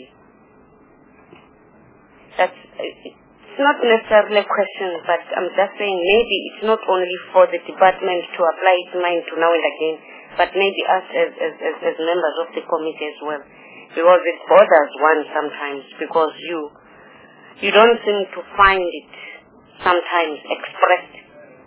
That's... It's not necessarily a question, but I'm just saying maybe it's not only for the department to apply its mind to now and again, but maybe us as, as, as, as members of the committee as well. Because it bothers one sometimes, because you you don't seem to find it sometimes expressed.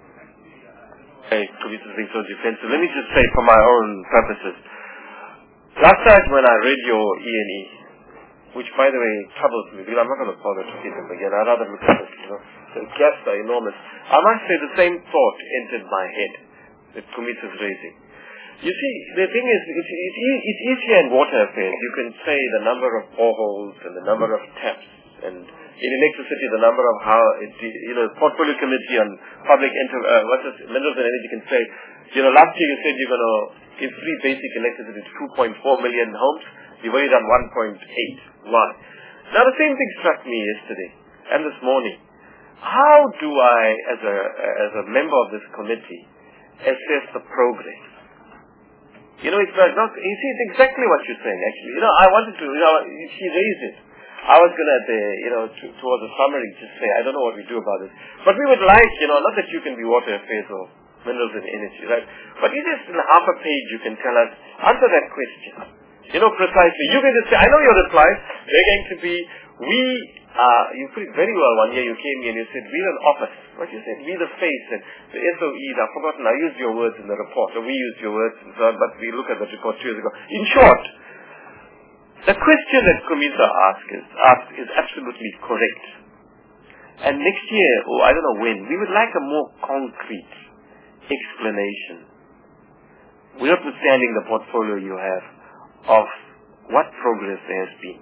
Okay, to be something so defensive. Let me just say for my own purposes. Last night when I read your E and E, which, by the way, troubles me, because I'm not going to bother to read them again. I'd rather look at it, you know. The gaps are enormous. I must say the same thought entered my head that Kumit is raising. You see, the thing is, it's, it's, it's easier in water affairs. You can say the number of boreholes and the number of taps, and in electricity, the number of how, it, you know, portfolio committee on public, enter, uh, what's this, minerals and energy can say, you know, last year you said you're going to give free basic electricity to two point four million homes. You've only done one point eight. Why? Now the same thing struck me yesterday and this morning. How do I, as a as a member of this committee, assess the progress? You know, it's not, not you see, it's exactly what you're saying actually. You know, I wanted to, you know, she raised it. I was going to, uh, you know, to, towards the summary just say, I don't know what we do about this. But we would like, you know, not that you can be water affairs or minerals and energy, right? But you just in half a page you can tell us, answer that question. You know, precisely. You can just say, I know your replies. They're going to be, we, uh, you put it very well one year you came here and you said, we're an office. What you said, we the face and the S O Es, I've forgotten, I used your words in the report, or we used your words and so on, but we look at the report two years ago. In short, the question that Kumisa asked is, asked is absolutely correct. And next year, or I don't know when, we would like a more concrete explanation. Notwithstanding the portfolio you have, of what progress there has been.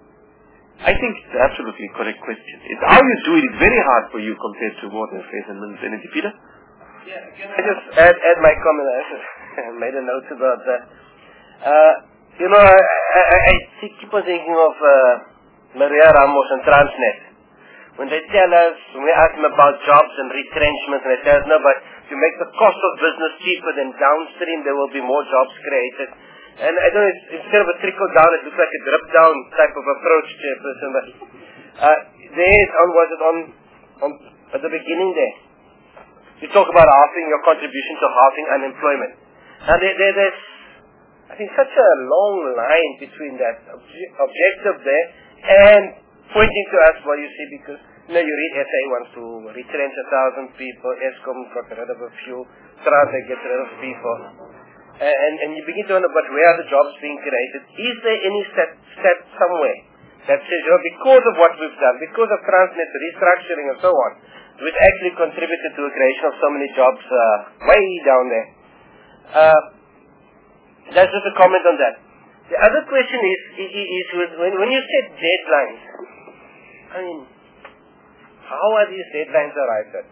I think it's an absolutely correct question. It's how you do it. It's very hard for you compared to water affairs and minerals energy. Peter? Yeah, can I just add, add my comment? I made a note about that. Uh, you know, I, I, I keep on thinking of uh, Maria Ramos and Transnet. When they tell us, when we ask them about jobs and retrenchments, and they tell us, no, but to make the cost of business cheaper, then downstream there will be more jobs created. And I don't know, instead of a trickle down, it looks like a drip down type of approach, Chairperson. But uh, there is on, was it on, on, at the beginning there, you talk about halving your contribution to halving unemployment. Now there, there, there's, I think, such a long line between that obje- objective there and pointing to us, well, you see, because, you know, you read S A wants to retrench a thousand people, Eskom got rid of a few, Transnet gets rid of people. And, and you begin to wonder, but where are the jobs being created? Is there any stat, stat somewhere that says, you know, because of what we've done, because of Transnet, restructuring and so on, which actually contributed to the creation of so many jobs uh, way down there? Uh, that's just a comment on that. The other question is, is, is with, when, when you set deadlines, I mean, how are these deadlines arrived at?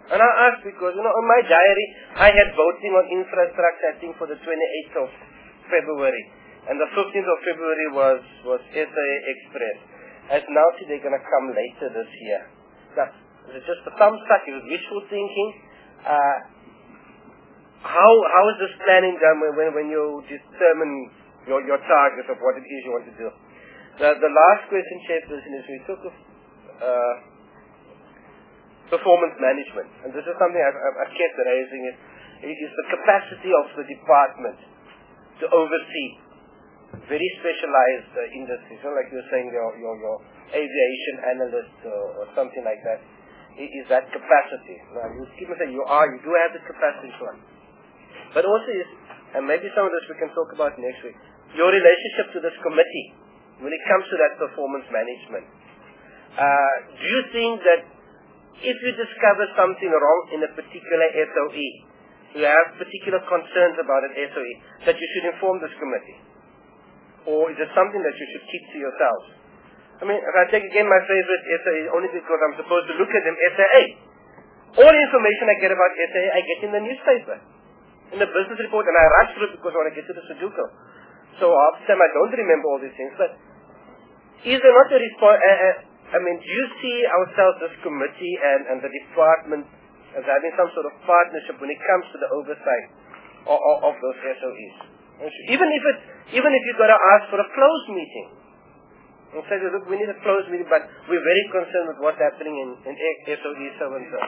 And I asked because, you know, in my diary, I had voting on infrastructure, I think, for the twenty-eighth of February. And the fifteenth of February was, was S A A Express. As now see they're going to come later this year. Now, is it just a thumbs up? Is it wishful thinking? Uh, how how is this planning done when, when, when you determine your, your target of what it is you want to do? The, the last question, Chairperson, is we took of uh, performance management. And this is something I've, I've, I've kept raising. It, it is the capacity of the department to oversee very specialized uh, industries. So like you were saying, your, your, your aviation analyst or, or something like that. It is that capacity. Now, you keep saying you are, you do have the capacity for it. But also is, and maybe some of this we can talk about next week, your relationship to this committee when it comes to that performance management. Uh, do you think that if you discover something wrong in a particular S O E, you have particular concerns about an S O E, that you should inform this committee? Or is it something that you should keep to yourselves? I mean, if I take again my favorite S A A, only because I'm supposed to look at them, S A A. All the information I get about S A A, I get in the newspaper, in the business report, and I rush through it because I want to get to the Sudoku. So half the time I don't remember all these things. But is there not a response? Uh, uh, I mean, do you see ourselves, this committee and, and the department, as having some sort of partnership when it comes to the oversight of, of, of those S O Es? Even if it, even if you've got to ask for a closed meeting. And say, look, we need a closed meeting, but we're very concerned with what's happening in, in S O E so and so.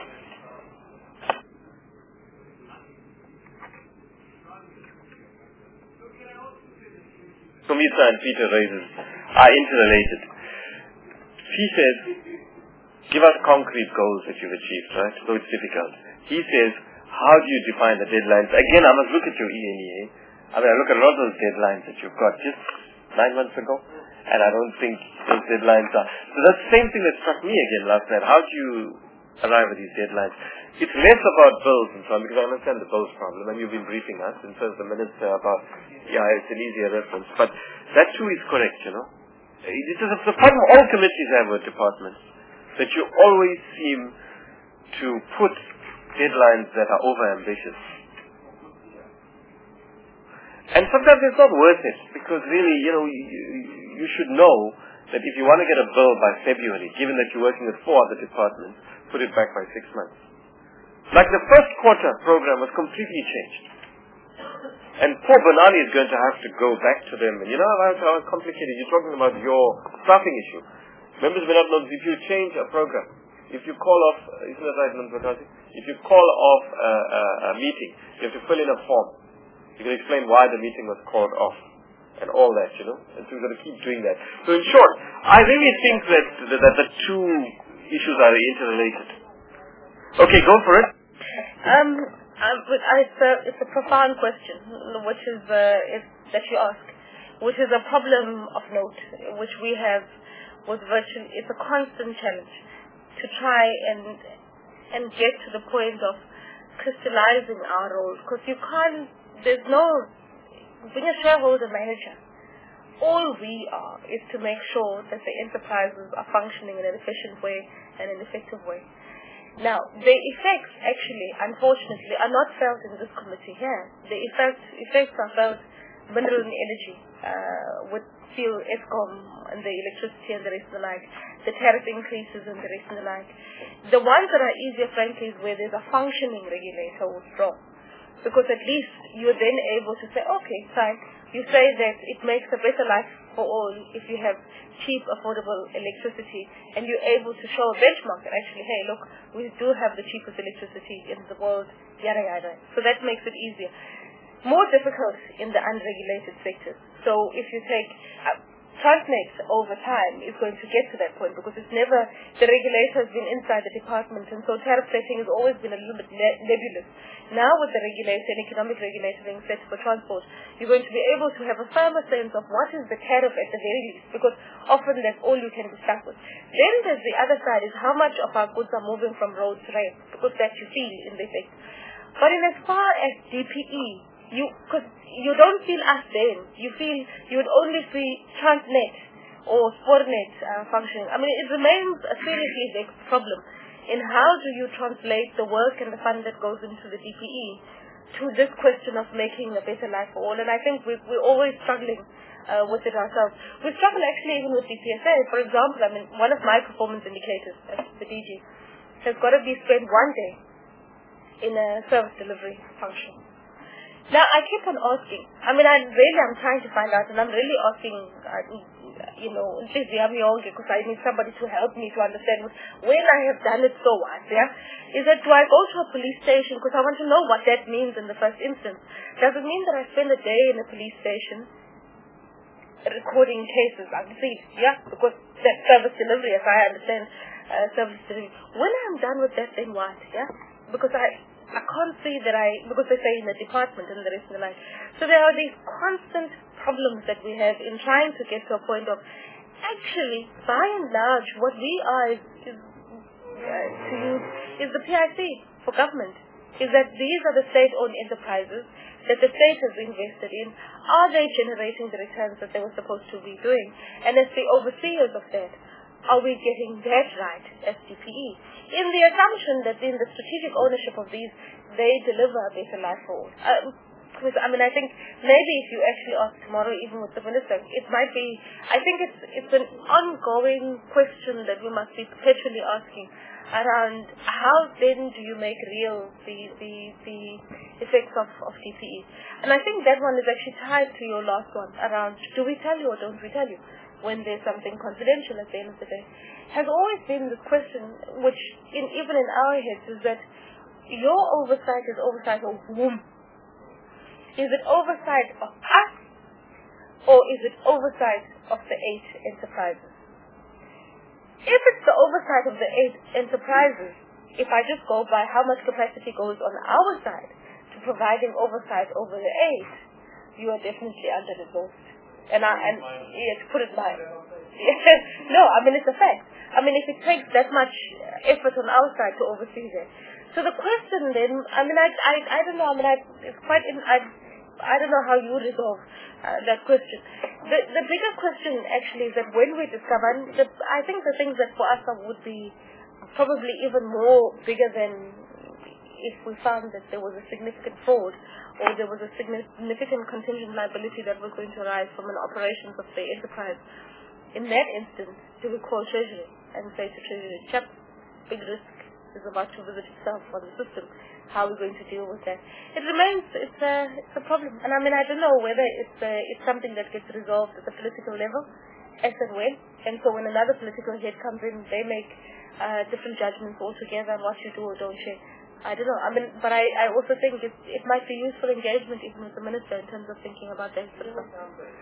Sumitra and Peter raises are interrelated. She says, give us concrete goals that you've achieved, right? So it's difficult. He says, how do you define the deadlines? Again, I must look at your E N E A. I mean, I look at a lot of those deadlines that you've got just nine months ago, and I don't think those deadlines are. So that's the same thing that struck me again last night. How do you arrive at these deadlines? It's less about bills and so on, because I understand the bills problem, and you've been briefing us in terms of the minister about, yeah, it's an easier reference. But that too is correct, you know. It is the problem all committees have with departments, that you always seem to put deadlines that are over-ambitious. And sometimes it's not worth it, because really, you know, you, you should know that if you want to get a bill by February, given that you're working with four other departments, put it back by six months. Like the first quarter program was completely changed. And poor Bonani is going to have to go back to them. And you know how, how complicated, you're talking about your staffing issue. Members may not know, if you change a program, if you call off, isn't that right, Nandrakazi? If you call off a, a, a meeting, you have to fill in a form. You can explain why the meeting was called off and all that, you know. And so we've got to keep doing that. So in short, I really think that, that, that the two issues are interrelated. Okay, go for it. Um, um I, it's, a, it's a profound question, which is, uh, is that you ask, which is a problem of note, which we have with virtually, it's a constant challenge to try and and get to the point of crystallizing our roles, because you can't. There's no, being a shareholder manager, all we are is to make sure that the enterprises are functioning in an efficient way and an effective way. Now, the effects actually, unfortunately, are not felt in this committee here. The effects, effects are felt mineral and energy, uh, with fuel, ESCOM, and the electricity and the rest of the like, the tariff increases and the rest of the like. The ones that are easier, frankly, is where there's a functioning regulator or strong. Because at least you're then able to say, okay, fine, you say that it makes a better life for all if you have cheap, affordable electricity, and you're able to show a benchmark that actually, hey, look, we do have the cheapest electricity in the world, yada yada. So that makes it easier. More difficult in the unregulated sectors. So if you take uh, Transnet over time is going to get to that point, because it's never, the regulator has been inside the department, and so tariff setting has always been a little bit ne- nebulous. Now with the regulator and economic regulator being set for transport, you're going to be able to have a firmer sense of what is the tariff at the very least, because often that's all you can be stuck with. Then there's the other side, is how much of our goods are moving from road to rail, because that you feel in the effect. But in as far as D P E, you, cause you don't feel us then. You feel you would only see Transnet or Sportnet uh, functioning. I mean, it remains a seriously big problem in how do you translate the work and the fund that goes into the D P E to this question of making a better life for all. And I think we, we're always struggling uh, with it ourselves. We struggle actually even with D P S A. For example, I mean, one of my performance indicators as the D G has got to be spent one day in a service delivery function. Now, I keep on asking. I mean, I really am trying to find out, and I'm really asking, uh, you know, because I need somebody to help me to understand when I have done it so what, yeah? Is that do I go to a police station because I want to know what that means in the first instance? Does it mean that I spend a day in a police station recording cases, obviously, yeah? Because that service delivery, as I understand, uh, service delivery. When I'm done with that, then what, yeah? Because I... I can't see that I, because they say in the department and the rest of the life. So there are these constant problems that we have in trying to get to a point of, actually, by and large, what we are is, is uh, to use, is the P I C for government. Is that these are the state-owned enterprises that the state has invested in. Are they generating the returns that they were supposed to be doing? And as the overseers of that, are we getting that right as D P E? In the assumption that in the strategic ownership of these, they deliver a better life for all. Um, because, I mean, I think maybe if you actually ask tomorrow, even with the minister, it might be, I think it's it's an ongoing question that we must be perpetually asking around how then do you make real the the, the effects of, of D P E. And I think that one is actually tied to your last one around do we tell you or don't we tell you when there's something confidential at the end of the day. Has always been this question, which in, even in our heads, is that your oversight is oversight of whom? Is it oversight of us, or is it oversight of the eight enterprises? If it's the oversight of the eight enterprises, if I just go by how much capacity goes on our side to providing oversight over the eight, you are definitely under-resourced. And I, and yeah, to put it by, no, I mean it's a fact. I mean, if it takes that much effort on our side to oversee that. So the question then, I mean, I, I, I don't know, I mean, I, it's quite, in, I, I don't know how you resolve uh, that question. The, the bigger question actually is that when we discover, the, I think the things that for us would be probably even more bigger than if we found that there was a significant fraud or there was a significant contingent liability that was going to arise from an operations of the enterprise. In that instance, do we call Treasury and say to Treasury, chap, big risk is about to visit itself on the system. How are we going to deal with that? It remains, it's a, it's a problem. And I mean, I don't know whether it's, a, it's something that gets resolved at the political level, as and when. And so when another political head comes in, they make uh, different judgments altogether on what you do or don't share. I don't know. I mean, but I, I also think it, it might be useful engagement even with the minister in terms of thinking about that sort of stuff.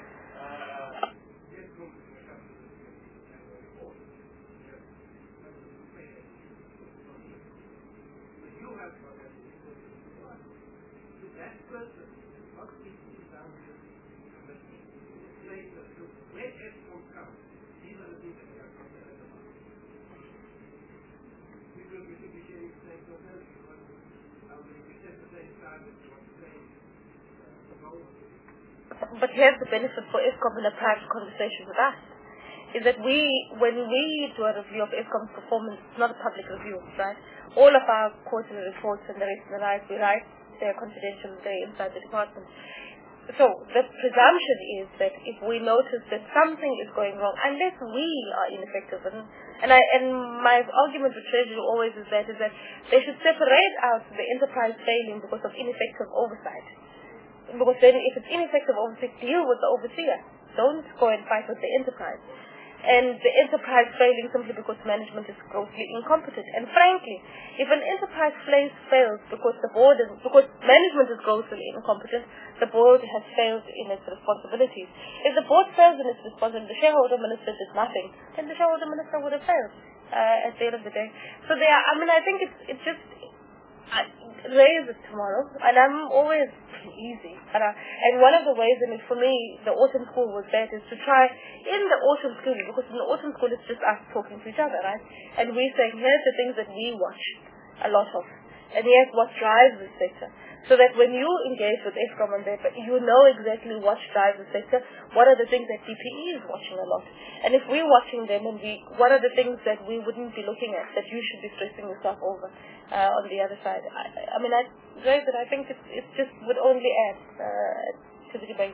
But here's the benefit for Eskom in a private conversation with us, is that we, when we do a review of Eskom's performance, it's not a public review, right? All of our quarterly reports and the rest of the life, we write, they're confidential, they're inside the department. So the presumption is that if we notice that something is going wrong, unless we are ineffective, and, and, I, and my argument with Treasury always is that, is that they should separate out the enterprise failing because of ineffective oversight. Because then if it's ineffective oversight, deal with the overseer. Don't go and fight with the enterprise. And the enterprise failing simply because management is grossly incompetent. And frankly, if an enterprise fails, fails because the board is, because management is grossly incompetent, the board has failed in its responsibilities. If the board fails in its responsibility, the shareholder minister did nothing, then the shareholder minister would have failed uh, at the end of the day. So there, I mean, I think it's it's just I raise it tomorrow, and I'm always easy. And, I, and one of the ways, and for me, the autumn school was that, is to try, in the autumn school, because in the autumn school it's just us talking to each other, right? And we're saying, here's the things that we watch a lot of, and here's what drives this sector. So that when you engage with Eskom on that, you know exactly what drives the sector, what are the things that D P E is watching a lot. And if we're watching them, and we, what are the things that we wouldn't be looking at, that you should be stressing yourself over uh, on the other side. I, I mean, I, but I think it, it just would only add uh, to the debate.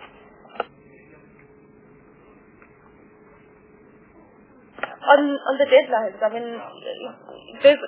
On, on the deadlines, I mean, there's...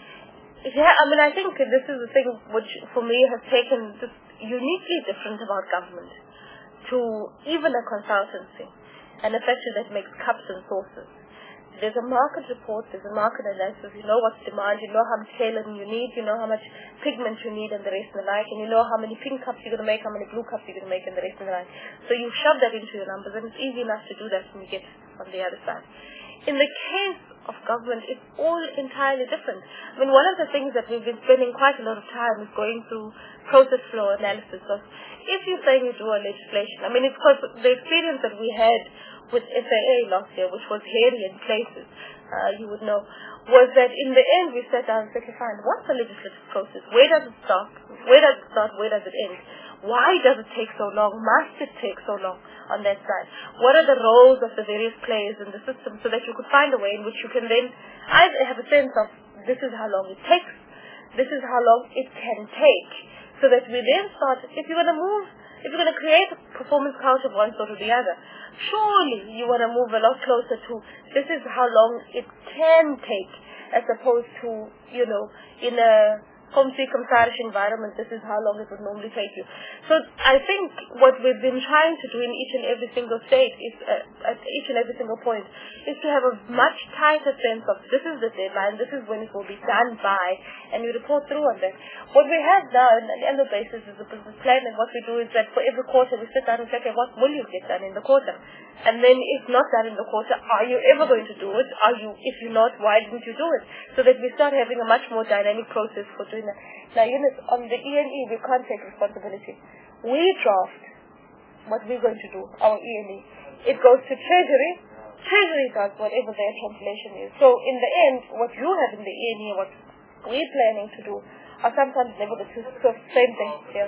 Yeah, I mean, I think this is the thing which, for me, has taken this uniquely different about government to even a consultancy, and a factory that makes cups and saucers. There's a market report, there's a market analysis, you know what's demand, you know how much tailoring you need, you know how much pigment you need and the rest and the like, and you know how many pink cups you're going to make, how many blue cups you're going to make and the rest and the like. So you shove that into your numbers, and it's easy enough to do that when you get on the other side. In the case of government, it's all entirely different. I mean, one of the things that we've been spending quite a lot of time is going through process flow analysis of, if you're saying you do a legislation, I mean, it's because the experience that we had with S A A last year, which was hairy in places, uh, you would know, was that in the end we sat down and said, fine, what's the legislative process? Where does it start? Where does it start? Where does it end? Why does it take so long? Must it take so long on that side? What are the roles of the various players in the system, so that you could find a way in which you can then either have a sense of this is how long it takes, this is how long it can take, so that we then start, if you're going to move, if you're going to create a performance culture of one sort or the other, surely you want to move a lot closer to this is how long it can take, as opposed to, you know, in a home circumcised environment, this is how long it would normally take you. So I think what we've been trying to do in each and every single state, is, uh, at each and every single point, is to have a much tighter sense of this is the deadline, this is when it will be done by, and you report through on that. What we have now on an annual basis is a business plan, and what we do is that for every quarter we sit down and say, okay, what will you get done in the quarter? And then if not done in the quarter, are you ever going to do it? Are you, if you're not, why didn't you do it? So that we start having a much more dynamic process for doing that. Now, Eunice, on the E N E, we can't take responsibility. We draft what we're going to do, our E N E. It goes to Treasury. Treasury does whatever their translation is. So in the end, what you have in the E N E and what we're planning to do are sometimes never the two, so same thing. Yeah.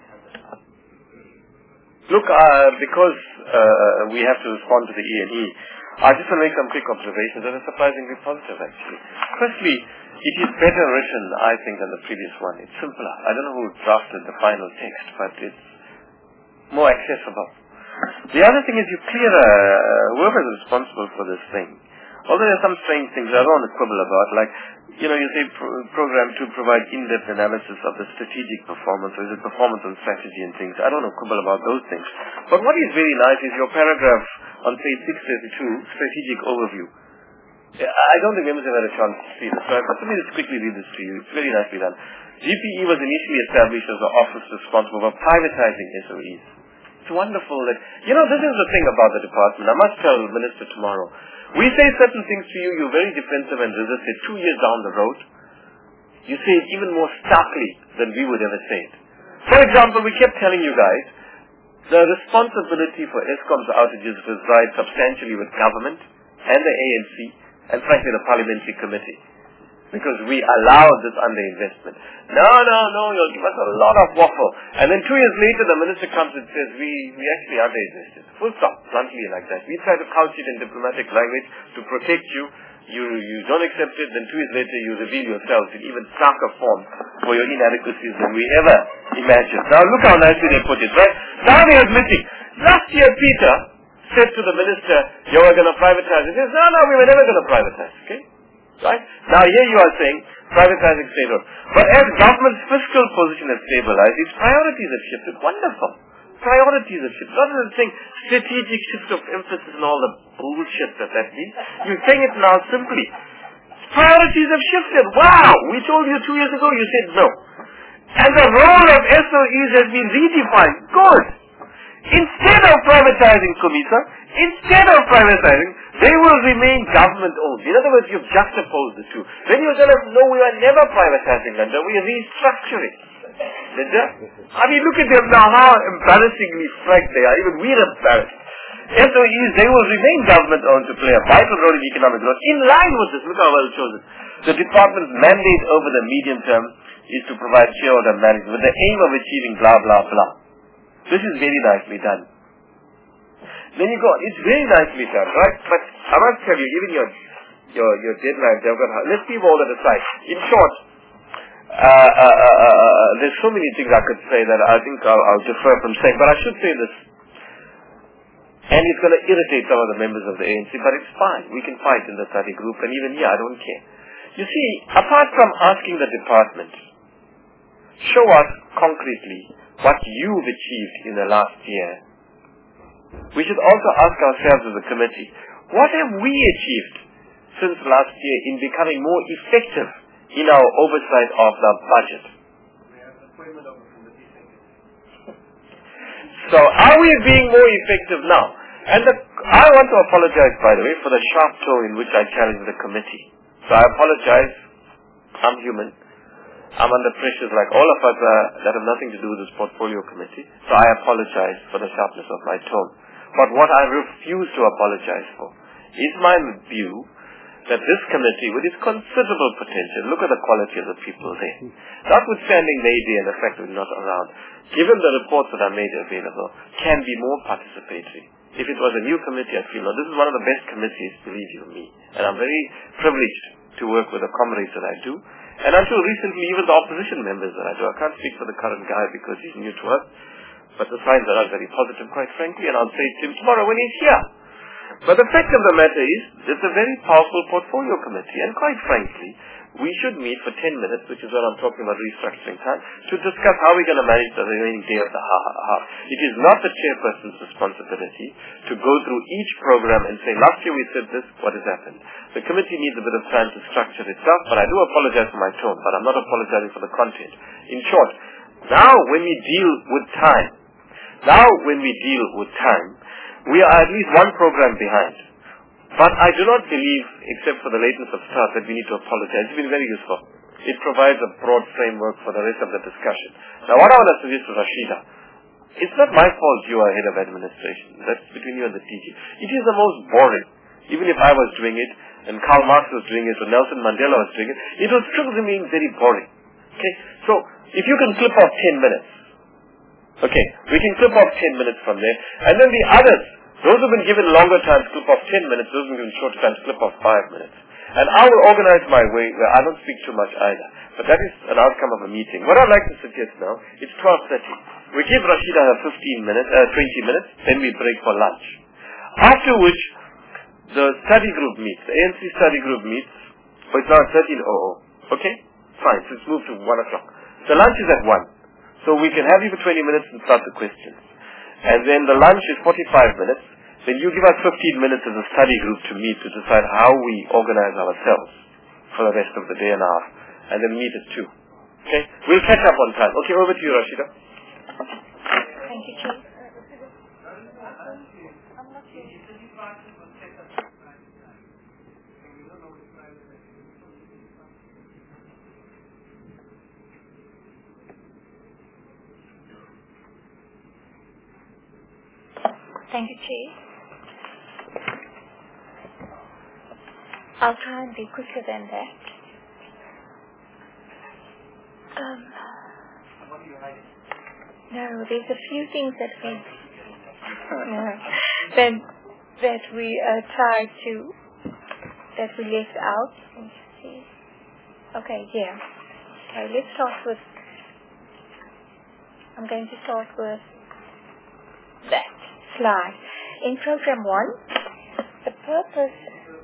Look, uh, because uh, we have to respond to the E N E, I just want to make some quick observations that are surprisingly positive, actually. Firstly, it is better written, I think, than the previous one. It's simpler. I don't know who drafted the final text, but it's more accessible. The other thing is you clear uh, whoever is responsible for this thing. Although there are some strange things I don't want to quibble about, like, you know, you say pro- program to provide in-depth analysis of the strategic performance, or is it performance on strategy and things. I don't want to quibble about those things. But what is very nice is your paragraph on page six thirty-two, strategic overview. I don't think members have had a chance to see this, so I'll let me just quickly read this to you. It's very nicely done. G P E was initially established as an office responsible for privatizing S O Es. It's wonderful that, you know, this is the thing about the department. I must tell the minister tomorrow. We say certain things to you, you're very defensive and resist it. Two years down the road, you say it even more starkly than we would ever say it. For example, we kept telling you guys, the responsibility for Eskom's outages resides substantially with government and the A N C, and frankly the parliamentary committee, because we allowed this underinvestment. No, no, no, you'll give us a lot of waffle. And then two years later the minister comes and says, we, we actually underinvested. Full stop, bluntly like that. We try to couch it in diplomatic language to protect you. You, you don't accept it, then two years later you reveal yourselves in even starker form for your inadequacies than we ever imagined. Now look how nicely they put it, right? Now they're admitting. Last year Peter said to the minister, you were going to privatize. He says, no, no, we were never going to privatize. Okay? Right? Now here you are saying, privatizing state-owned. But as government's fiscal position has stabilized, its priorities have shifted. Wonderful. Priorities have shifted. Rather than saying strategic shift of emphasis and all the bullshit that that means, you're saying it now simply. Priorities have shifted. Wow! We told you two years ago, you said no. And the role of S O Es has been redefined. Good. Instead of privatizing COMISA, instead of privatizing, they will remain government-owned. In other words, you've juxtaposed the two. Then you tell us, no, we are never privatizing Linda, we are restructuring. Linda? I mean, look at them now, how embarrassingly frank they are. Even we're embarrassed. S O Es, they will remain government-owned to play a vital role in economic growth. In line with this, look how well chosen. The department's mandate over the medium term is to provide shareholder management with the aim of achieving blah, blah, blah. This is very nicely done. Then you go, it's very nicely done, right? But I must tell you, even your your, your deadlines, they've got, let's leave all that aside. In short, uh, uh, uh, uh, there's so many things I could say that I think I'll, I'll defer from saying, but I should say this. And it's going to irritate some of the members of the A N C, but it's fine. We can fight in the study group, and even here, I don't care. You see, apart from asking the department, show us concretely what you've achieved in the last year. We should also ask ourselves as a committee, what have we achieved since last year in becoming more effective in our oversight of the budget? So are we being more effective now? And the, I want to apologize, by the way, for the sharp tone in which I challenged the committee. So I apologize. I'm human. I'm under pressures like all of us are, that have nothing to do with this portfolio committee. So I apologize for the sharpness of my tone. But what I refuse to apologize for is my view that this committee, with its considerable potential, look at the quality of the people there. Notwithstanding maybe and the fact that we're not around, given the reports that are made available, can be more participatory. If it was a new committee, I feel, no, this is one of the best committees, believe you me. And I'm very privileged to work with the comrades that I do. And until recently, even the opposition members that I do. I can't speak for the current guy because he's new to us. But the signs are not very positive, quite frankly, and I'll say it to him tomorrow when he's here. But the fact of the matter is, it's a very powerful portfolio committee, and quite frankly, we should meet for ten minutes, which is what I'm talking about restructuring time, to discuss how we're going to manage the remaining day of the half. It is not the chairperson's responsibility to go through each program and say, last year we said this, what has happened? The committee needs a bit of time to structure itself, but I do apologize for my tone, but I'm not apologizing for the content. In short, now when we deal with time, now when we deal with time, we are at least one program behind. But I do not believe, except for the lateness of start, that we need to apologize. It's been very useful. It provides a broad framework for the rest of the discussion. Now what I want to suggest to Rashida, it's not my fault you are head of administration. That's between you and the T G. It is the most boring. Even if I was doing it, and Karl Marx was doing it, or Nelson Mandela was doing it, it will still remain very boring. Okay? So, if you can clip off ten minutes, okay, we can clip off ten minutes from there, and then the others, those who have been given longer time to clip off ten minutes, those who have been given shorter time to clip off five minutes. And I will organize my way where I don't speak too much either. But that is an outcome of a meeting. What I'd like to suggest now, it's twelve thirty. We give Rashida her fifteen minutes, uh, twenty minutes, then we break for lunch. After which, the study group meets, the A N C study group meets, oh, it's now thirteen hundred. Okay? Fine, so it's moved to one o'clock. The lunch is at one. So we can have you for twenty minutes and start the questions. And then the lunch is forty-five minutes. Then you give us fifteen minutes as a study group to meet to decide how we organize ourselves for the rest of the day and a half. And then meet at two. Okay? We'll catch up on time. Okay, over to you, Rashida. Thank you, Chief. Thank you, Chief. I'll try and be quicker than that. Um, no, there's a few things that we no, that that we uh, tried to that we left out. Let me see. Okay, yeah. Okay, let's start with. I'm going to start with that slide. In program one, the purpose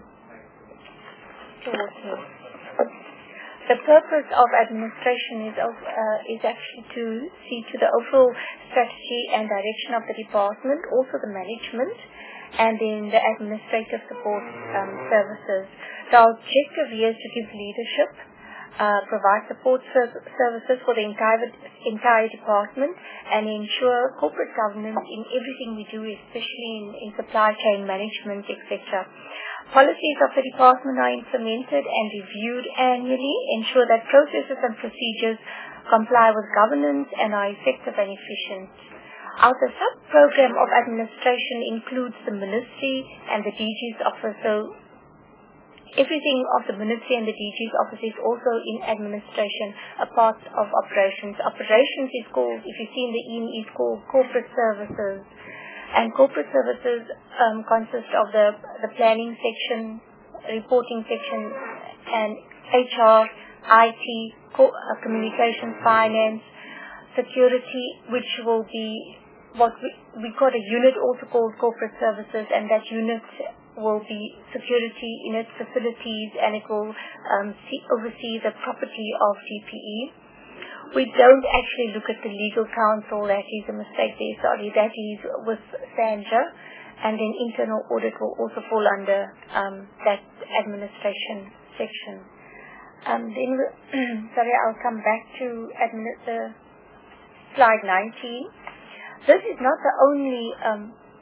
the purpose of administration is of, uh, is actually to see to the overall strategy and direction of the department, also the management, and then the administrative support um, services. The objective here is to give leadership, uh, provide support ser- services for the entire entire department, and ensure corporate governance in everything we do, especially in, in supply chain management, et cetera. Policies of the department are implemented and reviewed annually, ensure that processes and procedures comply with governance and are effective and efficient. Our sub-program of administration includes the ministry and the D G's office. So everything of the ministry and the D G's office is also in administration, a part of operations. Operations is called, if you see in the E and E, is called corporate services. And corporate services um, consist of the, the planning section, reporting section, and H R, I T, co- uh, communications, finance, security, which will be what we, we got a unit also called corporate services, and that unit will be security in its facilities, and it will um, see, oversee the property of G P E. We don't actually look at the legal counsel. That is a mistake there, sorry. That is with Sandra, and then internal audit will also fall under um, that administration section. Um, then, sorry, I'll come back to admin- uh, slide nineteen. This is not the only um,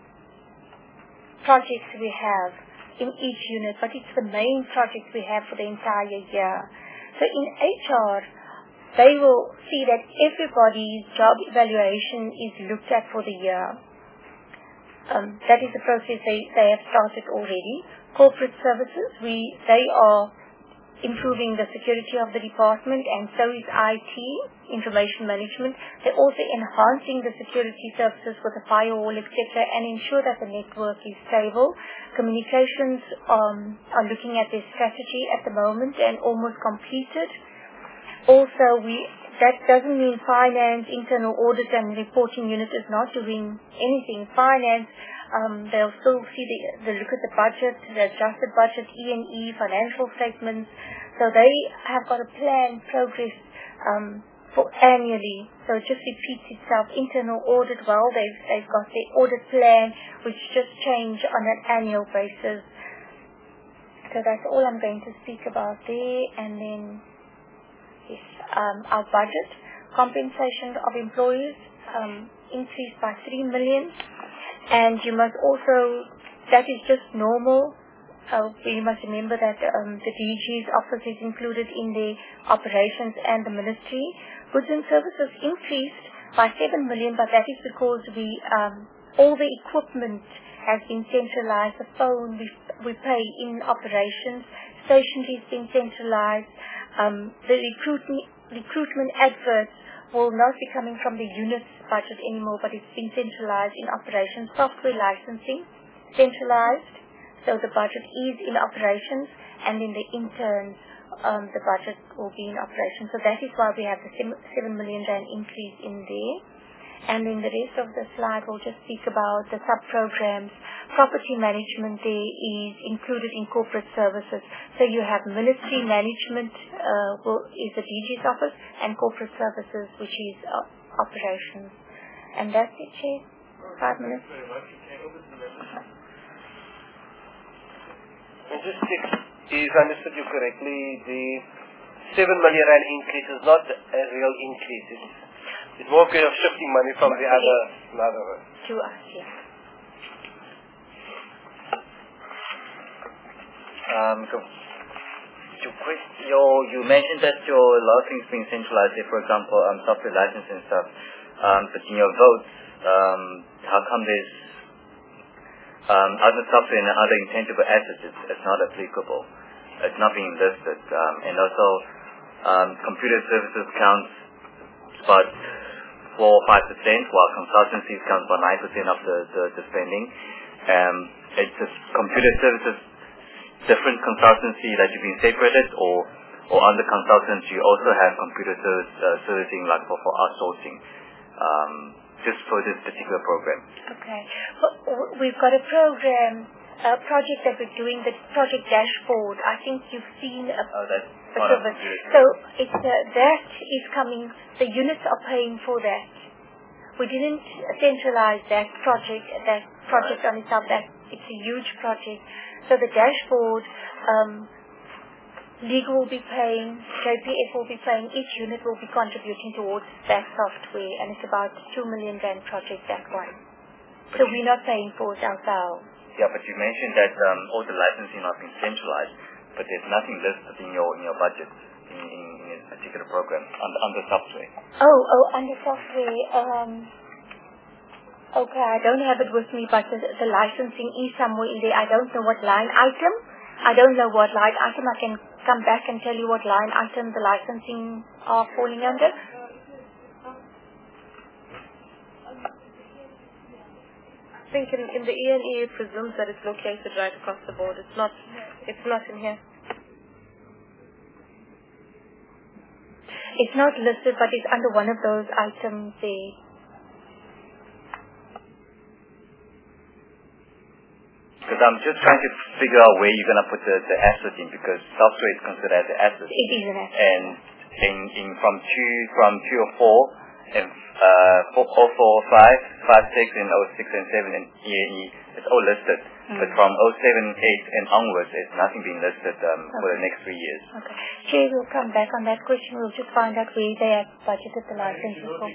projects we have in each unit, but it's the main project we have for the entire year. So in H R, they will see that everybody's job evaluation is looked at for the year. Um, that is the process they, they have started already. Corporate services, we they are improving the security of the department, and so is I T, information management. They're also enhancing the security services with a firewall, et cetera, and ensure that the network is stable. Communications um, are looking at their strategy at the moment and almost completed. Also, we that doesn't mean finance, internal audit, and reporting unit is not doing anything. Finance, Um, they'll still see the, the look at the budget, the adjusted budget, E and E, financial statements. So they have got a plan, progress um, for annually. So it just repeats itself. Internal audit, well, they've, they've got the audit plan, which just change on an annual basis. So that's all I'm going to speak about there. And then yes, um, our budget, compensation of employees um, increased by three million. And you must also, that is just normal. Uh, you must remember that um, the D G's office is included in the operations and the ministry. Goods and services increased by seven million, but that is because we um, all the equipment has been centralized. The phone we, we pay in operations. Stationery has been centralized. Um, the recruitment, recruitment adverts will not be coming from the unit's budget anymore, but it's been centralized in operations. Software licensing, centralized, so the budget is in operations, and in the interns, um, the budget will be in operations. So that is why we have the seven million rand increase in there. And then the rest of the slide will just speak about the sub-programs. Property management there is included in corporate services. So you have ministry management, uh, will, is the D G's office, and corporate services, which is uh, operations. And that's it, Chair. Five minutes. And just check, if I understood you correctly, the seven million rand increase is not a real increase. It's It's more kind of shifting money from the other, other one. To us, yes. Um, so, to Chris, your, you mentioned that your a lot of things being centralized, say for example, um, software license and stuff. Um, but in your votes, um, how come there's um, other software and other intangible assets? It's, it's not applicable. It's not being listed. Um, and also, um, computer services counts about four or five percent, while consultancies count about nine percent of the, the, the spending. Um, it's just computer services, different consultancy that you've been separated, or or under consultants you also have computer service, uh, servicing like for, for outsourcing, um, just for this particular program. Okay. Well, we've got a program, a project that we're doing, the project dashboard. I think you've seen a Oh, that's Of it. So it's uh, that is coming. The units are paying for that. We didn't centralize that project. That project on itself. That it's a huge project. So the dashboard, um, legal will be paying, J P F will be paying. Each unit will be contributing towards that software, and it's about two million rand project, that one. So we're not paying for it ourselves. Yeah, but you mentioned that um, all the licensing not being centralized, but there's nothing listed in your in your budget in, in, in a particular program under under software. Oh, oh, under software. Um, Okay, I don't have it with me, but the, the licensing is somewhere in there. I don't know what line item. I don't know what line item. I can come back and tell you what line item the licensing are falling under. I think in, in the E and E it presumes that it's located right across the board. It's not. It's not in here. It's not listed, but it's under one of those items there. Because I'm just trying to figure out where you're going to put the, the asset in, because software is considered as an asset. It is an asset. And in, in from two from two or four and uh four oh four oh five, five six and oh six and seven and E and E, it's all listed. Mm. But from oh seven, eight and onwards, there's nothing being listed um, okay. for the next three years. Okay. Jay, we'll come back on that question. We'll just find out where they have budgeted the licenses for.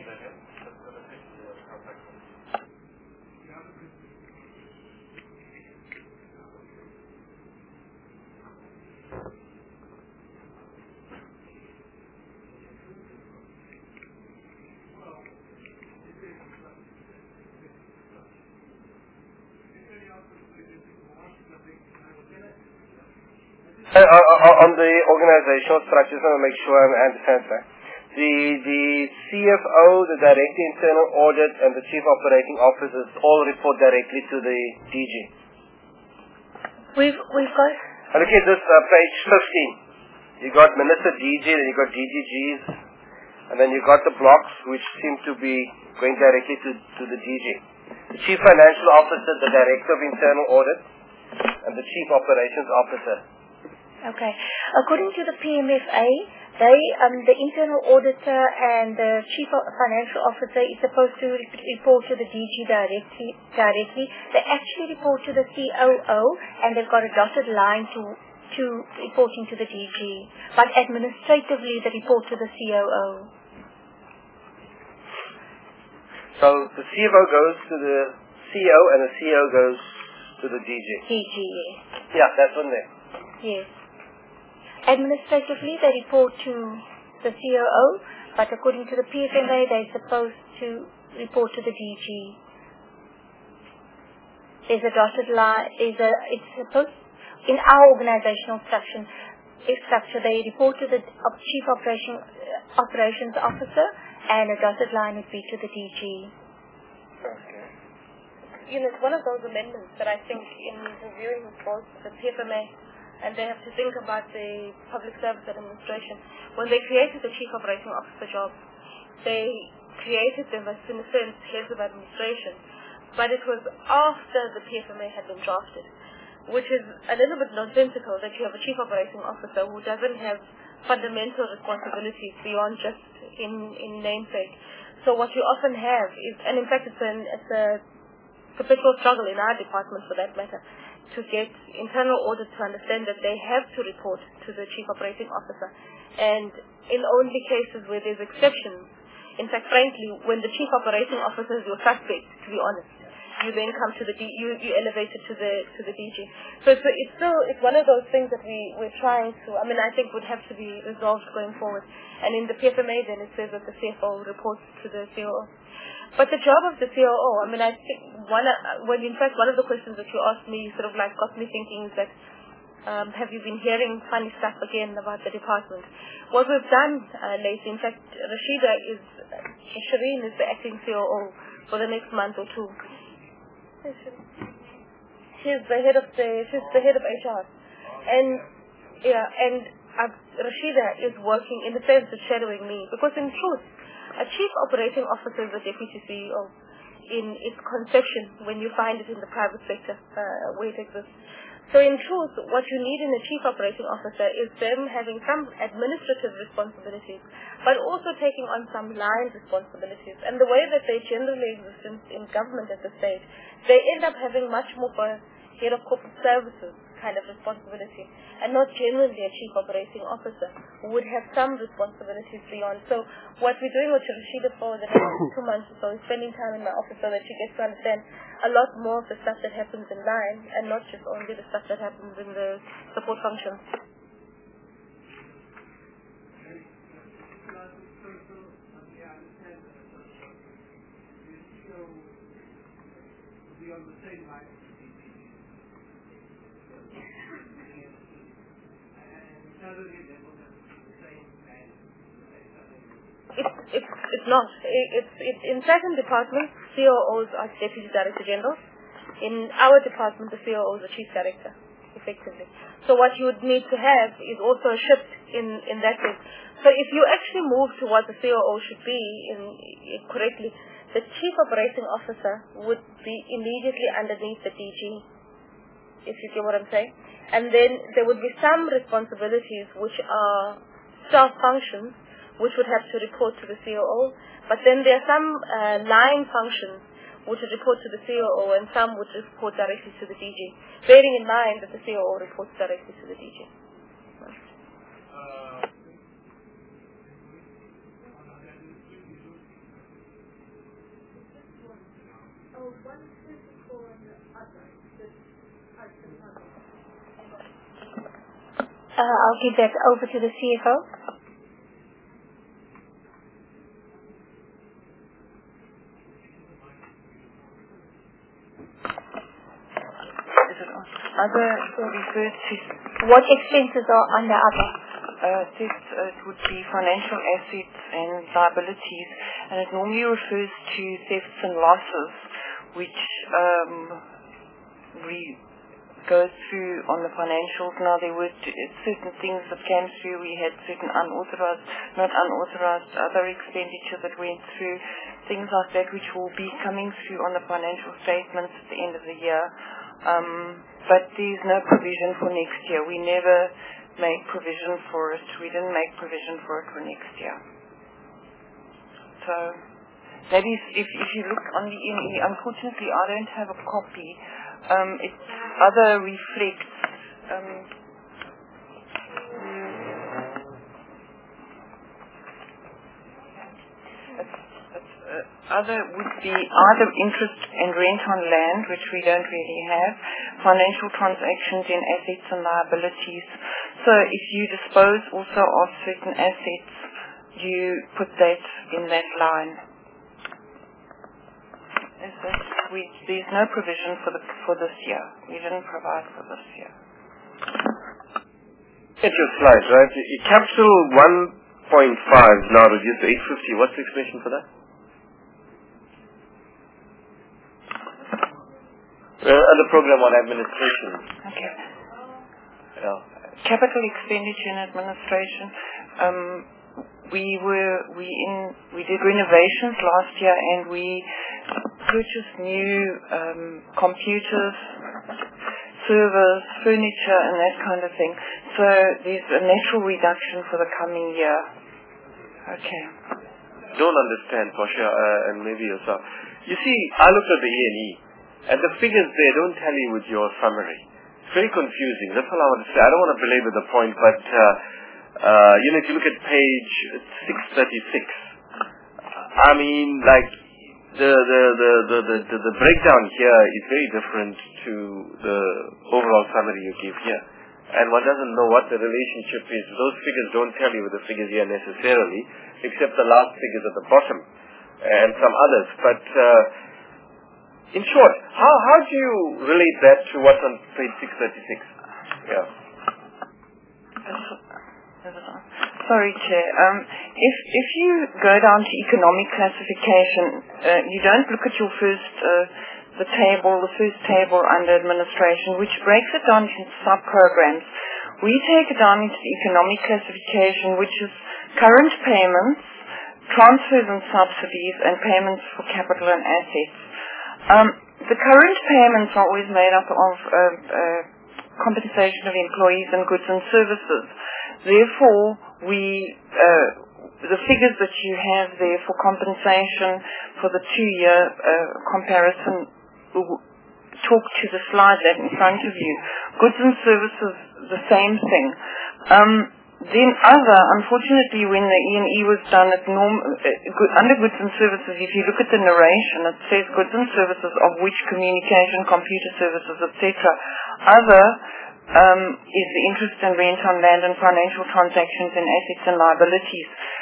Uh, uh, on the organizational structure, just want to make sure I understand that. The, the C F O, the Director Internal Audit, and the Chief Operating Officers all report directly to the D G. We've, we've got... Look at this, uh, page fifteen. You got Minister D G, then you got D G Gs, and then you got the blocks, which seem to be going directly to, to the D G. The Chief Financial Officer, the Director of Internal Audit, and the Chief Operations Officer. Okay. According to the P M F A, they, um, the internal auditor and the chief financial officer is supposed to re- report to the D G directly. Directly, they actually report to the C O O, and they've got a dotted line to to reporting to the D G. But administratively, they report to the C O O. So the C F O goes to the C O, and the C O goes to the D G. D G, yes. Yeah, that's one there. Yes. Administratively, they report to the C O O, but according to the P F M A, they're supposed to report to the D G. There's a dotted line. Is a. It's supposed in our organizational structure. Structure, they report to the Chief Operation Operations Officer, and a dotted line would be to the D G. Okay. You know, it's one of those amendments that I think in reviewing both the P F M A, and they have to think about the Public Service Administration. When they created the Chief Operating Officer job, they created them as, in a sense, heads of administration. But it was after the P F M A had been drafted, which is a little bit nonsensical that you have a Chief Operating Officer who doesn't have fundamental responsibilities beyond just in, in namesake. So what you often have is, and in fact it's, an, it's a perpetual struggle in our department for that matter, to get internal audit to understand that they have to report to the Chief Operating Officer. And in only cases where there's exceptions, in fact, frankly, when the Chief Operating Officer is your suspect, to be honest, you then come to the D, you, you elevate it to the to the D G. So it's, it's still it's one of those things that we we're trying to. I mean, I think would have to be resolved going forward. And in the P F M A, then it says that the C F O reports to the C O O. But the job of the C O O, I mean, I think one, uh, well, in fact, one of the questions that you asked me sort of like got me thinking is that, um, have you been hearing funny stuff again about the department? What we've done uh, lately, in fact, Rashida is, uh, Shireen is the acting C O O for the next month or two. She's the head of the, she's the head of H R. And, yeah, and uh, Rashida is working in the sense of shadowing me, because in truth, a Chief Operating Officer is a Deputy C E O in its conception when you find it in the private sector uh, where it exists. So in truth, what you need in a Chief Operating Officer is them having some administrative responsibilities, but also taking on some line responsibilities. And the way that they generally exist in, in government at this stage, they end up having much more for head of corporate services kind of responsibility, and not generally a Chief Operating Officer who would have some responsibilities beyond. So what we're doing with Rashida for the next two months or so is spending time in my office so that she gets to understand a lot more of the stuff that happens in line, and not just only the stuff that happens in the support functions. on the same line as the D G. And suddenly they will have the same man. It's, it's, it's not. It's, it's in certain departments, C O Os are Deputy Director General. In our department, the C O O is the Chief Director, effectively. So what you would need to have is also a shift in, in that way. So if you actually move to what the C O O should be in, in correctly, the Chief Operating Officer would be immediately underneath the D G, if you get what I'm saying. And then there would be some responsibilities which are staff functions, which would have to report to the C O O. But then there are some uh, line functions which would report to the C O O, and some would report directly to the D G, bearing in mind that the C O O reports directly to the D G. Uh, I'll give that over to the C F O. Other refers to what expenses are under other? Uh, this, uh, it would be financial assets and liabilities, and it normally refers to thefts and losses, which um, re- goes through on the financials. Now there were certain things that came through. We had certain unauthorized, not unauthorized, other expenditure that went through, things like that, which will be coming through on the financial statements at the end of the year. Um, but there's no provision for next year. We never make provision for it. We didn't make provision for it for next year. So maybe if, if you look on the E N E, unfortunately I don't have a copy. Um, it other reflects um, it's, it's, uh, other would be either interest and rent on land, which we don't really have, financial transactions in assets and liabilities. So if you dispose also of certain assets, you put that in that line. Is that we, there's no provision for the for this year. We didn't provide for this year. Get your slides, right? Capital one point five now reduced to eight fifty. What's the explanation for that? Uh, under program on administration. Okay. Yeah. Capital expenditure and administration. Um, we were we in we did renovations last year, and we purchased new um, computers, servers, furniture, and that kind of thing. So there's a natural reduction for the coming year. Okay. Don't understand, Portia, uh, and maybe yourself. You see, I looked at the E and E, and the figures there don't tally with your summary. It's very confusing. That's all I want to say. I don't want to belabor the point, but uh, uh, you know, if you look at page six thirty-six, I mean, like the the the the the, the, the breakdown here is very different to the overall summary you give here, and one doesn't know what the relationship is. Those figures don't tell you with the figures here necessarily, except the last figures at the bottom and some others. But uh, in short, how how do you relate that to what's on page six thirty-six? Yeah. Sorry, Chair. Um, if if you go down to economic classification, uh, you don't look at your first uh, the table, the first table under administration, which breaks it down into sub-programs. We take it down into the economic classification, which is current payments, transfers and subsidies, and payments for capital and assets. Um, the current payments are always made up of uh, uh, compensation of employees and goods and services. Therefore, we uh, the figures that you have there for compensation for the two-year uh, comparison talk to the slide that's in front of you. Goods and services, the same thing. Um, then other, unfortunately, when the E and E was done at norm, uh, under goods and services, if you look at the narration, it says goods and services of which communication, computer services, et cetera. Other um, is the interest and rent on land and financial transactions and assets and liabilities.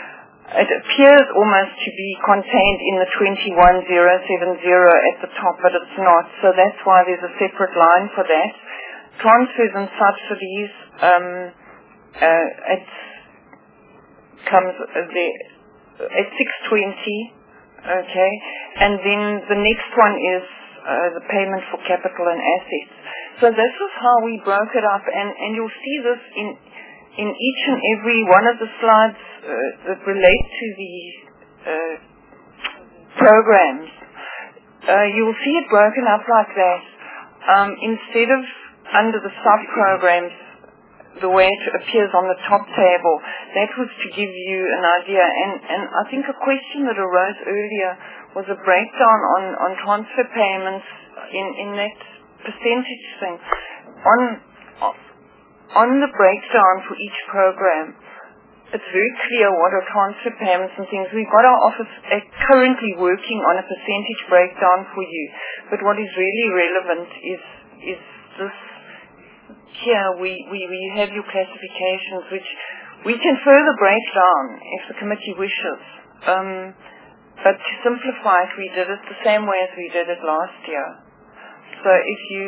it appears almost to be contained in the twenty-one thousand seventy at the top, but it's not. So that's why there's a separate line for that. Transfers and subsidies, um, uh, it comes there at six twenty, okay, and then the next one is uh, the payment for capital and assets. So this is how we broke it up, and, and you'll see this in in each and every one of the slides uh, that relate to the uh, programs. Uh, you'll see it broken up like that. Um, instead of under the sub-programs, the way it appears on the top table, that was to give you an idea. And, and I think a question that arose earlier was a breakdown on, on transfer payments in, in that percentage thing. On, on the breakdown for each program, it's very clear what are transfer payments and things. We've got our office uh, currently working on a percentage breakdown for you. But what is really relevant is, is this. Here we, we, we have your classifications, which we can further break down if the committee wishes. Um, but to simplify it, we did it the same way as we did it last year. So if you...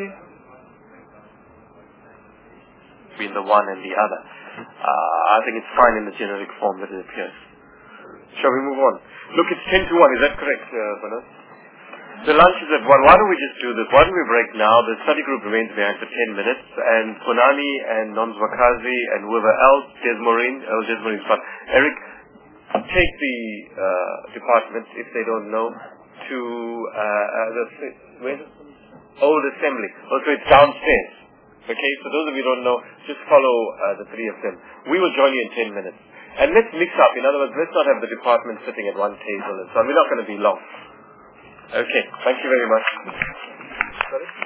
between the one and the other. Uh, I think it's fine in the generic form that it appears. Shall we move on? Look, it's ten to one, is that correct, uh, Bernard? The lunch is at one. Why don't we just do this? Why don't we break now? The study group remains behind for ten minutes, and Punani and Nonzwakazi and whoever else, Desmaureen, oh, Desmaureen's fine. Eric, take the uh, department, if they don't know, to uh, uh, the where? Old Assembly. Oh, so it's downstairs. Okay, so those of you who don't know, just follow uh, the three of them. We will join you in ten minutes. And let's mix up. In other words, let's not have the department sitting at one table and so on. We're not going to be long. Okay, thank you very much. Sorry?